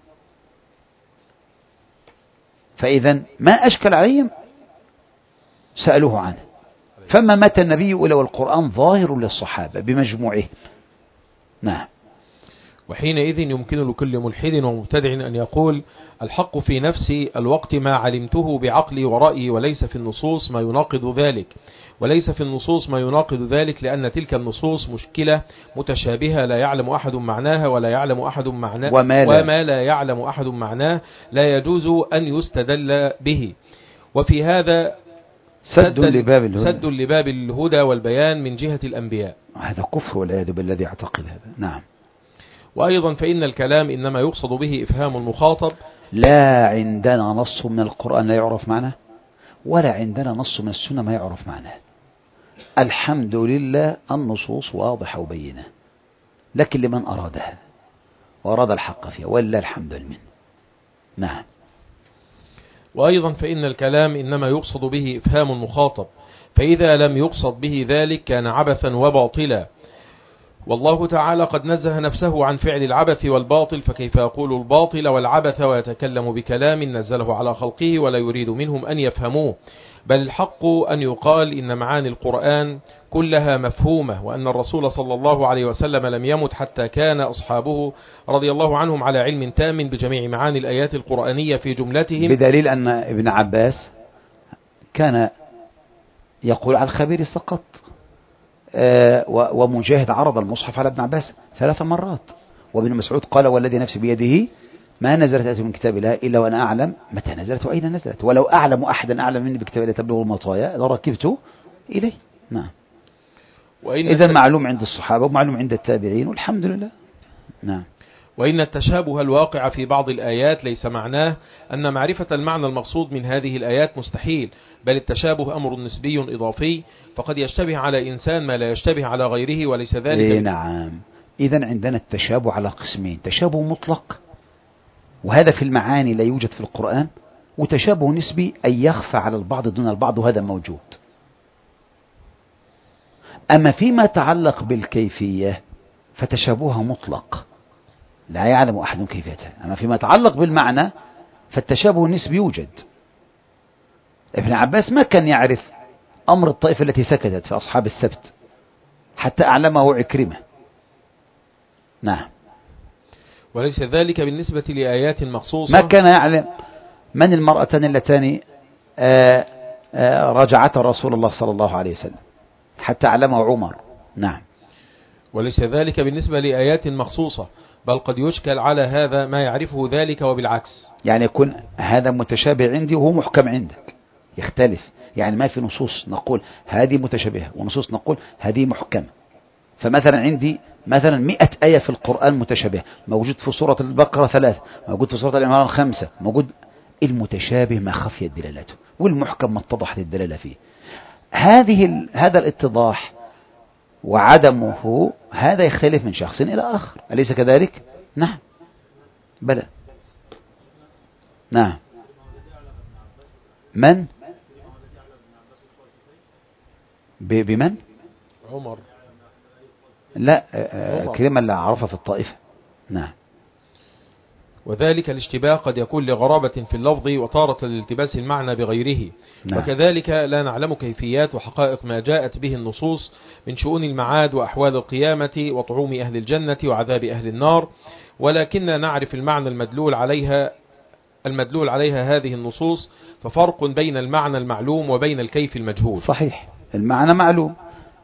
فإذا ما أشكل عليهم سألوه عنه، فما مات النبي إلا والقرآن ظاهر للصحابة بمجموعه. نعم. وحينئذ يمكن لكل ملحد ومبتدع أن يقول الحق في نفسي الوقت ما علمته بعقلي ورأيي، وليس في النصوص ما يناقض ذلك، وليس في النصوص ما يناقض ذلك لأن تلك النصوص مشكلة متشابهة لا يعلم أحد معناها ولا يعلم أحد معناه، وما لا, وما لا يعلم أحد معناه لا يجوز أن يستدل به. وفي هذا سد لباب الهدى, سد لباب الهدى والبيان من جهة الأنبياء. هذا كفر والعياذ بالله يعتقد هذا. نعم. وأيضا فإن الكلام إنما يقصد به إفهام المخاطب. لا عندنا نص من القرآن لا يعرف معناه، ولا عندنا نص من السنة ما يعرف معناه. الحمد لله النصوص واضحة وبينة، لكن لمن أرادها وأراد الحق فيها، ولا الحمد لله. نعم. وأيضا فإن الكلام إنما يقصد به إفهام المخاطب، فإذا لم يقصد به ذلك كان عبثا وباطلا، والله تعالى قد نزه نفسه عن فعل العبث والباطل، فكيف يقول الباطل والعبث ويتكلم بكلام نزله على خلقه ولا يريد منهم أن يفهموه؟ بل الحق أن يقال إن معاني القرآن كلها مفهومة، وأن الرسول صلى الله عليه وسلم لم يمت حتى كان أصحابه رضي الله عنهم على علم تام بجميع معاني الآيات القرآنية في جملتهم، بدليل أن ابن عباس كان يقول على الخبير سقط، ومجاهد عرض المصحف على ابن عباس ثلاث مرات، وابن مسعود قال والذي نفسي بيده ما نزلت آية من كتاب الله إلا وأنا أعلم متى نزلت وأين نزلت، ولو أعلم أحدا أعلم مني بكتاب الله تبلغ المطايا لركبت إليه. نعم. إذا معلوم عند الصحابة ومعلوم عند التابعين والحمد لله. نعم. وإن التشابه الواقع في بعض الآيات ليس معناه أن معرفة المعنى المقصود من هذه الآيات مستحيل، بل التشابه أمر نسبي إضافي، فقد يشتبه على إنسان ما لا يشتبه على غيره، وليس ذلك. إيه نعم. إذن عندنا التشابه على قسمين: تشابه مطلق وهذا في المعاني لا يوجد في القرآن، وتشابه نسبي أي يخفى على البعض دون البعض وهذا موجود. أما فيما يتعلق بالكيفية فتشابهها مطلق لا يعلم أحد كيفيتها، أما فيما يتعلق بالمعنى فالتشابه النسبي يوجد. ابن عباس ما كان يعرف أمر الطائفة التي سكتت في أصحاب السبت حتى أعلمه عكرمة. نعم. وليس ذلك بالنسبة لآيات مخصوصة، ما كان يعلم من المرأتان اللتان رجعتا رسول الله صلى الله عليه وسلم حتى علمه عمر؟ نعم. وليس ذلك بالنسبة لآيات مخصوصة، بل قد يشكل على هذا ما يعرفه ذلك وبالعكس. يعني يكون هذا متشابه عندي وهو محكم عندك، يختلف. يعني ما في نصوص نقول هذه متشابهة ونصوص نقول هذه محكمة. فمثلا عندي مثلا مئة آية في القرآن متشابهة، موجود في سورة البقرة ثلاثة، موجود في سورة العمران خمسة، موجود. المتشابه ما خفيت دلالته، والمحكم ما اتضحت الدلالة فيه. هذه هذا الاتضاح وعدمه هذا يختلف من شخص إلى آخر، أليس كذلك؟ نعم بلى. نعم. من بمن؟ عمر. لا كلمة اللي عرفها في الطائفة. نعم. وذلك الاشتباه قد يكون لغرابة في اللفظ وطارة لالتباس المعنى بغيره. نعم. وكذلك لا نعلم كيفيات وحقائق ما جاءت به النصوص من شؤون المعاد وأحوال القيامة وطعوم أهل الجنة وعذاب أهل النار، ولكننا نعرف المعنى المدلول عليها المدلول عليها هذه النصوص، ففرق بين المعنى المعلوم وبين الكيف المجهول. صحيح، المعنى معلوم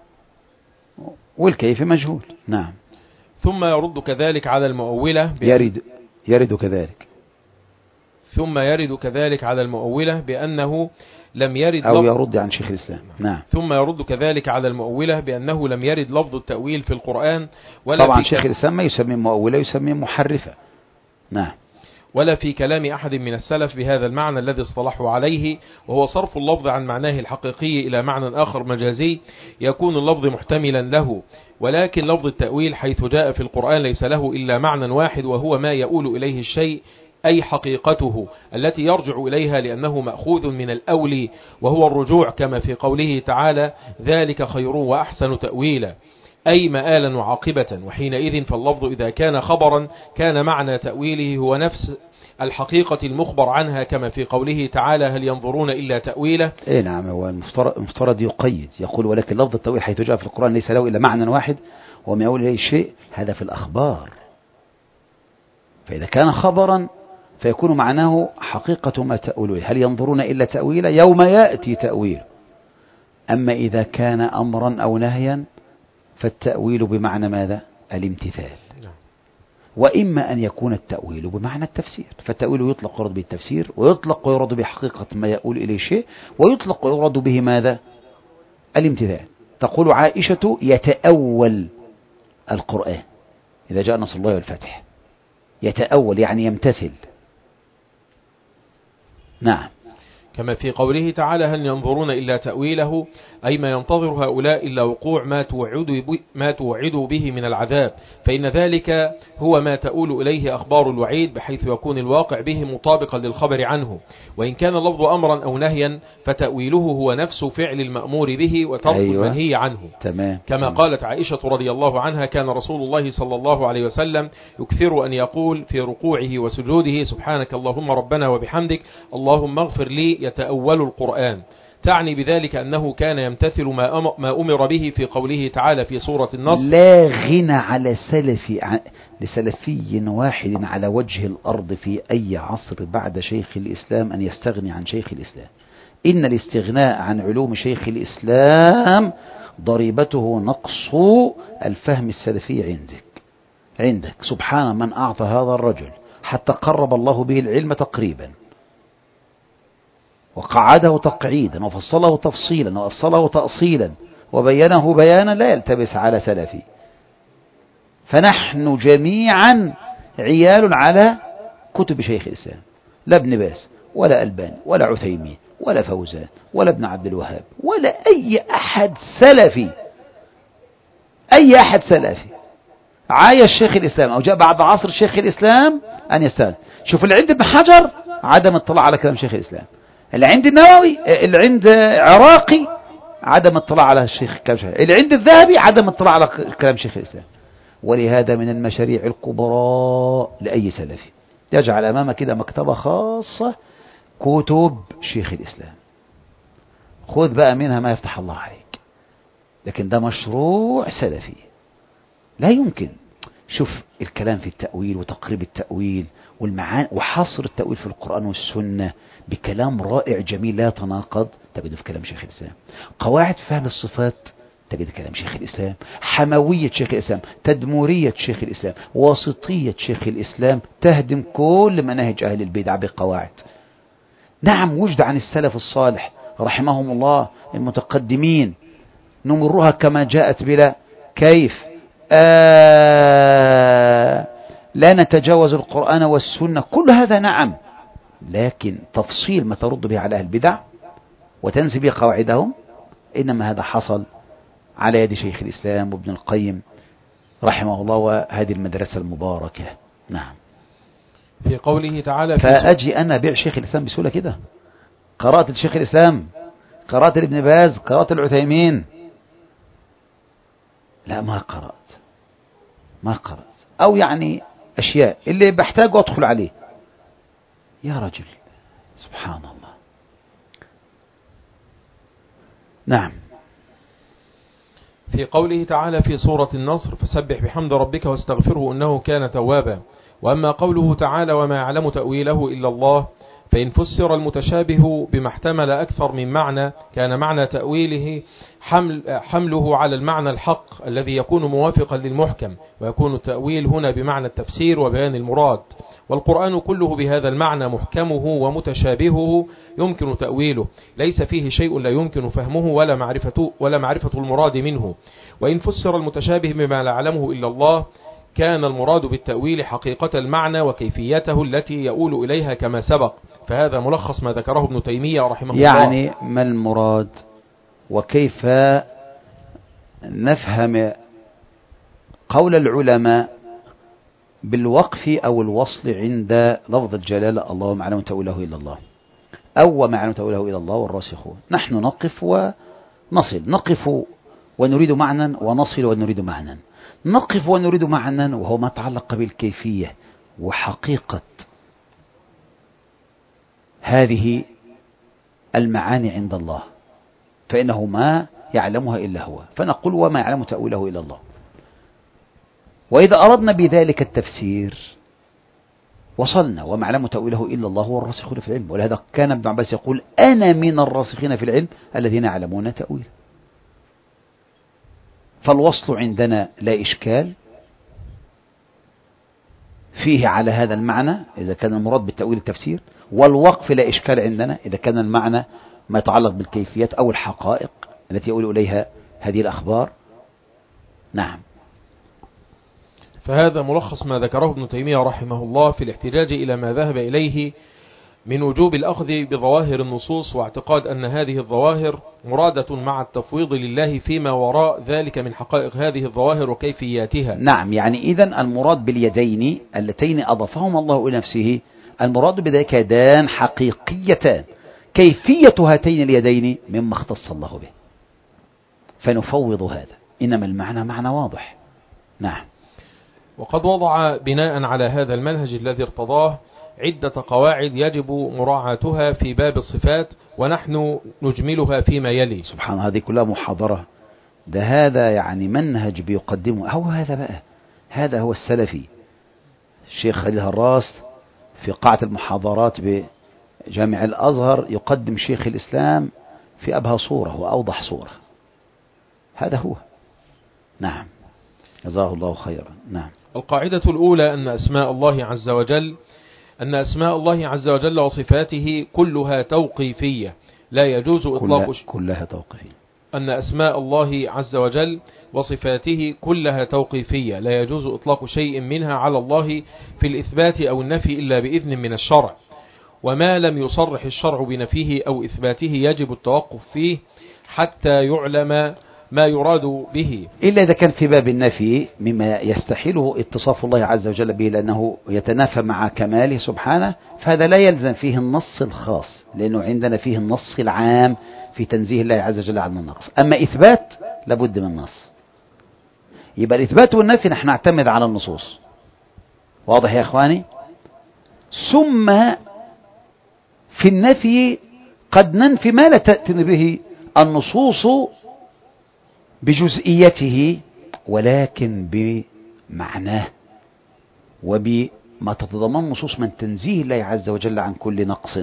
والكيف مجهول. نعم. ثم يرد كذلك على المؤولة يرد يرد كذلك ثم يرد كذلك على المؤولة بأنه لم يرد أو يرد عن شيخ الإسلام. نعم. ثم يرد كذلك على المؤولة بأنه لم يرد لفظ التأويل في القرآن، ولا طبعا في شيخ الإسلام ما يسمي مؤولة، يسمي محرفة. نعم. ولا في كلام أحد من السلف بهذا المعنى الذي اصطلحوا عليه، وهو صرف اللفظ عن معناه الحقيقي إلى معنى آخر مجازي يكون اللفظ محتملا له، ولكن لفظ التأويل حيث جاء في القرآن ليس له إلا معنى واحد، وهو ما يؤول إليه الشيء، أي حقيقته التي يرجع إليها، لأنه مأخوذ من الأول وهو الرجوع، كما في قوله تعالى ذلك خير وأحسن تأويلا، أي مآلا وعاقبة. وحينئذ فاللفظ إذا كان خبرا كان معنى تأويله هو نفس الحقيقة المخبر عنها، كما في قوله تعالى هل ينظرون إلا تأويله. إيه نعم. هو المفترض يقيد، يقول ولكن لفظ التأويل حيث جاء في القرآن ليس له إلا معنى واحد وما يقول إليه الشيء، هذا في الأخبار. فإذا كان خبرا فيكون معناه حقيقة ما تأوله، هل ينظرون إلا تأويله يوم يأتي تأويله. أما إذا كان أمرا أو نهيا فالتأويل بمعنى ماذا؟ الامتثال. وإما أن يكون التأويل بمعنى التفسير، فالتأويل يطلق ويرد به التفسير، ويطلق ويرد بحقيقة ما يؤول إليه شيء، ويطلق ويرد به ماذا؟ الامتثال. تقول عائشة يتأول القرآن إذا جاء نصر الله والفتح، يتأول يعني يمتثل. نعم. كما في قوله تعالى هل ينظرون إلا تأويله، أي ما ينتظر هؤلاء إلا وقوع ما توعدوا ما توعدوا به من العذاب، فإن ذلك هو ما تؤول إليه أخبار الوعيد، بحيث يكون الواقع به مطابقا للخبر عنه. وإن كان اللفظ أمرا أو نهيا فتأويله هو نفس فعل المأمور به وترك أيوة. المنهي عنه. تمام. كما تمام. قالت عائشة رضي الله عنها كان رسول الله صلى الله عليه وسلم يكثر أن يقول في ركوعه وسجوده سبحانك اللهم ربنا وبحمدك اللهم اغفر لي، يتأول القرآن، تعني بذلك أنه كان يمتثل ما أمر به في قوله تعالى في سورة النصر لا غنى على سلفي لسلفي واحد على وجه الأرض في أي عصر بعد شيخ الإسلام أن يستغني عن شيخ الإسلام. إن الاستغناء عن علوم شيخ الإسلام ضريبته نقص الفهم السلفي عندك عندك سبحان من أعطى هذا الرجل حتى قرب الله به العلم تقريبا، وقعده تقعيدا، وفصله تفصيلا، وأصله تأصيلا، وبينه بيانا لا يلتبس على سلفي. فنحن جميعا عيال على كتب شيخ الإسلام، لا ابن باز ولا ألباني ولا عثيمين ولا فوزان ولا ابن عبد الوهاب ولا أي أحد سلفي، أي أحد سلفي عايش شيخ الإسلام أو جاء بعد عصر شيخ الإسلام أن يستغني. شوف اللي عند ابن حجر عدم اطلاع على كلام شيخ الإسلام، اللي عند النووي، اللي عند عراقي عدم اطلاع على الشيخ كلام شيخ، اللي عند الذهبي عدم اطلاع على كلام شيخ الإسلام. ولهذا من المشاريع الكبرى لأي سلفي يجعل أمامه كده مكتبة خاصة كتب شيخ الإسلام، خذ بقى منها ما يفتح الله عليك. لكن ده مشروع سلفي لا يمكن شوف الكلام في التأويل وتقريب التأويل والمعاني وحصر التأويل في القرآن والسنة بكلام رائع جميل لا يتناقض، تجده في كلام شيخ الإسلام. قواعد فهم الصفات تجد كلام شيخ الإسلام. حموية شيخ الإسلام، تدمورية شيخ الإسلام، واسطية شيخ الإسلام تهدم كل مناهج أهل البدع بقواعد. نعم وجد عن السلف الصالح رحمهم الله المتقدمين، نمرها كما جاءت بلا كيف. آه لا نتجاوز القرآن والسنة، كل هذا نعم، لكن تفصيل ما ترد به على أهل البدع وتنسي به قواعدهم، إنما هذا حصل على يد شيخ الإسلام وابن القيم رحمه الله وهذه المدرسة المباركة. نعم. في قوله تعالى في فأجي أنا أبيع شيخ الإسلام بسهولة كده؟ قرأت الشيخ الإسلام، قرأت ابن باز، قرأت العثيمين؟ لا ما قرأت ما قرأت أو يعني أشياء اللي بحتاج أدخل عليه. يا رجل سبحان الله. نعم. في قوله تعالى في سورة النصر فسبح بحمد ربك واستغفره إنه كان توابا. وأما قوله تعالى وما يعلم تأويله إلا الله، فإن فسر المتشابه بما احتمل أكثر من معنى كان معنى تأويله حمل حمله على المعنى الحق الذي يكون موافقا للمحكم، ويكون التأويل هنا بمعنى التفسير وبيان المراد، والقرآن كله بهذا المعنى محكمه ومتشابهه يمكن تأويله، ليس فيه شيء لا يمكن فهمه ولا معرفته ولا معرفة المراد منه. وإن فسر المتشابه بما لا يعلمه إلا الله كان المراد بالتأويل حقيقة المعنى وكيفيته التي يؤول إليها كما سبق. فهذا ملخص ما ذكره ابن تيمية رحمه الله. يعني ما المراد وكيف نفهم قول العلماء بالوقف أو الوصل عند لفظ الجلالة الله ما يعلم تأويله إلا الله، أو ما يعلم تأويله إلا الله والراسخون. نحن نقف ونصل، نقف ونريد معنى ونصل ونريد معنى. نقف ونريد معنى وهو ما تعلق بالكيفية وحقيقة هذه المعاني عند الله، فإنه ما يعلمها إلا هو، فنقول وما يعلم تأويله إلا الله. وإذا أردنا بذلك التفسير وصلنا وما يعلم تأويله إلا الله هو الراسخون في العلم. ولهذا كان ابن عباس يقول أنا من الراسخين في العلم الذين يعلمون تأويله. فالوصل عندنا لا إشكال فيه على هذا المعنى إذا كان المراد بالتأويل التفسير، والوقف لا إشكال عندنا إذا كان المعنى ما يتعلق بالكيفيات أو الحقائق التي يؤول إليها هذه الأخبار. نعم. فهذا ملخص ما ذكره ابن تيمية رحمه الله في الاحتجاج إلى ما ذهب إليه من وجوب الأخذ بظواهر النصوص، واعتقاد أن هذه الظواهر مرادة مع التفويض لله فيما وراء ذلك من حقائق هذه الظواهر وكيفياتها. نعم، يعني إذن المراد باليدين اللتين أضافهما الله إلى نفسه، المراد بذلك يدان حقيقيتان، كيفية هاتين اليدين مما اختص الله به، فنفوض هذا، إنما المعنى معنى واضح. نعم. وقد وضع بناء على هذا المنهج الذي ارتضاه عدة قواعد يجب مراعاتها في باب الصفات، ونحن نجملها فيما يلي. سبحان، هذه كلها محاضرة، ده هذا يعني منهج بيقدمه، هو هذا بقى، هذا هو السلفي. الشيخ خليل هراس في قاعة المحاضرات بجامع الأزهر يقدم شيخ الإسلام في أبهى صورة وأوضح صورة، هذا هو. نعم، جزاه الله خيرا. نعم. القاعدة الأولى أن أسماء الله عز وجل أن أسماء الله عز وجل وصفاته كلها توقيفية لا يجوز إطلاق ش... كلها توقيفية. أن أسماء الله عز وجل وصفاته كلها توقيفية لا يجوز إطلاق شيء منها على الله في الإثبات أو النفي إلا بإذن من الشرع، وما لم يصرح الشرع بنفيه أو إثباته يجب التوقف فيه حتى يعلم ما يراد به، إلا إذا كان في باب النفي مما يستحيله اتصاف الله عز وجل به لأنه يتنافى مع كماله سبحانه، فهذا لا يلزم فيه النص الخاص، لأنه عندنا فيه النص العام في تنزيه الله عز وجل عن النقص. أما إثبات لابد من نص، يبقى الإثبات والنفي نحن نعتمد على النصوص. واضح يا إخواني؟ ثم في النفي قد ننفي ما لا تأتي به النصوص بجزئيته ولكن بمعناه وبما تتضمن نصوص من تنزيه الله عز وجل عن كل نقص،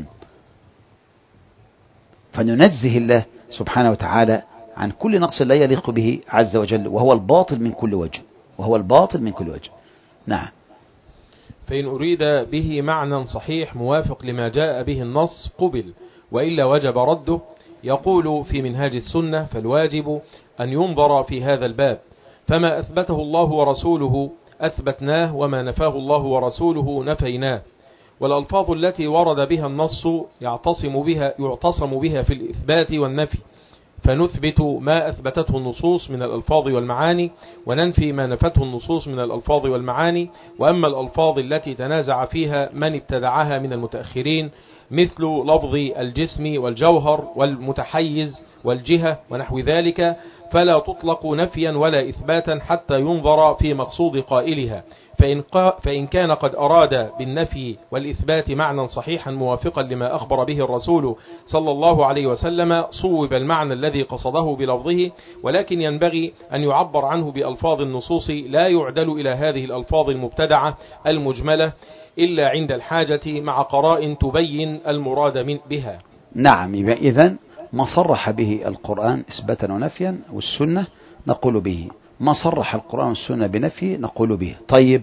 فننزه الله سبحانه وتعالى عن كل نقص لا يليق به عز وجل، وهو الباطل من كل وجه، وهو الباطل من كل وجه. نعم. فإن أريد به معنى صحيح موافق لما جاء به النص قبل، وإلا وجب رده. يقول في منهاج السنة: فالواجب أن ينظر في هذا الباب، فما أثبته الله ورسوله أثبتناه، وما نفاه الله ورسوله نفيناه. والألفاظ التي ورد بها النص يعتصم بها, يعتصم بها في الإثبات والنفي، فنثبت ما أثبتته النصوص من الألفاظ والمعاني، وننفي ما نفته النصوص من الألفاظ والمعاني. وأما الألفاظ التي تنازع فيها من ابتدعها من المتأخرين، مثل لفظ الجسم والجوهر والمتحيز والجهة ونحو ذلك، فلا تطلق نفيا ولا إثباتا حتى ينظر في مقصود قائلها، فإن, فإن كان قد أراد بالنفي والإثبات معنى صحيحا موافقا لما أخبر به الرسول صلى الله عليه وسلم، صوب المعنى الذي قصده بلفظه، ولكن ينبغي أن يعبر عنه بألفاظ النصوص لا يعدل إلى هذه الألفاظ المبتدعة المجملة إلا عند الحاجة مع قرائن تبين المراد من بها. نعم. إذن ما صرح به القرآن إثباتا ونفيا والسنة نقول به، ما صرح القرآن والسنة بنفي نقول به. طيب،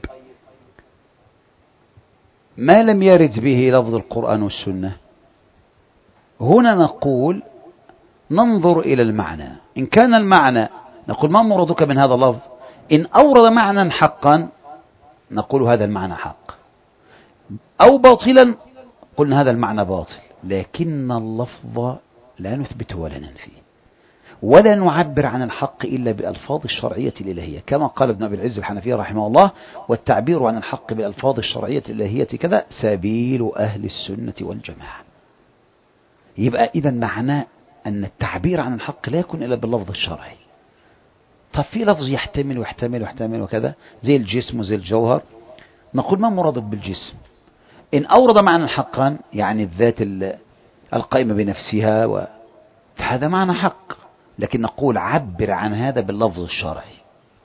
ما لم يرد به لفظ القرآن والسنة، هنا نقول ننظر إلى المعنى. إن كان المعنى نقول ما مرادك من هذا اللفظ، إن أورد معنى حقا نقول هذا المعنى حق، أو باطلا قلنا هذا المعنى باطل، لكن اللفظ لا نثبته ولا ننفيه، ولا نعبر عن الحق إلا بألفاظ الشرعية الإلهية، كما قال ابن أبي العز الحنفي رحمه الله: والتعبير عن الحق بألفاظ الشرعية الإلهية كذا سبيل أهل السنة والجماعة. يبقى إذا معناه أن التعبير عن الحق لا يكون إلا باللفظ الشرعي. طب في لفظ يحتمل ويحتمل ويحتمل وكذا، زي الجسم وزي الجوهر، نقول ما مرادك بالجسم؟ إن أورد معنى حقا يعني الذات القائمة بنفسها و... فهذا معنى حق، لكن نقول عبر عن هذا باللفظ الشرعي.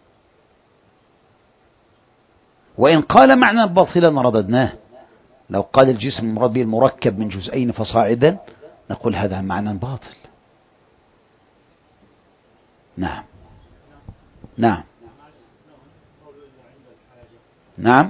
وإن قال معنى باطلا رددناه، لو قال الجسم المراد به المركب من جزئين فصاعدا نقول هذا معنى باطل. نعم نعم نعم.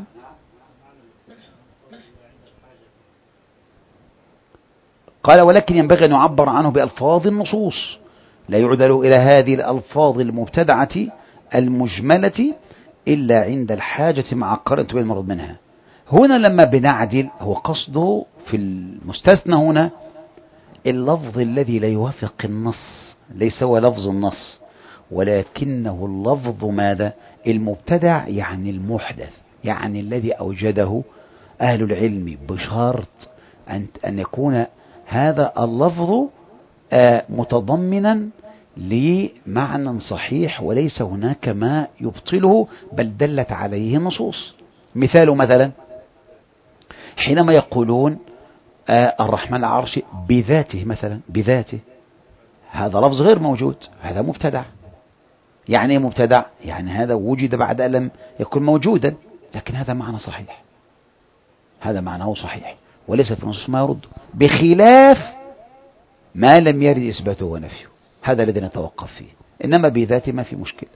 قال: ولكن ينبغي أن يعبر عنه بألفاظ النصوص، لا يعدل إلى هذه الألفاظ المبتدعة المجملة إلا عند الحاجة مع قرائن تبين المراد منها. هنا لما بنعدل هو قصده في المستثنى هنا اللفظ الذي لا يوافق النص، ليس هو لفظ النص، ولكنه اللفظ ماذا؟ المبتدع، يعني المحدث، يعني الذي أوجده أهل العلم، بشرط أن أن يكون هذا اللفظ متضمنا لمعنى صحيح، وليس هناك ما يبطله بل دلت عليه النصوص. مثال مثلا حينما يقولون الرحمن على العرش بذاته مثلا، بذاته، هذا لفظ غير موجود، هذا مبتدع. يعني ايه مبتدع؟ يعني هذا وجد بعد أن لم يكن موجودا، لكن هذا معنى صحيح، هذا معناه صحيح، وليس في النصوص ما يرد، بخلاف ما لم يرد إثباته ونفيه، هذا الذي نتوقف فيه. إنما بذاته ما في مشكلة.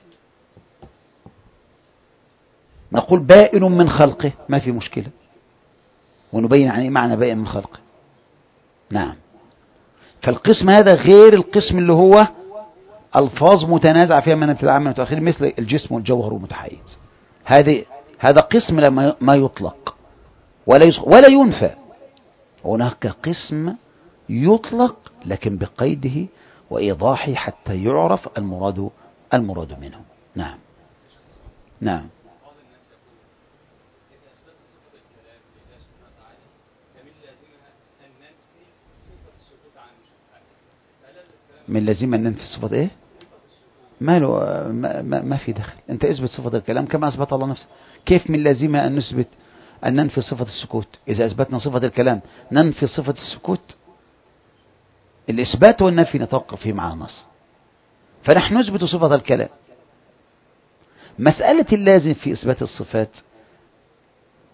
نقول بائن من خلقه، ما في مشكلة، ونبين عن معنى بائن من خلقه. نعم. فالقسم هذا غير القسم اللي هو ألفاظ متنازع فيها من ابتداء من متأخر، مثل الجسم والجوهر والمتحيز. هذه هذا قسم لما ما يطلق ولا ولا ينفى. هناك قسم يطلق لكن بقيده وإيضاحه حتى يعرف المراد المراد منه. نعم نعم. من لازم أن ننفي صفة إيه؟ ما له ما, ما, ما في دخل. أنت اثبت صفة الكلام كما أثبت الله نفسه. كيف من لازم أن نثبت أن ننفي صفة السكوت؟ إذا أثبتنا صفة الكلام ننفي صفة السكوت؟ الإثبات والنفي نتوقف فيه مع النص، فنحن نثبت صفة الكلام. مسألة اللازم في إثبات الصفات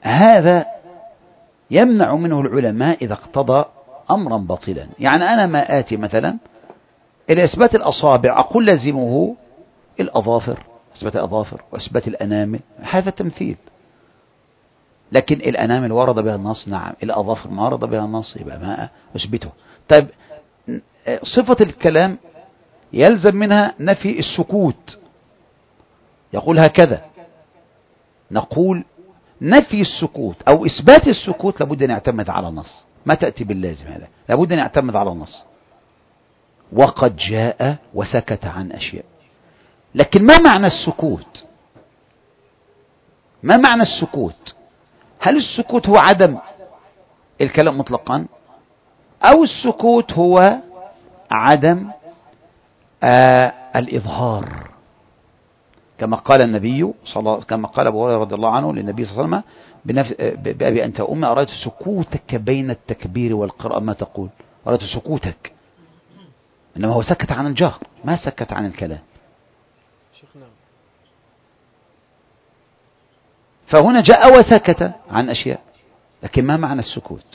هذا يمنع منه العلماء إذا اقتضى أمرا باطلا. يعني أنا ما آتي مثلا إلى إثبات الأصابع أقول لازمه الأظافر، إثبات الأظافر وإثبات الأنامل، هذا تمثيل. لكن الأنامل ورد بها النص، نعم. الأظافر ما ورد بها النص، يبقى ما أثبته. طيب صفة الكلام يلزم منها نفي السكوت، يقول هكذا، نقول نفي السكوت أو إثبات السكوت لابد أن يعتمد على النص، ما تأتي باللازم، هذا لابد أن يعتمد على النص. وقد جاء وسكت عن أشياء. لكن ما معنى السكوت؟ ما معنى السكوت؟ هل السكوت هو عدم الكلام مطلقا، أو السكوت هو عدم آه الإظهار، كما قال النبي صلى الله كما قال أبو هريرة رضي الله عنه للنبي صلى الله عليه وسلم بأبي أنت أمي أرأيت سكوتك بين التكبير والقراءة ما تقول، أرأيت سكوتك، إنما هو سكت عن الجهر، ما سكت عن الكلام. فهنا جاء وسكت عن أشياء. لكن ما معنى السكوت؟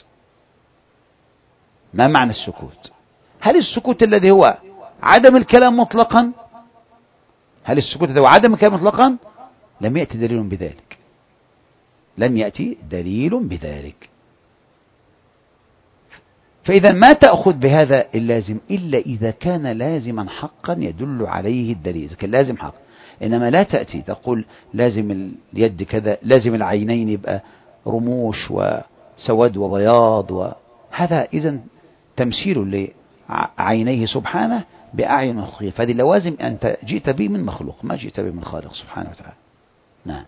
ما معنى السكوت؟ هل السكوت الذي هو عدم الكلام مطلقا؟ هل السكوت الذي هو عدم الكلام مطلقا؟ لم يأتي دليل بذلك، لم يأتي دليل بذلك. فإذا ما تأخذ بهذا اللازم إلا إذا كان لازما حقا يدل عليه الدليل، إذا كان لازم حق. إنما لا تأتي تقول لازم اليد كذا، لازم العينين يبقى رموش وسواد وبياض، وهذا إذن تمثيل لعينيه سبحانه بأعين مخلوق. فهذه لوازم أنت جئت به من مخلوق، ما جئت به من خالق سبحانه وتعالى. نعم.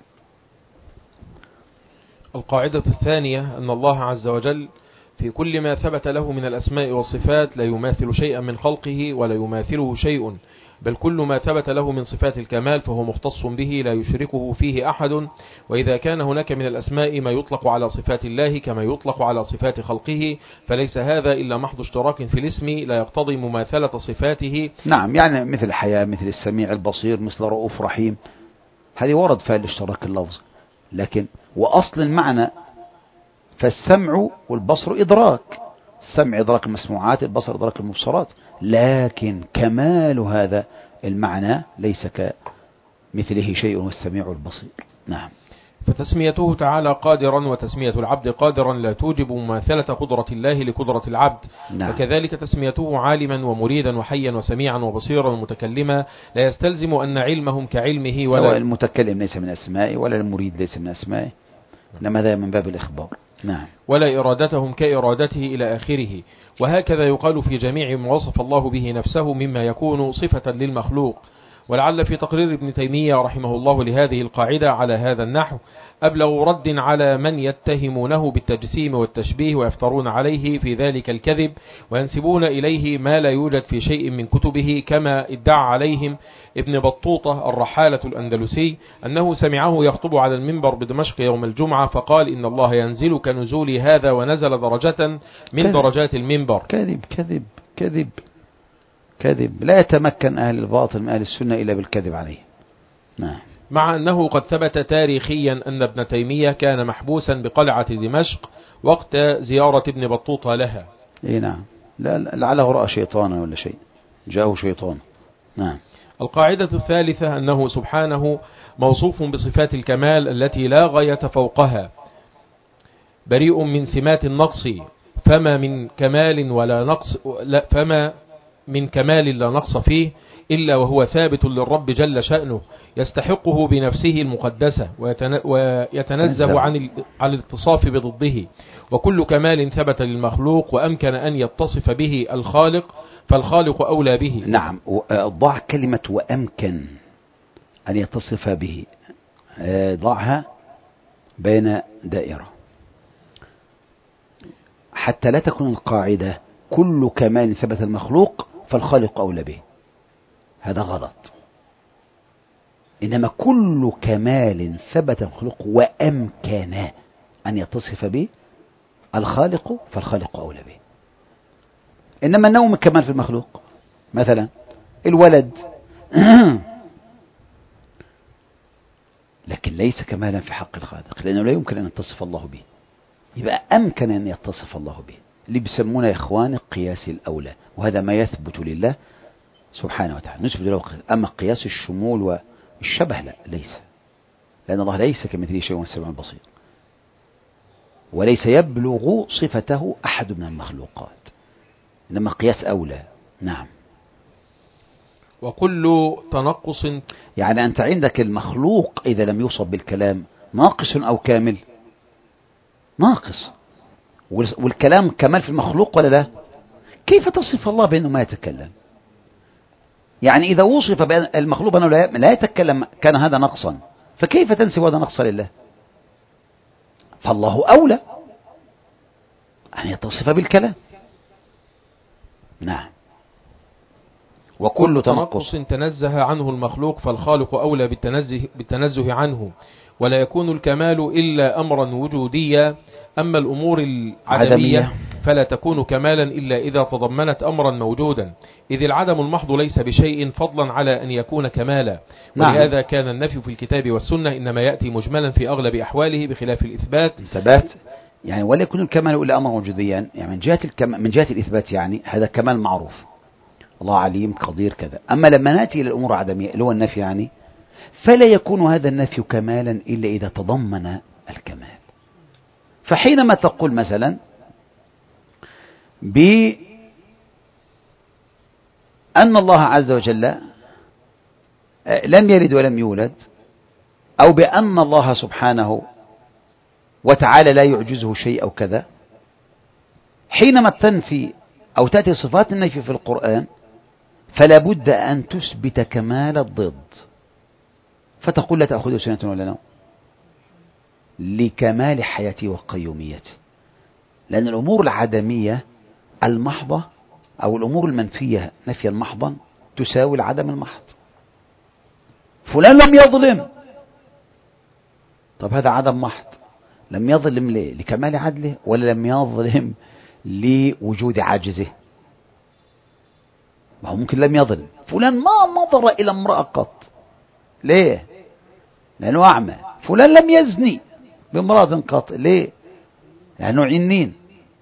القاعدة الثانية أن الله عز وجل في كل ما ثبت له من الأسماء والصفات لا يماثل شيئا من خلقه ولا يماثله شيء، بل كل ما ثبت له من صفات الكمال فهو مختص به لا يشركه فيه أحد. وإذا كان هناك من الأسماء ما يطلق على صفات الله كما يطلق على صفات خلقه فليس هذا إلا محض اشتراك في الاسم لا يقتضي مماثلة صفاته. نعم، يعني مثل الحياة، مثل السميع البصير، مثل رؤوف رحيم، هذه ورد فيها الاشتراك اللفظ. لكن وأصل المعنى فالسمع والبصر إدراك، السمع إدراك المسموعات، البصر إدراك المبصرات، لكن كمال هذا المعنى ليس كمثله شيء والسميع البصير. نعم. فتسميته تعالى قادرا وتسمية العبد قادرا لا توجب مماثلة قدرة الله لقدرة العبد. نعم. وكذلك تسميته عالما ومريدا وحيا وسميعا وبصيرا ومتكلما لا يستلزم أن علمهم كعلمه، ولا المتكلم ليس من أسمائه ولا المريد ليس من أسمائه، إنما هذا من باب الإخبار. نعم. ولا إرادتهم كإرادته إلى آخره. وهكذا يقال في جميع ما وصف الله به نفسه مما يكون صفة للمخلوق. ولعل في تقرير ابن تيمية رحمه الله لهذه القاعدة على هذا النحو أبلغ رد على من يتهمونه بالتجسيم والتشبيه ويفترون عليه في ذلك الكذب وينسبون إليه ما لا يوجد في شيء من كتبه، كما ادعى عليهم ابن بطوطة الرحالة الأندلسي أنه سمعه يخطب على المنبر بدمشق يوم الجمعة فقال إن الله ينزل كنزول هذا ونزل درجة من كذب. درجات المنبر. كذب كذب كذب كذب. لا يتمكن أهل الباطل من أهل السنة إلا بالكذب عليه. نعم. مع أنه قد ثبت تاريخيا أن ابن تيمية كان محبوسا بقلعة دمشق وقت زيارة ابن بطوطة لها. إيه نعم، لعله رأى شيطانا ولا شيء، جاءه شيطان. نعم. القاعدة الثالثة أنه سبحانه موصوف بصفات الكمال التي لا غاية فوقها، بريء من سمات النقص، فما من كمال ولا نقص لا فما من كمال لا نقص فيه إلا وهو ثابت للرب جل شأنه يستحقه بنفسه المقدسة ويتنزه عن عن الاتصاف بضده. وكل كمال ثبت للمخلوق وأمكن أن يتصف به الخالق فالخالق أولى به. نعم. ضع كلمة وأمكن أن يتصف به، ضعها بين دائرة حتى لا تكون القاعدة كل كمال ثبت المخلوق فالخالق أولى به، هذا غلط. إنما كل كمال ثبت المخلوق وأمكن أن يتصف به الخالق فالخالق أولى به. إنما النوم كمال في المخلوق، مثلا الولد لكن ليس كمالا في حق الخالق، لأنه لا يمكن أن يتصف الله به. يبقى أمكن أن يتصف الله به، اللي بيسمونه يا إخواني قياس الأولى، وهذا ما يثبت لله سبحانه وتعالى نثبت له. أما قياس الشمول والشبه لا، ليس، لأن الله ليس كمثله شيء وهو السميع البصير، وليس يبلغ صفته أحد من المخلوقات، إنما قياس أولى. نعم. وكل تنقص، يعني أنت عندك المخلوق إذا لم يوصف بالكلام ناقص أو كامل؟ ناقص. والكلام كمال في المخلوق ولا لا؟ كيف تصف الله بأنه ما يتكلم؟ يعني إذا وصف بأن المخلوق بأنه لا يتكلم كان هذا نقصا، فكيف تنسب هذا نقصا لله؟ فالله أولى أن يتصف بالكلام. نعم. وكل تنقص تنزه عنه المخلوق فالخالق أولى بالتنزه, بالتنزه عنه، ولا يكون الكمال إلا أمرا وجوديا. أما الأمور العدمية فلا تكون كمالا إلا إذا تضمنت أمرا موجودا، إذ العدم المحض ليس بشيء فضلا على أن يكون كمالا. ولهذا نعم. كان النفي في الكتاب والسنة إنما يأتي مجملا في أغلب أحواله بخلاف الإثبات. انتبهت؟ يعني ولا يكون الكمال إلا أمرا وجوديا، يعني من جهة الكم... من جهة الإثبات يعني هذا كمال معروف، الله عليم قدير كذا. أما لما نأتي إلى الأمور العدمية اللي هو النفي يعني، فلا يكون هذا النفي كمالا إلا إذا تضمن الكمال. فحينما تقول مثلا بأن الله عز وجل لم يلد ولم يولد، أو بأن الله سبحانه وتعالى لا يعجزه شيء أو كذا، حينما تنفي أو تأتي صفات النفي في القرآن فلا بد أن تثبت كمال الضد. فتقول لا تأخذه سنة ولا نوم لكمال حياته وقيوميته، لأن الأمور العدمية المحضة أو الأمور المنفية نفيا محضا تساوي العدم المحض. فلان لم يظلم، طب هذا عدم محض. لم يظلم ليه؟ لكمال عدله، ولا لم يظلم لوجود عاجزه؟ ما هو ممكن لم يظلم. فلان ما نظر إلى امرأة قط، ليه؟ لأنه أعمى. فلان لم يزني بامرأة قط، ليه؟ لأنه عنين.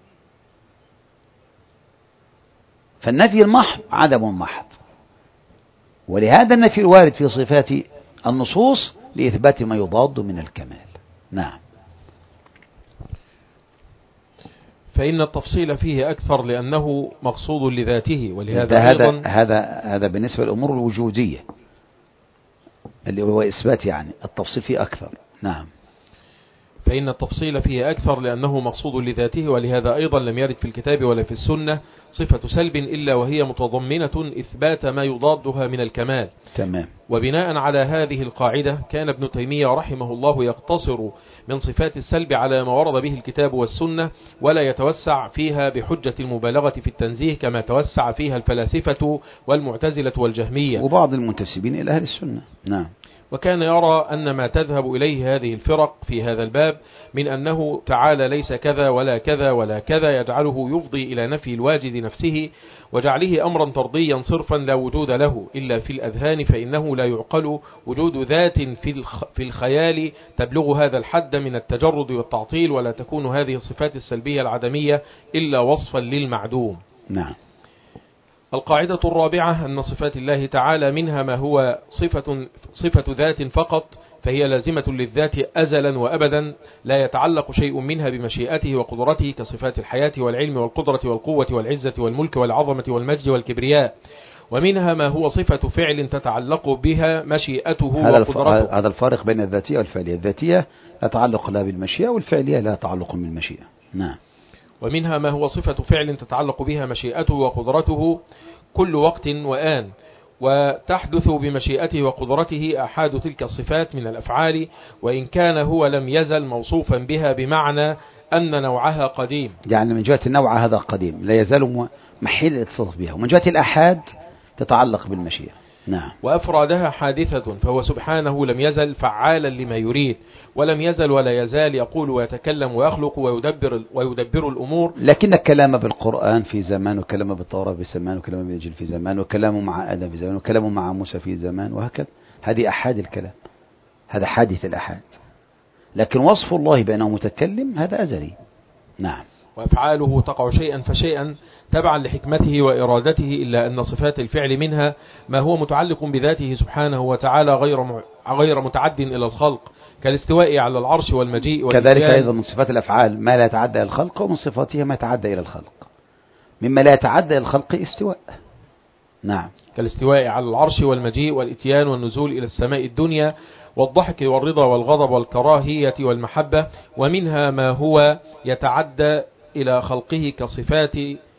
فالنفي المحض عدم محض، ولهذا النفي الوارد في صفات النصوص لإثبات ما يضاد من الكمال. نعم. فإن التفصيل فيه أكثر لأنه مقصود لذاته، ولهذا هذا أيضا هذا هذا بالنسبة للأمور الوجودية اللي هو إثبات، يعني التفصيل فيه أكثر. نعم. فإن التفصيل فيه أكثر لأنه مقصود لذاته، ولهذا أيضا لم يرد في الكتاب ولا في السنة صفة سلب إلا وهي متضمنة إثبات ما يضادها من الكمال. تمام. وبناء على هذه القاعدة كان ابن تيمية رحمه الله يقتصر من صفات السلب على ما ورد به الكتاب والسنة، ولا يتوسع فيها بحجة المبالغة في التنزيه كما توسع فيها الفلاسفة والمعتزلة والجهمية وبعض المنتسبين إلى أهل السنة. نعم. وكان يرى أن ما تذهب إليه هذه الفرق في هذا الباب من أنه تعالى ليس كذا ولا كذا ولا كذا يجعله يفضي إلى نفي الواجد نفسه وجعله أمرا طرديا صرفا لا وجود له إلا في الأذهان، فإنه لا يعقل وجود ذات في الخيال تبلغ هذا الحد من التجرد والتعطيل، ولا تكون هذه الصفات السلبية العدمية إلا وصفا للمعدوم. نعم. القاعدة الرابعة أن صفات الله تعالى منها ما هو صفة, صفة ذات فقط، فهي لازمة للذات أزلا وأبدا لا يتعلق شيء منها بمشيئته وقدرته كصفات الحياة والعلم والقدرة والقوة والعزة والملك والعظمة والمجد والكبرياء. ومنها ما هو صفة فعل تتعلق بها مشيئته وقدرته. هذا الفارق بين الذاتية والفعلية. الذاتية لا تعلق لها بالمشيئة، والفعلية لا تعلق بالمشيئة. نعم. ومنها ما هو صفة فعل تتعلق بها مشيئته وقدرته كل وقت وآن، وتحدث بمشيئته وقدرته أحد تلك الصفات من الأفعال، وإن كان هو لم يزل موصوفا بها بمعنى أن نوعها قديم. يعني من جهة النوع هذا قديم لا يزال محيل الاتصاف بها، ومن جهة الأحاد تتعلق بالمشيئة. نعم. وأفرادها حادثة، فهو سبحانه لم يزل فعالا لما يريد، ولم يزل ولا يزال يقول ويتكلم ويخلق ويدبر, ويدبر الأمور. لكن الكلام بالقرآن في زمان، وكلام بالتوراة في زمان، وكلام بالإنجيل في زمان، وكلامه مع آدم في زمان، وكلامه مع موسى في زمان، وهكذا. هذه أحاد الكلام. هذا حادث الأحد، لكن وصف الله بأنه متكلم هذا أزلي. نعم. وأفعاله تقع شيئا فشيئا تبعا لحكمته وإرادته، إلا أن صفات الفعل منها ما هو متعلق بذاته سبحانه وتعالى غير غير متعد إلى الخلق، كالاستواء على العرش والمجيء والإتيان. كذلك أيضا من صفات الأفعال ما لا يتعدى إلى الخلق، ومن صفاتها ما يتعدى إلى الخلق. مما لا يتعدى إلى الخلق استواء. نعم. كالاستواء على العرش والمجيء والإتيان والنزول إلى السماء الدنيا والضحك والرضا والغضب والكراهية والمحبة. ومنها ما هو يتعدى إلى خلقه كصفات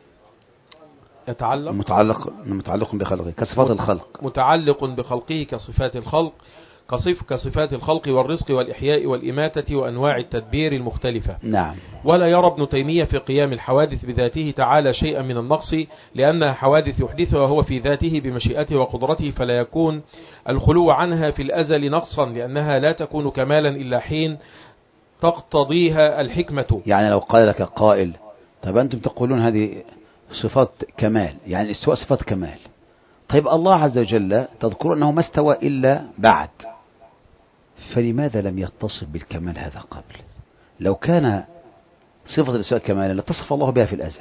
يتعلق متعلق متعلق بخلقه كصفات الخلق، متعلق بخلقه كصفات الخلق، كصف كصفات الخلق والرزق والإحياء والإماتة وأنواع التدبير المختلفة. نعم. ولا يرى ابن تيمية في قيام الحوادث بذاته تعالى شيئا من النقص، لأنها حوادث يحدثها هو في ذاته بمشيئته وقدرته، فلا يكون الخلو عنها في الأزل نقصا، لأنها لا تكون كمالا إلا حين تقتضيها الحكمة. يعني لو قال لك قائل طيب أنتم تقولون هذه صفات كمال، يعني استواء صفات كمال، طيب الله عز وجل تذكر أنه ما استوى إلا بعد، فلماذا لم يتصف بالكمال هذا قبل؟ لو كان صفة الاستواء كمالا لتصف الله بها في الأزل.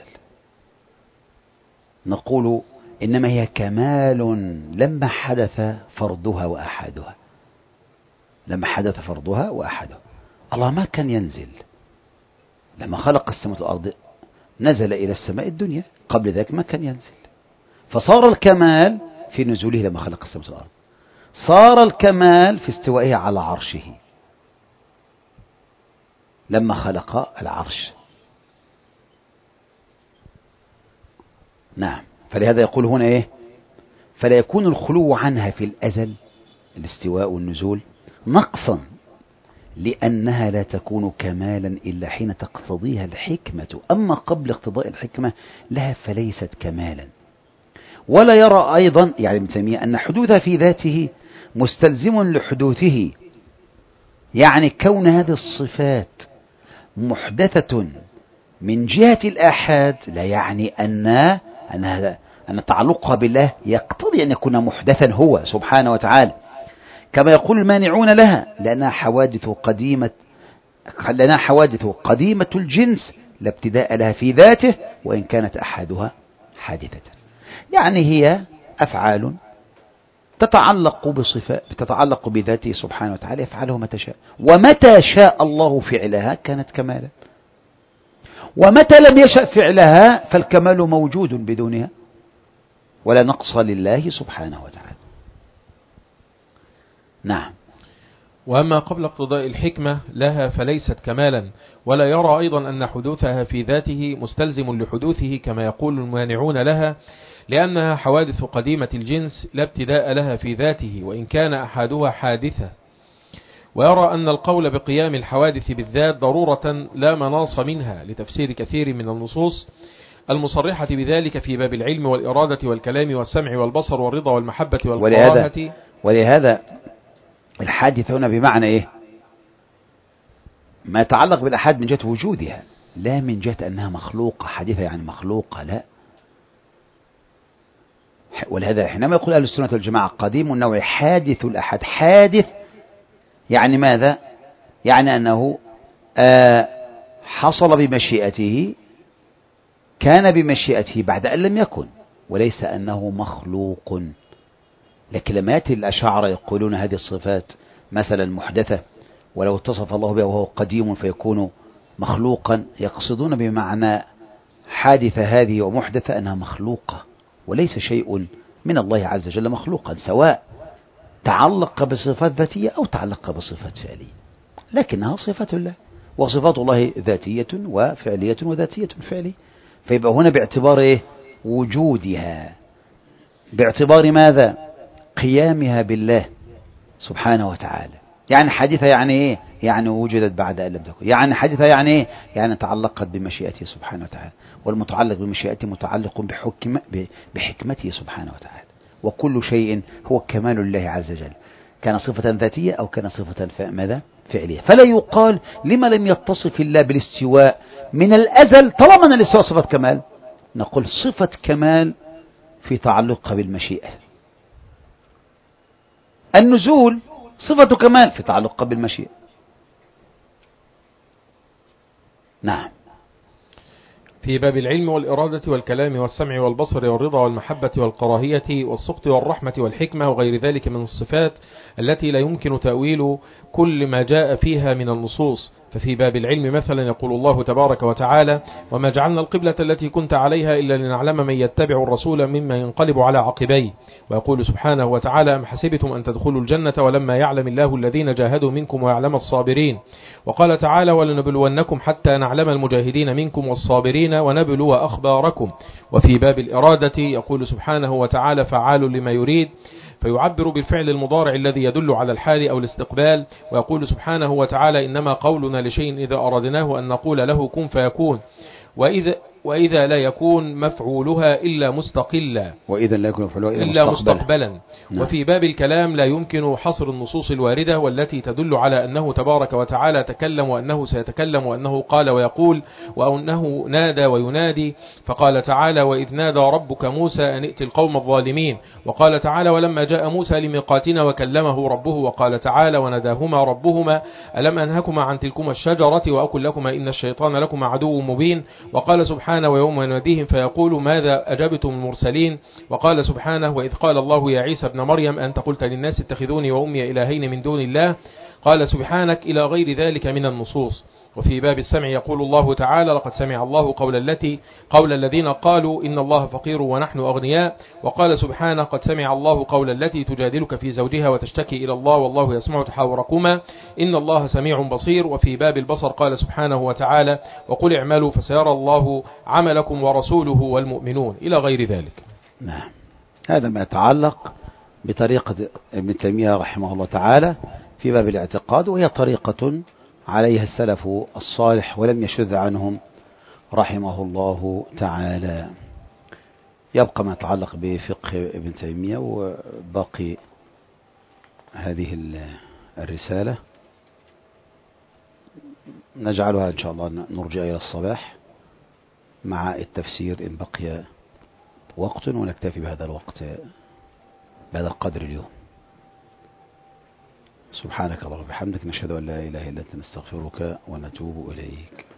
نقول إنما هي كمال لما حدث فرضها وأحدها، لما حدث فرضها وأحدها. الله ما كان ينزل، لما خلق السماء والأرض نزل إلى السماء الدنيا، قبل ذلك ما كان ينزل، فصار الكمال في نزوله لما خلق السماء والأرض، صار الكمال في استوائه على عرشه لما خلق العرش. نعم. فلهذا يقول هنا إيه؟ فلا يكون الخلو عنها في الأزل الاستواء والنزول نقصا، لأنها لا تكون كمالا إلا حين تقتضيها الحكمة، أما قبل اقتضاء الحكمة لها فليست كمالا. ولا يرى أيضا يعني ابن تيمية أن حدوثها في ذاته مستلزم لحدوثه، يعني كون هذه الصفات محدثة من جهة الآحاد لا يعني أن أن هذا أن تعلقها بالله يقتضي أن يكون محدثا هو سبحانه وتعالى، كما يقول المانعون لها لأنها حوادث قديمة لأنها حوادث قديمة الجنس لا ابتداء لها في ذاته وإن كانت أحدها حادثة. يعني هي أفعال تتعلق بصفات تتعلق بذاته سبحانه وتعالى يفعله متى شاء، ومتى شاء الله فعلها كانت كمالا، ومتى لم يشأ فعلها فالكمال موجود بدونها ولا نقص لله سبحانه وتعالى. نعم. وأما قبل اقتضاء الحكمة لها فليست كمالا. ولا يرى أيضا أن حدوثها في ذاته مستلزم لحدوثه كما يقول المانعون لها، لأنها حوادث قديمة الجنس لا ابتداء لها في ذاته وإن كان أحدها حادثة. ويرى أن القول بقيام الحوادث بالذات ضرورة لا مناص منها، لتفسير كثير من النصوص المصرحة بذلك في باب العلم والإرادة والكلام والسمع والبصر والرضا والمحبة والكراهة. ولهذا الحادث هنا بمعنى إيه؟ ما يتعلق بالأحاد من جهة وجودها، لا من جهة أنها مخلوقة. حادثة يعني مخلوقة، لا. ولهذا حينما يقول أهل السنة والجماعة قديم النوع حادث الأحد، حادث يعني ماذا؟ يعني أنه آه حصل بمشيئته، كان بمشيئته بعد أن لم يكن، وليس أنه مخلوق. لكن لما يأتي الأشاعرة يقولون هذه الصفات مثلا محدثة، ولو اتصف الله بها وهو قديم فيكون مخلوقا، يقصدون بمعنى حادثة هذه ومحدثة أنها مخلوقة، وليس شيء من الله عز وجل مخلوقا، سواء تعلق بصفات ذاتية أو تعلق بصفات فعلية، لكنها صفة الله، وصفات الله ذاتية وفعلية وذاتية فعلية. فيبقى هنا باعتبار إيه؟ وجودها، باعتبار ماذا؟ قيامها بالله سبحانه وتعالى. يعني حادثة يعني إيه؟ يعني وجدت بعد أن لم تكن. يعني حادثة يعني إيه؟ يعني تعلقت بمشيئته سبحانه وتعالى، والمتعلق بمشيئته متعلق بحكم بحكمته سبحانه وتعالى. وكل شيء هو كمال الله عز وجل، كان صفة ذاتية أو كان صفة ماذا؟ فعلية. فلا يقال لما لم يتصف الله بالاستواء من الأزل طالما أن الاستواء صفة كمال، نقول صفة كمال في تعلقها بالمشيئة. النزول صفة كمال في تعلق بالمشيئة. نعم. في باب العلم والإرادة والكلام والسمع والبصر والرضا والمحبة والكراهية والسخط والرحمة والحكمة وغير ذلك من الصفات التي لا يمكن تأويل كل ما جاء فيها من النصوص. ففي باب العلم مثلا يقول الله تبارك وتعالى: وما جعلنا القبلة التي كنت عليها إلا لنعلم من يتبع الرسول مما ينقلب على عقبيه. ويقول سبحانه وتعالى: أم حسبتم أن تدخلوا الجنة ولما يعلم الله الذين جاهدوا منكم ويعلم الصابرين. وقال تعالى: ولنبلونكم حتى نعلم المجاهدين منكم والصابرين ونبلو أخباركم. وفي باب الإرادة يقول سبحانه وتعالى: فعال لما يريد، فيعبر بالفعل المضارع الذي يدل على الحال أو الاستقبال. ويقول سبحانه وتعالى: إنما قولنا لشيء إذا أردناه أن نقول له كن فيكون. وإذا, وإذا لا يكون مفعولها إلا مستقلا وإذا لا يكون مفعولها إلا, إلا مستقبلا, مستقبلا. نعم. وفي باب الكلام لا يمكن حصر النصوص الواردة والتي تدل على أنه تبارك وتعالى تكلم وأنه سيتكلم وأنه قال ويقول وأنه نادى وينادي. فقال تعالى: وإذ نادى ربك موسى أن ائت القوم الظالمين. وقال تعالى: ولما جاء موسى لميقاتنا وكلمه ربه. وقال تعالى: وناداهما ربهما ألم أنهكما عن تلكما الشجرة وأقل لكما إن الشيطان لكما عدو مبين. وقال سبحانه: ويوم يناديهم فيقول ماذا أجبتم المرسلين. وقال سبحانه: وإذ قال الله يا عيسى ابن مريم أنت قلت للناس اتخذوني وأمي إلهين من دون الله. قال سبحانك إلى غير ذلك من النصوص. وفي باب السمع يقول الله تعالى: لقد سمع الله قول التي قول الذين قالوا إن الله فقير ونحن أغنياء. وقال سبحانه: قد سمع الله قول التي تجادلك في زوجها وتشتكي إلى الله والله يسمع تحاوركما إن الله سميع بصير. وفي باب البصر قال سبحانه وتعالى: وقل اعملوا فسيرى الله عملكم ورسوله والمؤمنون إلى غير ذلك. نعم. هذا ما يتعلق بطريقة ابن تيمية رحمه الله تعالى في باب الاعتقاد، وهي طريقة عليها السلف الصالح ولم يشذ عنهم رحمه الله تعالى. يبقى ما يتعلق بفقه ابن تيمية وباقي هذه الرسالة نجعلها إن شاء الله نرجع إلى الصباح مع التفسير إن بقي وقت، ونكتفي بهذا الوقت بهذا القدر اليوم. سبحانك اللهم وبحمدك، نشهد أن لا إله إلا أنت، نستغفرك ونتوب إليك.